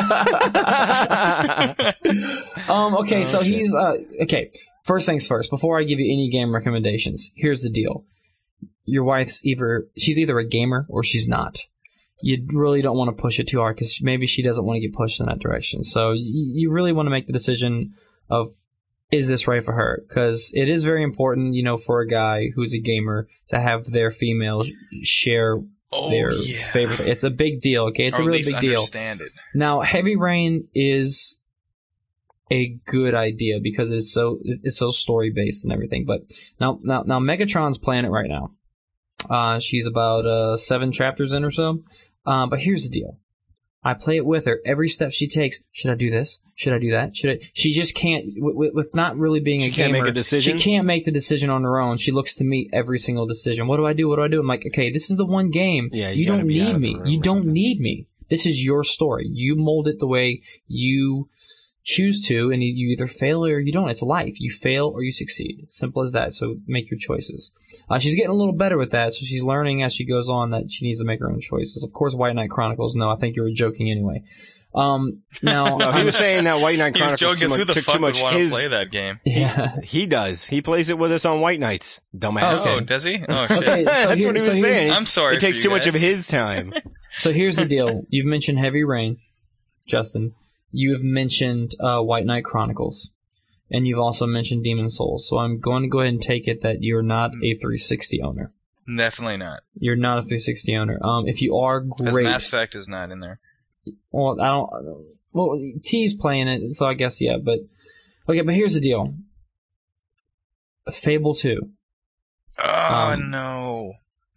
Okay, so he's okay. First things first. Before I give you any game recommendations, here's the deal: your wife's she's either a gamer or she's not. You really don't want to push it too hard because maybe she doesn't want to get pushed in that direction. So you really want to make the decision of, is this right for her? Because it is very important, for a guy who's a gamer to have their female share their favorite. It's a big deal, okay? It's a really big deal. Understand it. Now, Heavy Rain is a good idea because it's so story based and everything. But now Megatron's playing it right now. She's about 7 chapters in or so. But here's the deal. I play it with her. Every step she takes, should I do this? Should I do that? She just can't, with not really being a gamer. She can't make a decision? She can't make the decision on her own. She looks to me every single decision. What do I do? I'm like, okay, this is the one game. Yeah, you don't need me. You don't need me. This is your story. You mold it the way you choose to, and you either fail or you don't. It's life. You fail or you succeed. Simple as that. So make your choices. She's getting a little better with that, so she's learning as she goes on that she needs to make her own choices. Of course, White Knight Chronicles. No, I think you were joking anyway. Now no, he was saying that White Knight Chronicles he was joking, who the fuck would want to play that game? Yeah, he does. He plays it with us on White Knights. Dumbass. Oh, does he? Oh shit. Okay, that's what he was saying. I'm sorry. It takes too much of his time. So here's the deal. You've mentioned Heavy Rain, Justin. You have mentioned White Knight Chronicles, and you've also mentioned Demon Souls. So I'm going to go ahead and take it that you're not a 360 owner. Definitely not. You're not a 360 owner. If you are, great. As Mass Effect is not in there. Well, I don't. Well, T's playing it, so I guess yeah. But okay, but here's the deal. Fable 2. Oh no.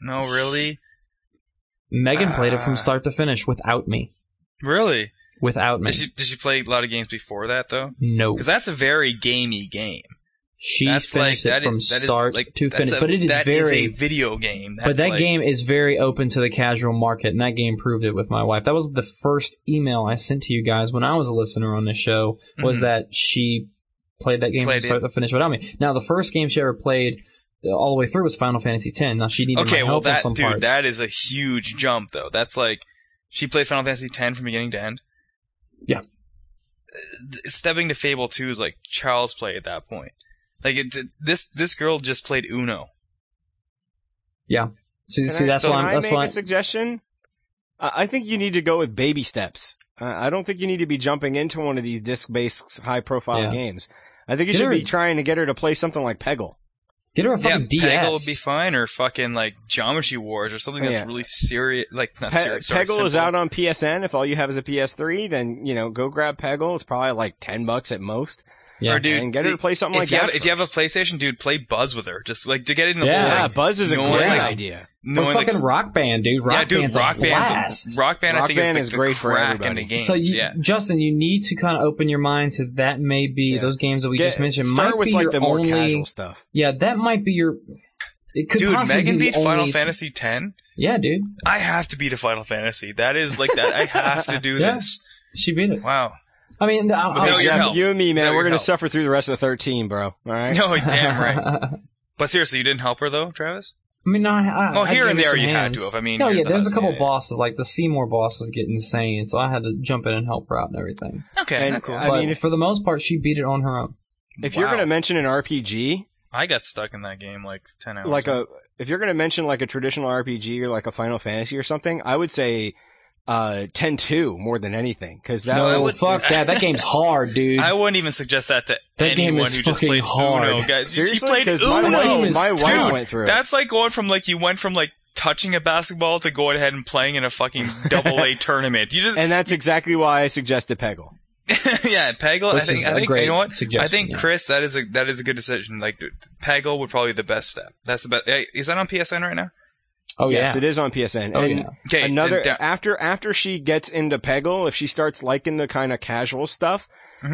No, really? Megan played it from start to finish without me. Really? Without me. Did she play a lot of games before that, though? No. Because that's a very gamey game. She finished it from start to finish. But it is that is a video game. But that game is very open to the casual market, and that game proved it with my wife. That was the first email I sent to you guys when I was a listener on this show, was that she played that game from start to finish without me. Now, the first game she ever played all the way through was Final Fantasy X. Now, she needed my help on some parts. That is a huge jump, though. That's like, she played Final Fantasy X from beginning to end. Yeah. Stepping to Fable 2 is like child's play at that point. Like, this girl just played Uno. Yeah. See, that's why I'm... Can I make a suggestion? I think you need to go with baby steps. I don't think you need to be jumping into one of these disc-based, high-profile games. I think you should be trying to get her to play something like Peggle. Get her a fucking DS. Peggle would be fine, or fucking, like, Geometry Wars, or something that's really serious, like, not serious. Peggle is out on PSN. If all you have is a PS3, then, go grab Peggle. It's probably like $10 at most. Yeah. Or, dude, and get her to play something like that. If you have a PlayStation, dude, play Buzz with her. Just, like, to get in the whole, Buzz is a great idea. Or fucking Rock Band, dude. Rock Band's Rock Band, I think, is great for crack everybody. in the game. So, Justin, you need to kind of open your mind to that. Maybe those games that we just mentioned start might with be like your the more only casual stuff. Yeah, that might be your. It could dude, possibly Megan be beat Final Fantasy X. Yeah, dude. I have to beat a Final Fantasy. That is like that. I have to do this. She beat it. Wow. I mean, you and me, man, we're going to suffer through the rest of the 13, bro. All right? No, damn right. But seriously, you didn't help her, though, Travis? I mean, no, here and there you had to have. I mean, no, there's a couple bosses, like the Seymour bosses get insane, so I had to jump in and help her out and everything. Okay, and, cool. I mean, for the most part, she beat it on her own. If you're going to mention an RPG... I got stuck in that game like 10 hours. If you're going to mention like a traditional RPG or like a Final Fantasy or something, I would say 10-2 more than anything, because that game's hard, dude. I wouldn't even suggest that to anyone who just played hard. Uno. Guys, seriously? She played Uno. My wife went through it. That's like going from you went from touching a basketball to going ahead and playing in a fucking AA tournament. And that's exactly why I suggested Peggle. Yeah, Peggle. I think you know what? I think Chris, that is a good decision. Like Peggle would probably be the best step. That's the best. Is that on PSN right now? Oh yes, it is on PSN. Oh, and yeah. Okay, after she gets into Peggle, if she starts liking the kind of casual stuff,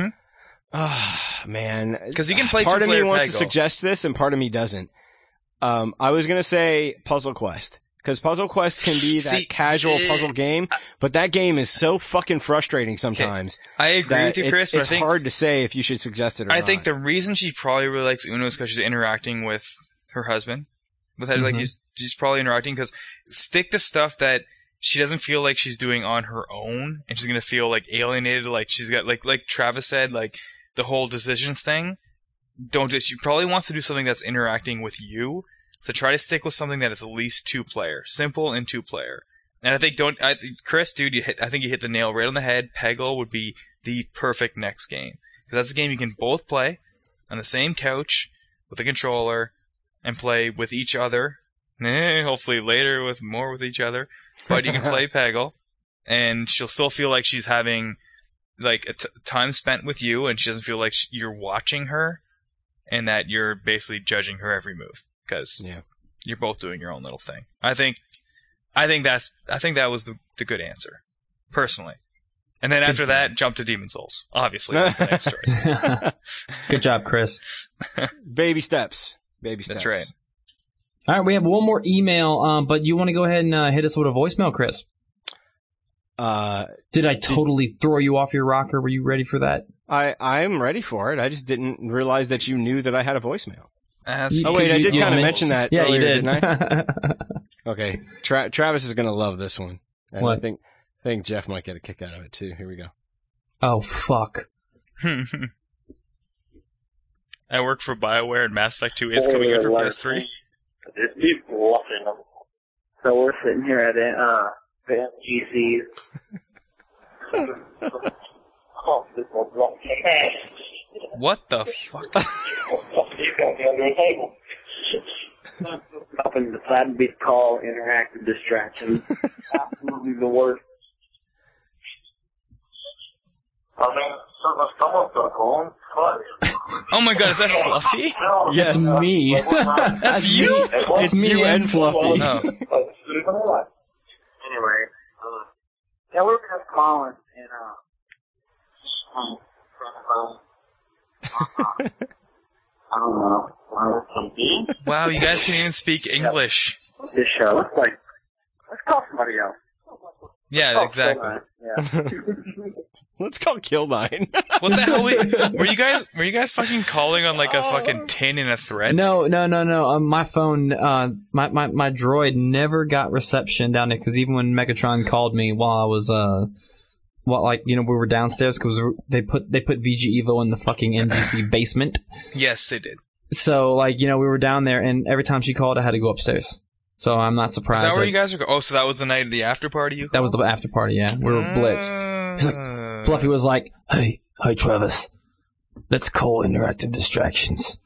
man, because you can play. Part of me wants Peggle. to suggest this, and part of me doesn't. I was gonna say Puzzle Quest. Because Puzzle Quest can be that casual puzzle game, but that game is so fucking frustrating sometimes. I agree with you, Chris, but it's hard to say if you should suggest it or not. I think the reason she probably really likes Uno is because she's interacting with her husband. She's probably interacting, because stick to stuff that she doesn't feel like she's doing on her own, and she's gonna feel like alienated, like she's got like Travis said, like the whole decisions thing. Don't do. She probably wants to do something that's interacting with you. So try to stick with something that is at least 2-player, simple and 2-player. And I think Chris, dude, I think you hit the nail right on the head. Peggle would be the perfect next game, because that's a game you can both play on the same couch with a controller and play with each other. Hopefully later with each other, but you can play Peggle, and she'll still feel like she's having like time spent with you, and she doesn't feel like you're watching her, and that you're basically judging her every move. Because you're both doing your own little thing. I think that was the good answer, personally. And then after that, jump to Demon's Souls. Obviously, that's the next choice. Good job, Chris. Baby steps. That's right. All right, we have one more email, but you want to go ahead and hit us with a voicemail, Chris? Did I totally throw you off your rocker? Were you ready for that? I'm ready for it. I just didn't realize that you knew that I had a voicemail. Oh wait, I did kind of mention that earlier, you did. didn't I? Okay, Travis is going to love this one. And what? I think Jeff might get a kick out of it too. Here we go. Oh, fuck. I work for BioWare, and Mass Effect 2 is coming out for PS3. There's people watching them. So we're sitting here at GC's. Oh, this will drop cash. What the fuck? You got me under a table. Nothing that'd be called interactive distraction. Absolutely the worst. someone's gonna call him. Oh my god, is that Fluffy? Yes. It's me. That's you? It's me and Fluffy. Oh. Anyway, yeah, we were just calling and I don't know. Wow, you guys can even speak English. This show. Let's call somebody else. Yeah, exactly. Yeah. Let's call Kill9. What the hell? Were you guys fucking calling on like a fucking tin in a thread? No. My phone, my droid never got reception down there because even when Megatron called me while I was, we were downstairs because they put VG Evo in the fucking NGC basement. Yes, they did. So we were down there, and every time she called, I had to go upstairs. So I'm not surprised. Is that where you guys were? Oh, so that was the night of the after party? That was the after party. Yeah, we were blitzed. He's like, Fluffy was like, "Hey, Travis, let's call Interactive Distractions."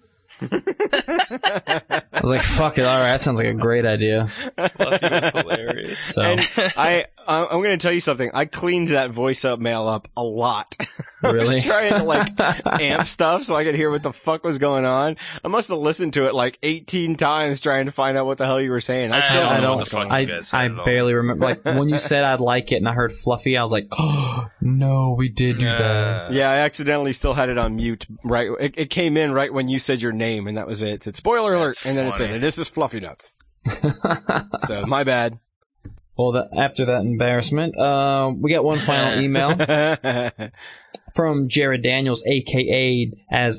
I was like, "Fuck it, all right, that sounds like a great idea." Fluffy was hilarious. So And I'm going to tell you something. I cleaned that voice up mail up a lot. Really? I was trying to amp stuff so I could hear what the fuck was going on. I must have listened to it 18 times trying to find out what the hell you were saying. I still don't know what's going on. I barely remember. When you said I'd like it and I heard Fluffy, I was like, "Oh no, we did do that." Yeah, I accidentally still had it on mute. Right, it came in right when you said your name, and that was it. It said spoiler alert, and then it said, "This is Fluffy Nuts." So my bad. Well, after that embarrassment, we got one final email from Jared Daniels, a.k.a. as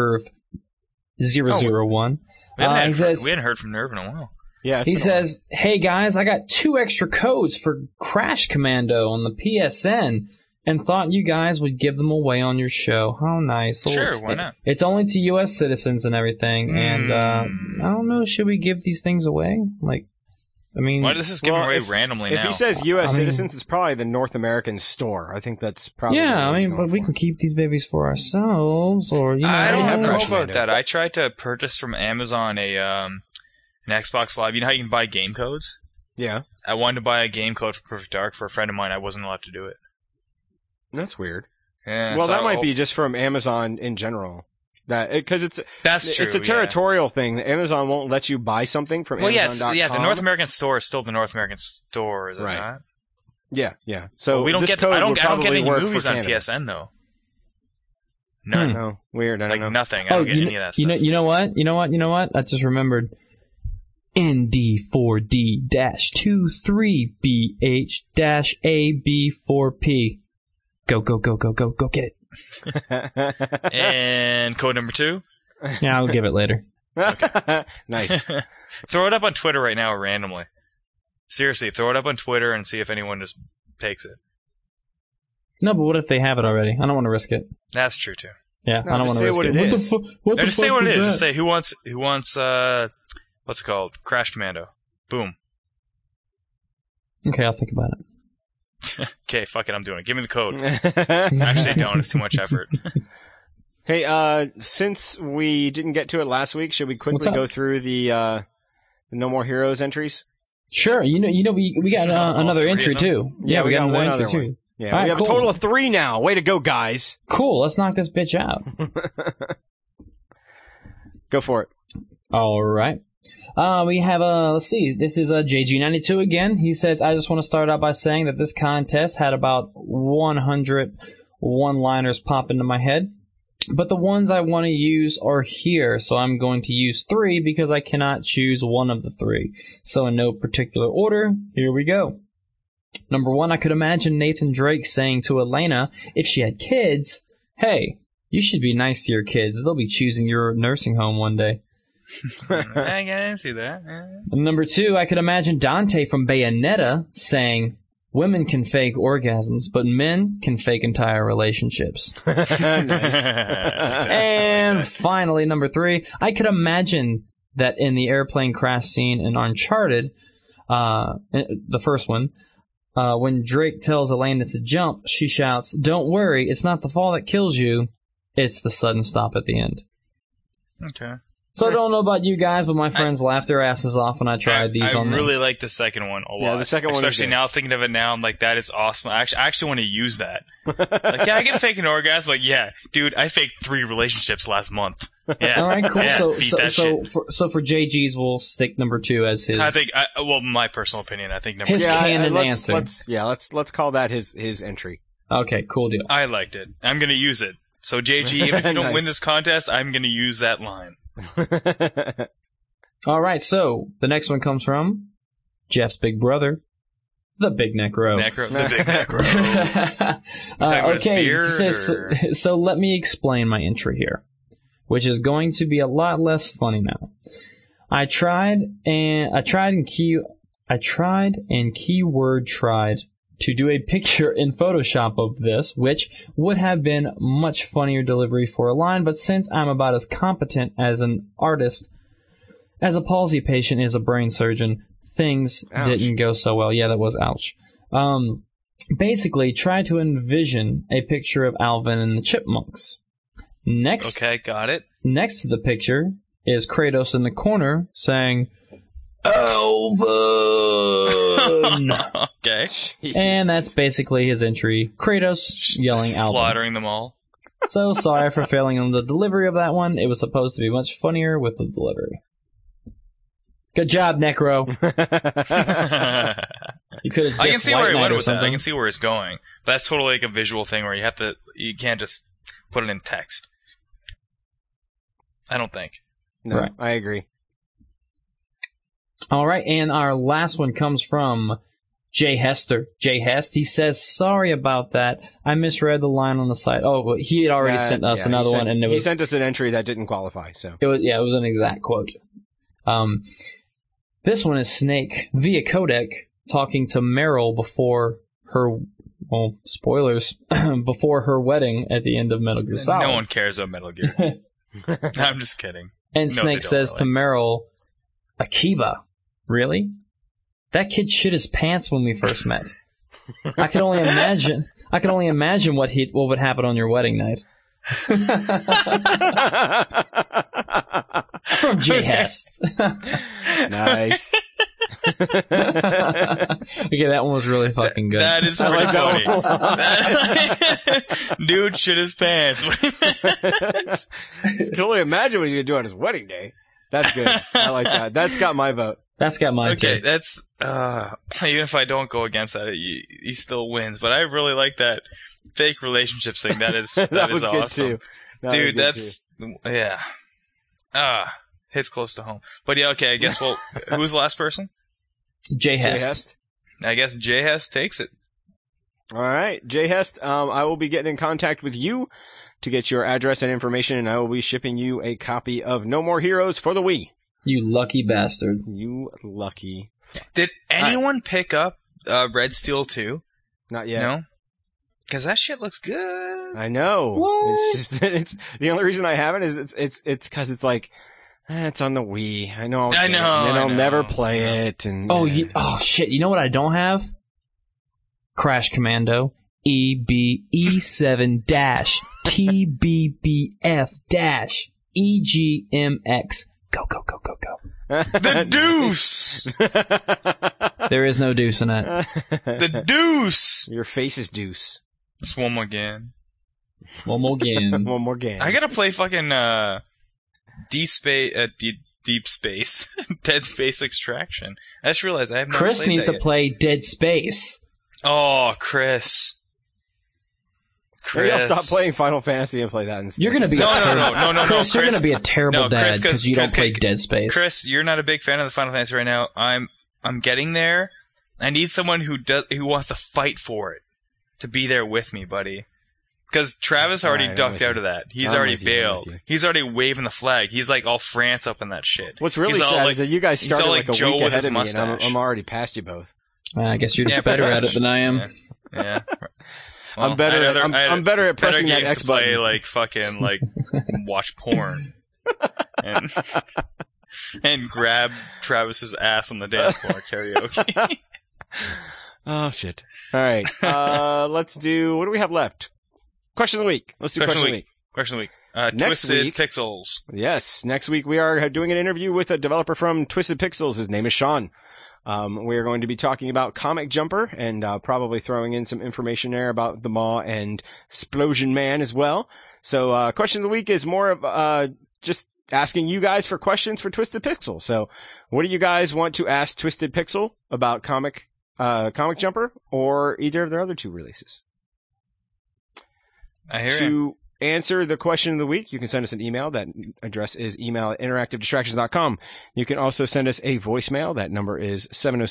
Nerve001. We hadn't heard from Nerve in a while. Yeah, he says, "Hey guys, I got 2 extra codes for Crash Commando on the PSN and thought you guys would give them away on your show." How nice. Sure, why not? It's only to U.S. citizens and everything, and I don't know, should we give these things away? Why does this give away randomly now? If he says U.S. citizens, it's probably the North American store. I think that's probably. Yeah, but we can keep these babies for ourselves, or I don't know about that. I tried to purchase from Amazon an Xbox Live. You know how you can buy game codes? Yeah. I wanted to buy a game code for Perfect Dark for a friend of mine. I wasn't allowed to do it. That's weird. Yeah. Well, that might be just from Amazon in general. Because that's true. It's a territorial thing. Amazon won't let you buy something from Amazon.com. Yeah. The North American store is still the North American store, is it not? Yeah. So we don't get. I don't get any movies on PSN though. None. No, weird. I don't know. Nothing. I don't get any of that stuff. You know what? I just remembered. ND4D-23BH-AB4P. Go get it. And code number 2? Yeah, I'll give it later. Okay. Nice. Throw it up on Twitter right now randomly. Seriously, throw it up on Twitter and see if anyone just takes it. No, but what if they have it already? I don't want to risk it. That's true too. Yeah, I don't want to risk it. Just say what it is. Just say who wants what's it called? Crash Commando. Boom. Okay, I'll think about it. Okay, fuck it, I'm doing it. Give me the code. Actually, don't. It's too much effort. Hey, since we didn't get to it last week, should we quickly go through the No More Heroes entries? Sure. We got another entry too. Yeah, we got one other one. Yeah, we have a total of 3 now. Way to go, guys. Cool. Let's knock this bitch out. Go for it. All right. We have, let's see, this is JG92 again. He says, "I just want to start out by saying that this contest had about 100 one-liners pop into my head, but the ones I want to use are here, so I'm going to use 3 because I cannot choose one of the 3. So in no particular order, here we go. Number 1, I could imagine Nathan Drake saying to Elena, if she had kids, hey, you should be nice to your kids. They'll be choosing your nursing home one day." I can see that. Number 2, I could imagine Dante from Bayonetta saying, women can fake orgasms, but men can fake entire relationships. And finally, number 3, I could imagine that in the airplane crash scene in Uncharted, the first one, when Drake tells Elena to jump, she shouts, "Don't worry, it's not the fall that kills you, it's the sudden stop at the end." Okay. So I don't know about you guys, but my friends laughed their asses off when I tried these on them. I really like the second one a lot. Yeah, the second one, especially now thinking of it now, I'm like, that is awesome. I actually want to use that. Like, yeah, I can fake an orgasm, but yeah, dude, I faked 3 relationships last month. Yeah. All right, cool. Yeah, so for JG's, we'll stick number 2 as his. I think, my personal opinion, I think number his 2. canon answer. Let's call that his entry. Okay, cool deal. I liked it. I'm gonna use it. So JG, even if you don't win this contest, I'm gonna use that line. All right, so the next one comes from Jeff's big brother, the Big Necro. The Big Necro. Okay, so let me explain my entry here, which is going to be a lot less funny now. I tried and keyword tried to do a picture in Photoshop of this, which would have been much funnier delivery for a line, but since I'm about as competent as an artist as a palsy patient is a brain surgeon, things didn't go so well. Yeah, that was ouch. Basically, try to envision a picture of Alvin and the Chipmunks. Okay, got it. Next to the picture is Kratos in the corner saying, Alvin! Okay. And that's basically his entry. Kratos yelling Alvin. Slaughtering them all. So sorry for failing on the delivery of that one. It was supposed to be much funnier with the delivery. Good job, Necro. You could have. I can see where he went with that. I can see where it's going. But that's totally like a visual thing where you can't just put it in text. I don't think. No, right. I agree. All right, and our last one comes from Jay Hester. Jay Hest, he says, sorry about that. I misread the line on the site. Oh, but he had already sent us another one. And he sent us an entry that didn't qualify. So it was an exact quote. This one is Snake via codec talking to Meryl before her, well, spoilers, before her wedding at the end of Metal Gear Solid. No one cares about Metal Gear. I'm just kidding. And Snake says to Meryl, Akiba, really? That kid shit his pants when we first met. I can only imagine what would happen on your wedding night. From Jay Hest. Nice. Okay, that one was really fucking good. That is pretty funny. Dude shit his pants. I can only imagine what he's going to do on his wedding day. That's good. I like that. That's got my vote. That's got mine too. Okay, that's even if I don't go against that, he still wins. But I really like that fake relationships thing. That is that is awesome. Good too. Dude, that's yeah. Hits close to home. But yeah, okay, I guess who's the last person? Jay Hest. I guess Jay Hest takes it. All right, Jay Hest, I will be getting in contact with you to get your address and information, and I will be shipping you a copy of No More Heroes for the Wii. You lucky bastard. You lucky. Did anyone pick up Red Steel 2? Not yet. No? Because that shit looks good. I know. What? It's the only reason I haven't is it's because it's like, it's on the Wii. I know. And I'll never play it. And oh shit! You know what I don't have? Crash Commando EBE7 TBBF EGMX. Go. The deuce! There is no deuce in it. The deuce! Your face is deuce. Just one more game. One more game. I gotta play fucking Deep Space. Dead Space Extraction. I just realized I have not Chris played needs that to play Dead Space. Oh, Chris. Maybe I'll stop playing Final Fantasy and play that instead. You're gonna be no, Chris, you're gonna be a terrible dad because you don't play Dead Space. Chris, you're not a big fan of the Final Fantasy right now. I'm getting there. I need someone who wants to fight for it to be there with me, buddy. Because Travis already ducked out of that. He's already bailed. He's already waving the flag. He's like all France up in that shit. What's really sad is that you guys started like a week ahead of me, and I'm already past you both. I guess you're just better at it than I am. Yeah. Well, I'm better at pressing that X button. Play, like fucking like watch porn and grab Travis's ass on the dance floor karaoke. Oh shit! All right, let's do. What do we have left? Question of the week. Let's do question of the week. Question of the week. Twisted Pixels. Yes, next week we are doing an interview with a developer from Twisted Pixels. His name is Sean. We are going to be talking about Comic Jumper and probably throwing in some information there about the Maw and Splosion Man as well. So question of the week is more of just asking you guys for questions for Twisted Pixel. So what do you guys want to ask Twisted Pixel about Comic Jumper or either of their other two releases? I hear you. Answer the question of the week, you can send us an email. That address is email@interactivedistractions.com. You can also send us a voicemail. That number is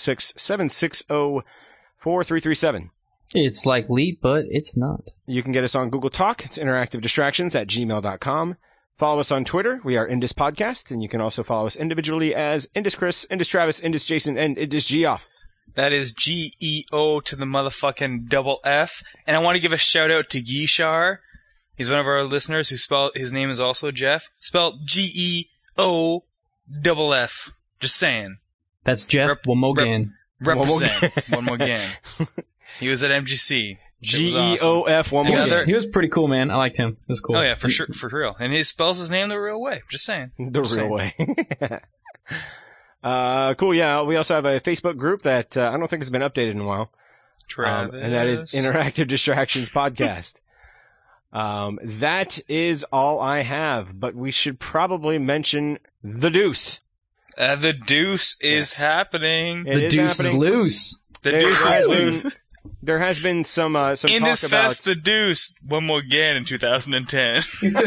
706-760-4337. It's like Leap, but it's not. You can get us on Google Talk. It's interactivedistractions@gmail.com. Follow us on Twitter. We are Indus Podcast, and you can also follow us individually as Indus Chris, Indus Travis, Indus Jason, and Indus Geoff. That is GEO to the motherfucking double F. And I want to give a shout out to Gishar. He's one of our listeners his name is also Jeff. Spelled GEOFF. Just saying. That's Jeff Womogan. Represent. One more gang. He was at MGC. GEOF one more gang. He was pretty cool, man. I liked him. It was cool. Oh yeah, for sure, for real. And he spells his name the real way. Just saying. Way. Cool, yeah. We also have a Facebook group that I don't think has been updated in a while. And that is Interactive Distractions Podcast. That is all I have, but we should probably mention The Deuce. The Deuce is happening. The Deuce is loose. The Deuce is loose. There has been some talk about Indus Fest The Deuce one more again in 2010.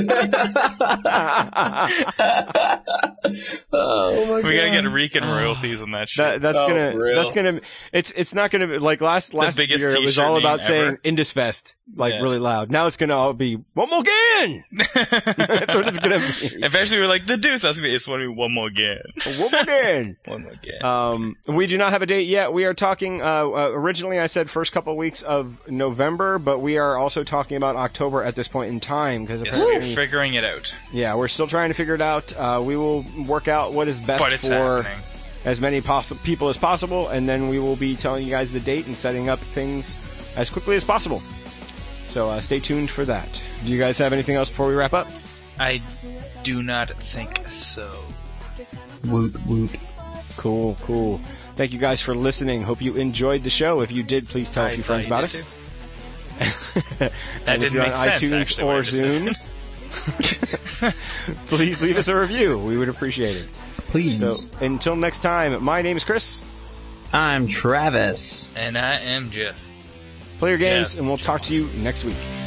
Oh my god. We gotta get Rican royalties on that shit. That's gonna it's not gonna like last year it was all about saying Indus Fest really loud. Now it's gonna all be one more again. That's what it's gonna be. Eventually we're like The Deuce. It's gonna be one more again. One more again. One more again. We do not have a date yet. We are talking. Originally, I said first couple of weeks of November, but we are also talking about October at this point in time because we're figuring it out. Yeah, we're still trying to figure it out. We will work out what is best for as many people as possible, and then we will be telling you guys the date and setting up things as quickly as possible. So stay tuned for that. Do you guys have anything else before we wrap up? I do not think so. Woot woot. Cool. Thank you guys for listening. Hope you enjoyed the show. If you did, please tell a few friends about us. That didn't make sense, iTunes or Zune, please leave us a review. We would appreciate it. Please. So until next time, my name is Chris. I'm Travis. And I am Jeff. Play your games, and we'll talk to you next week.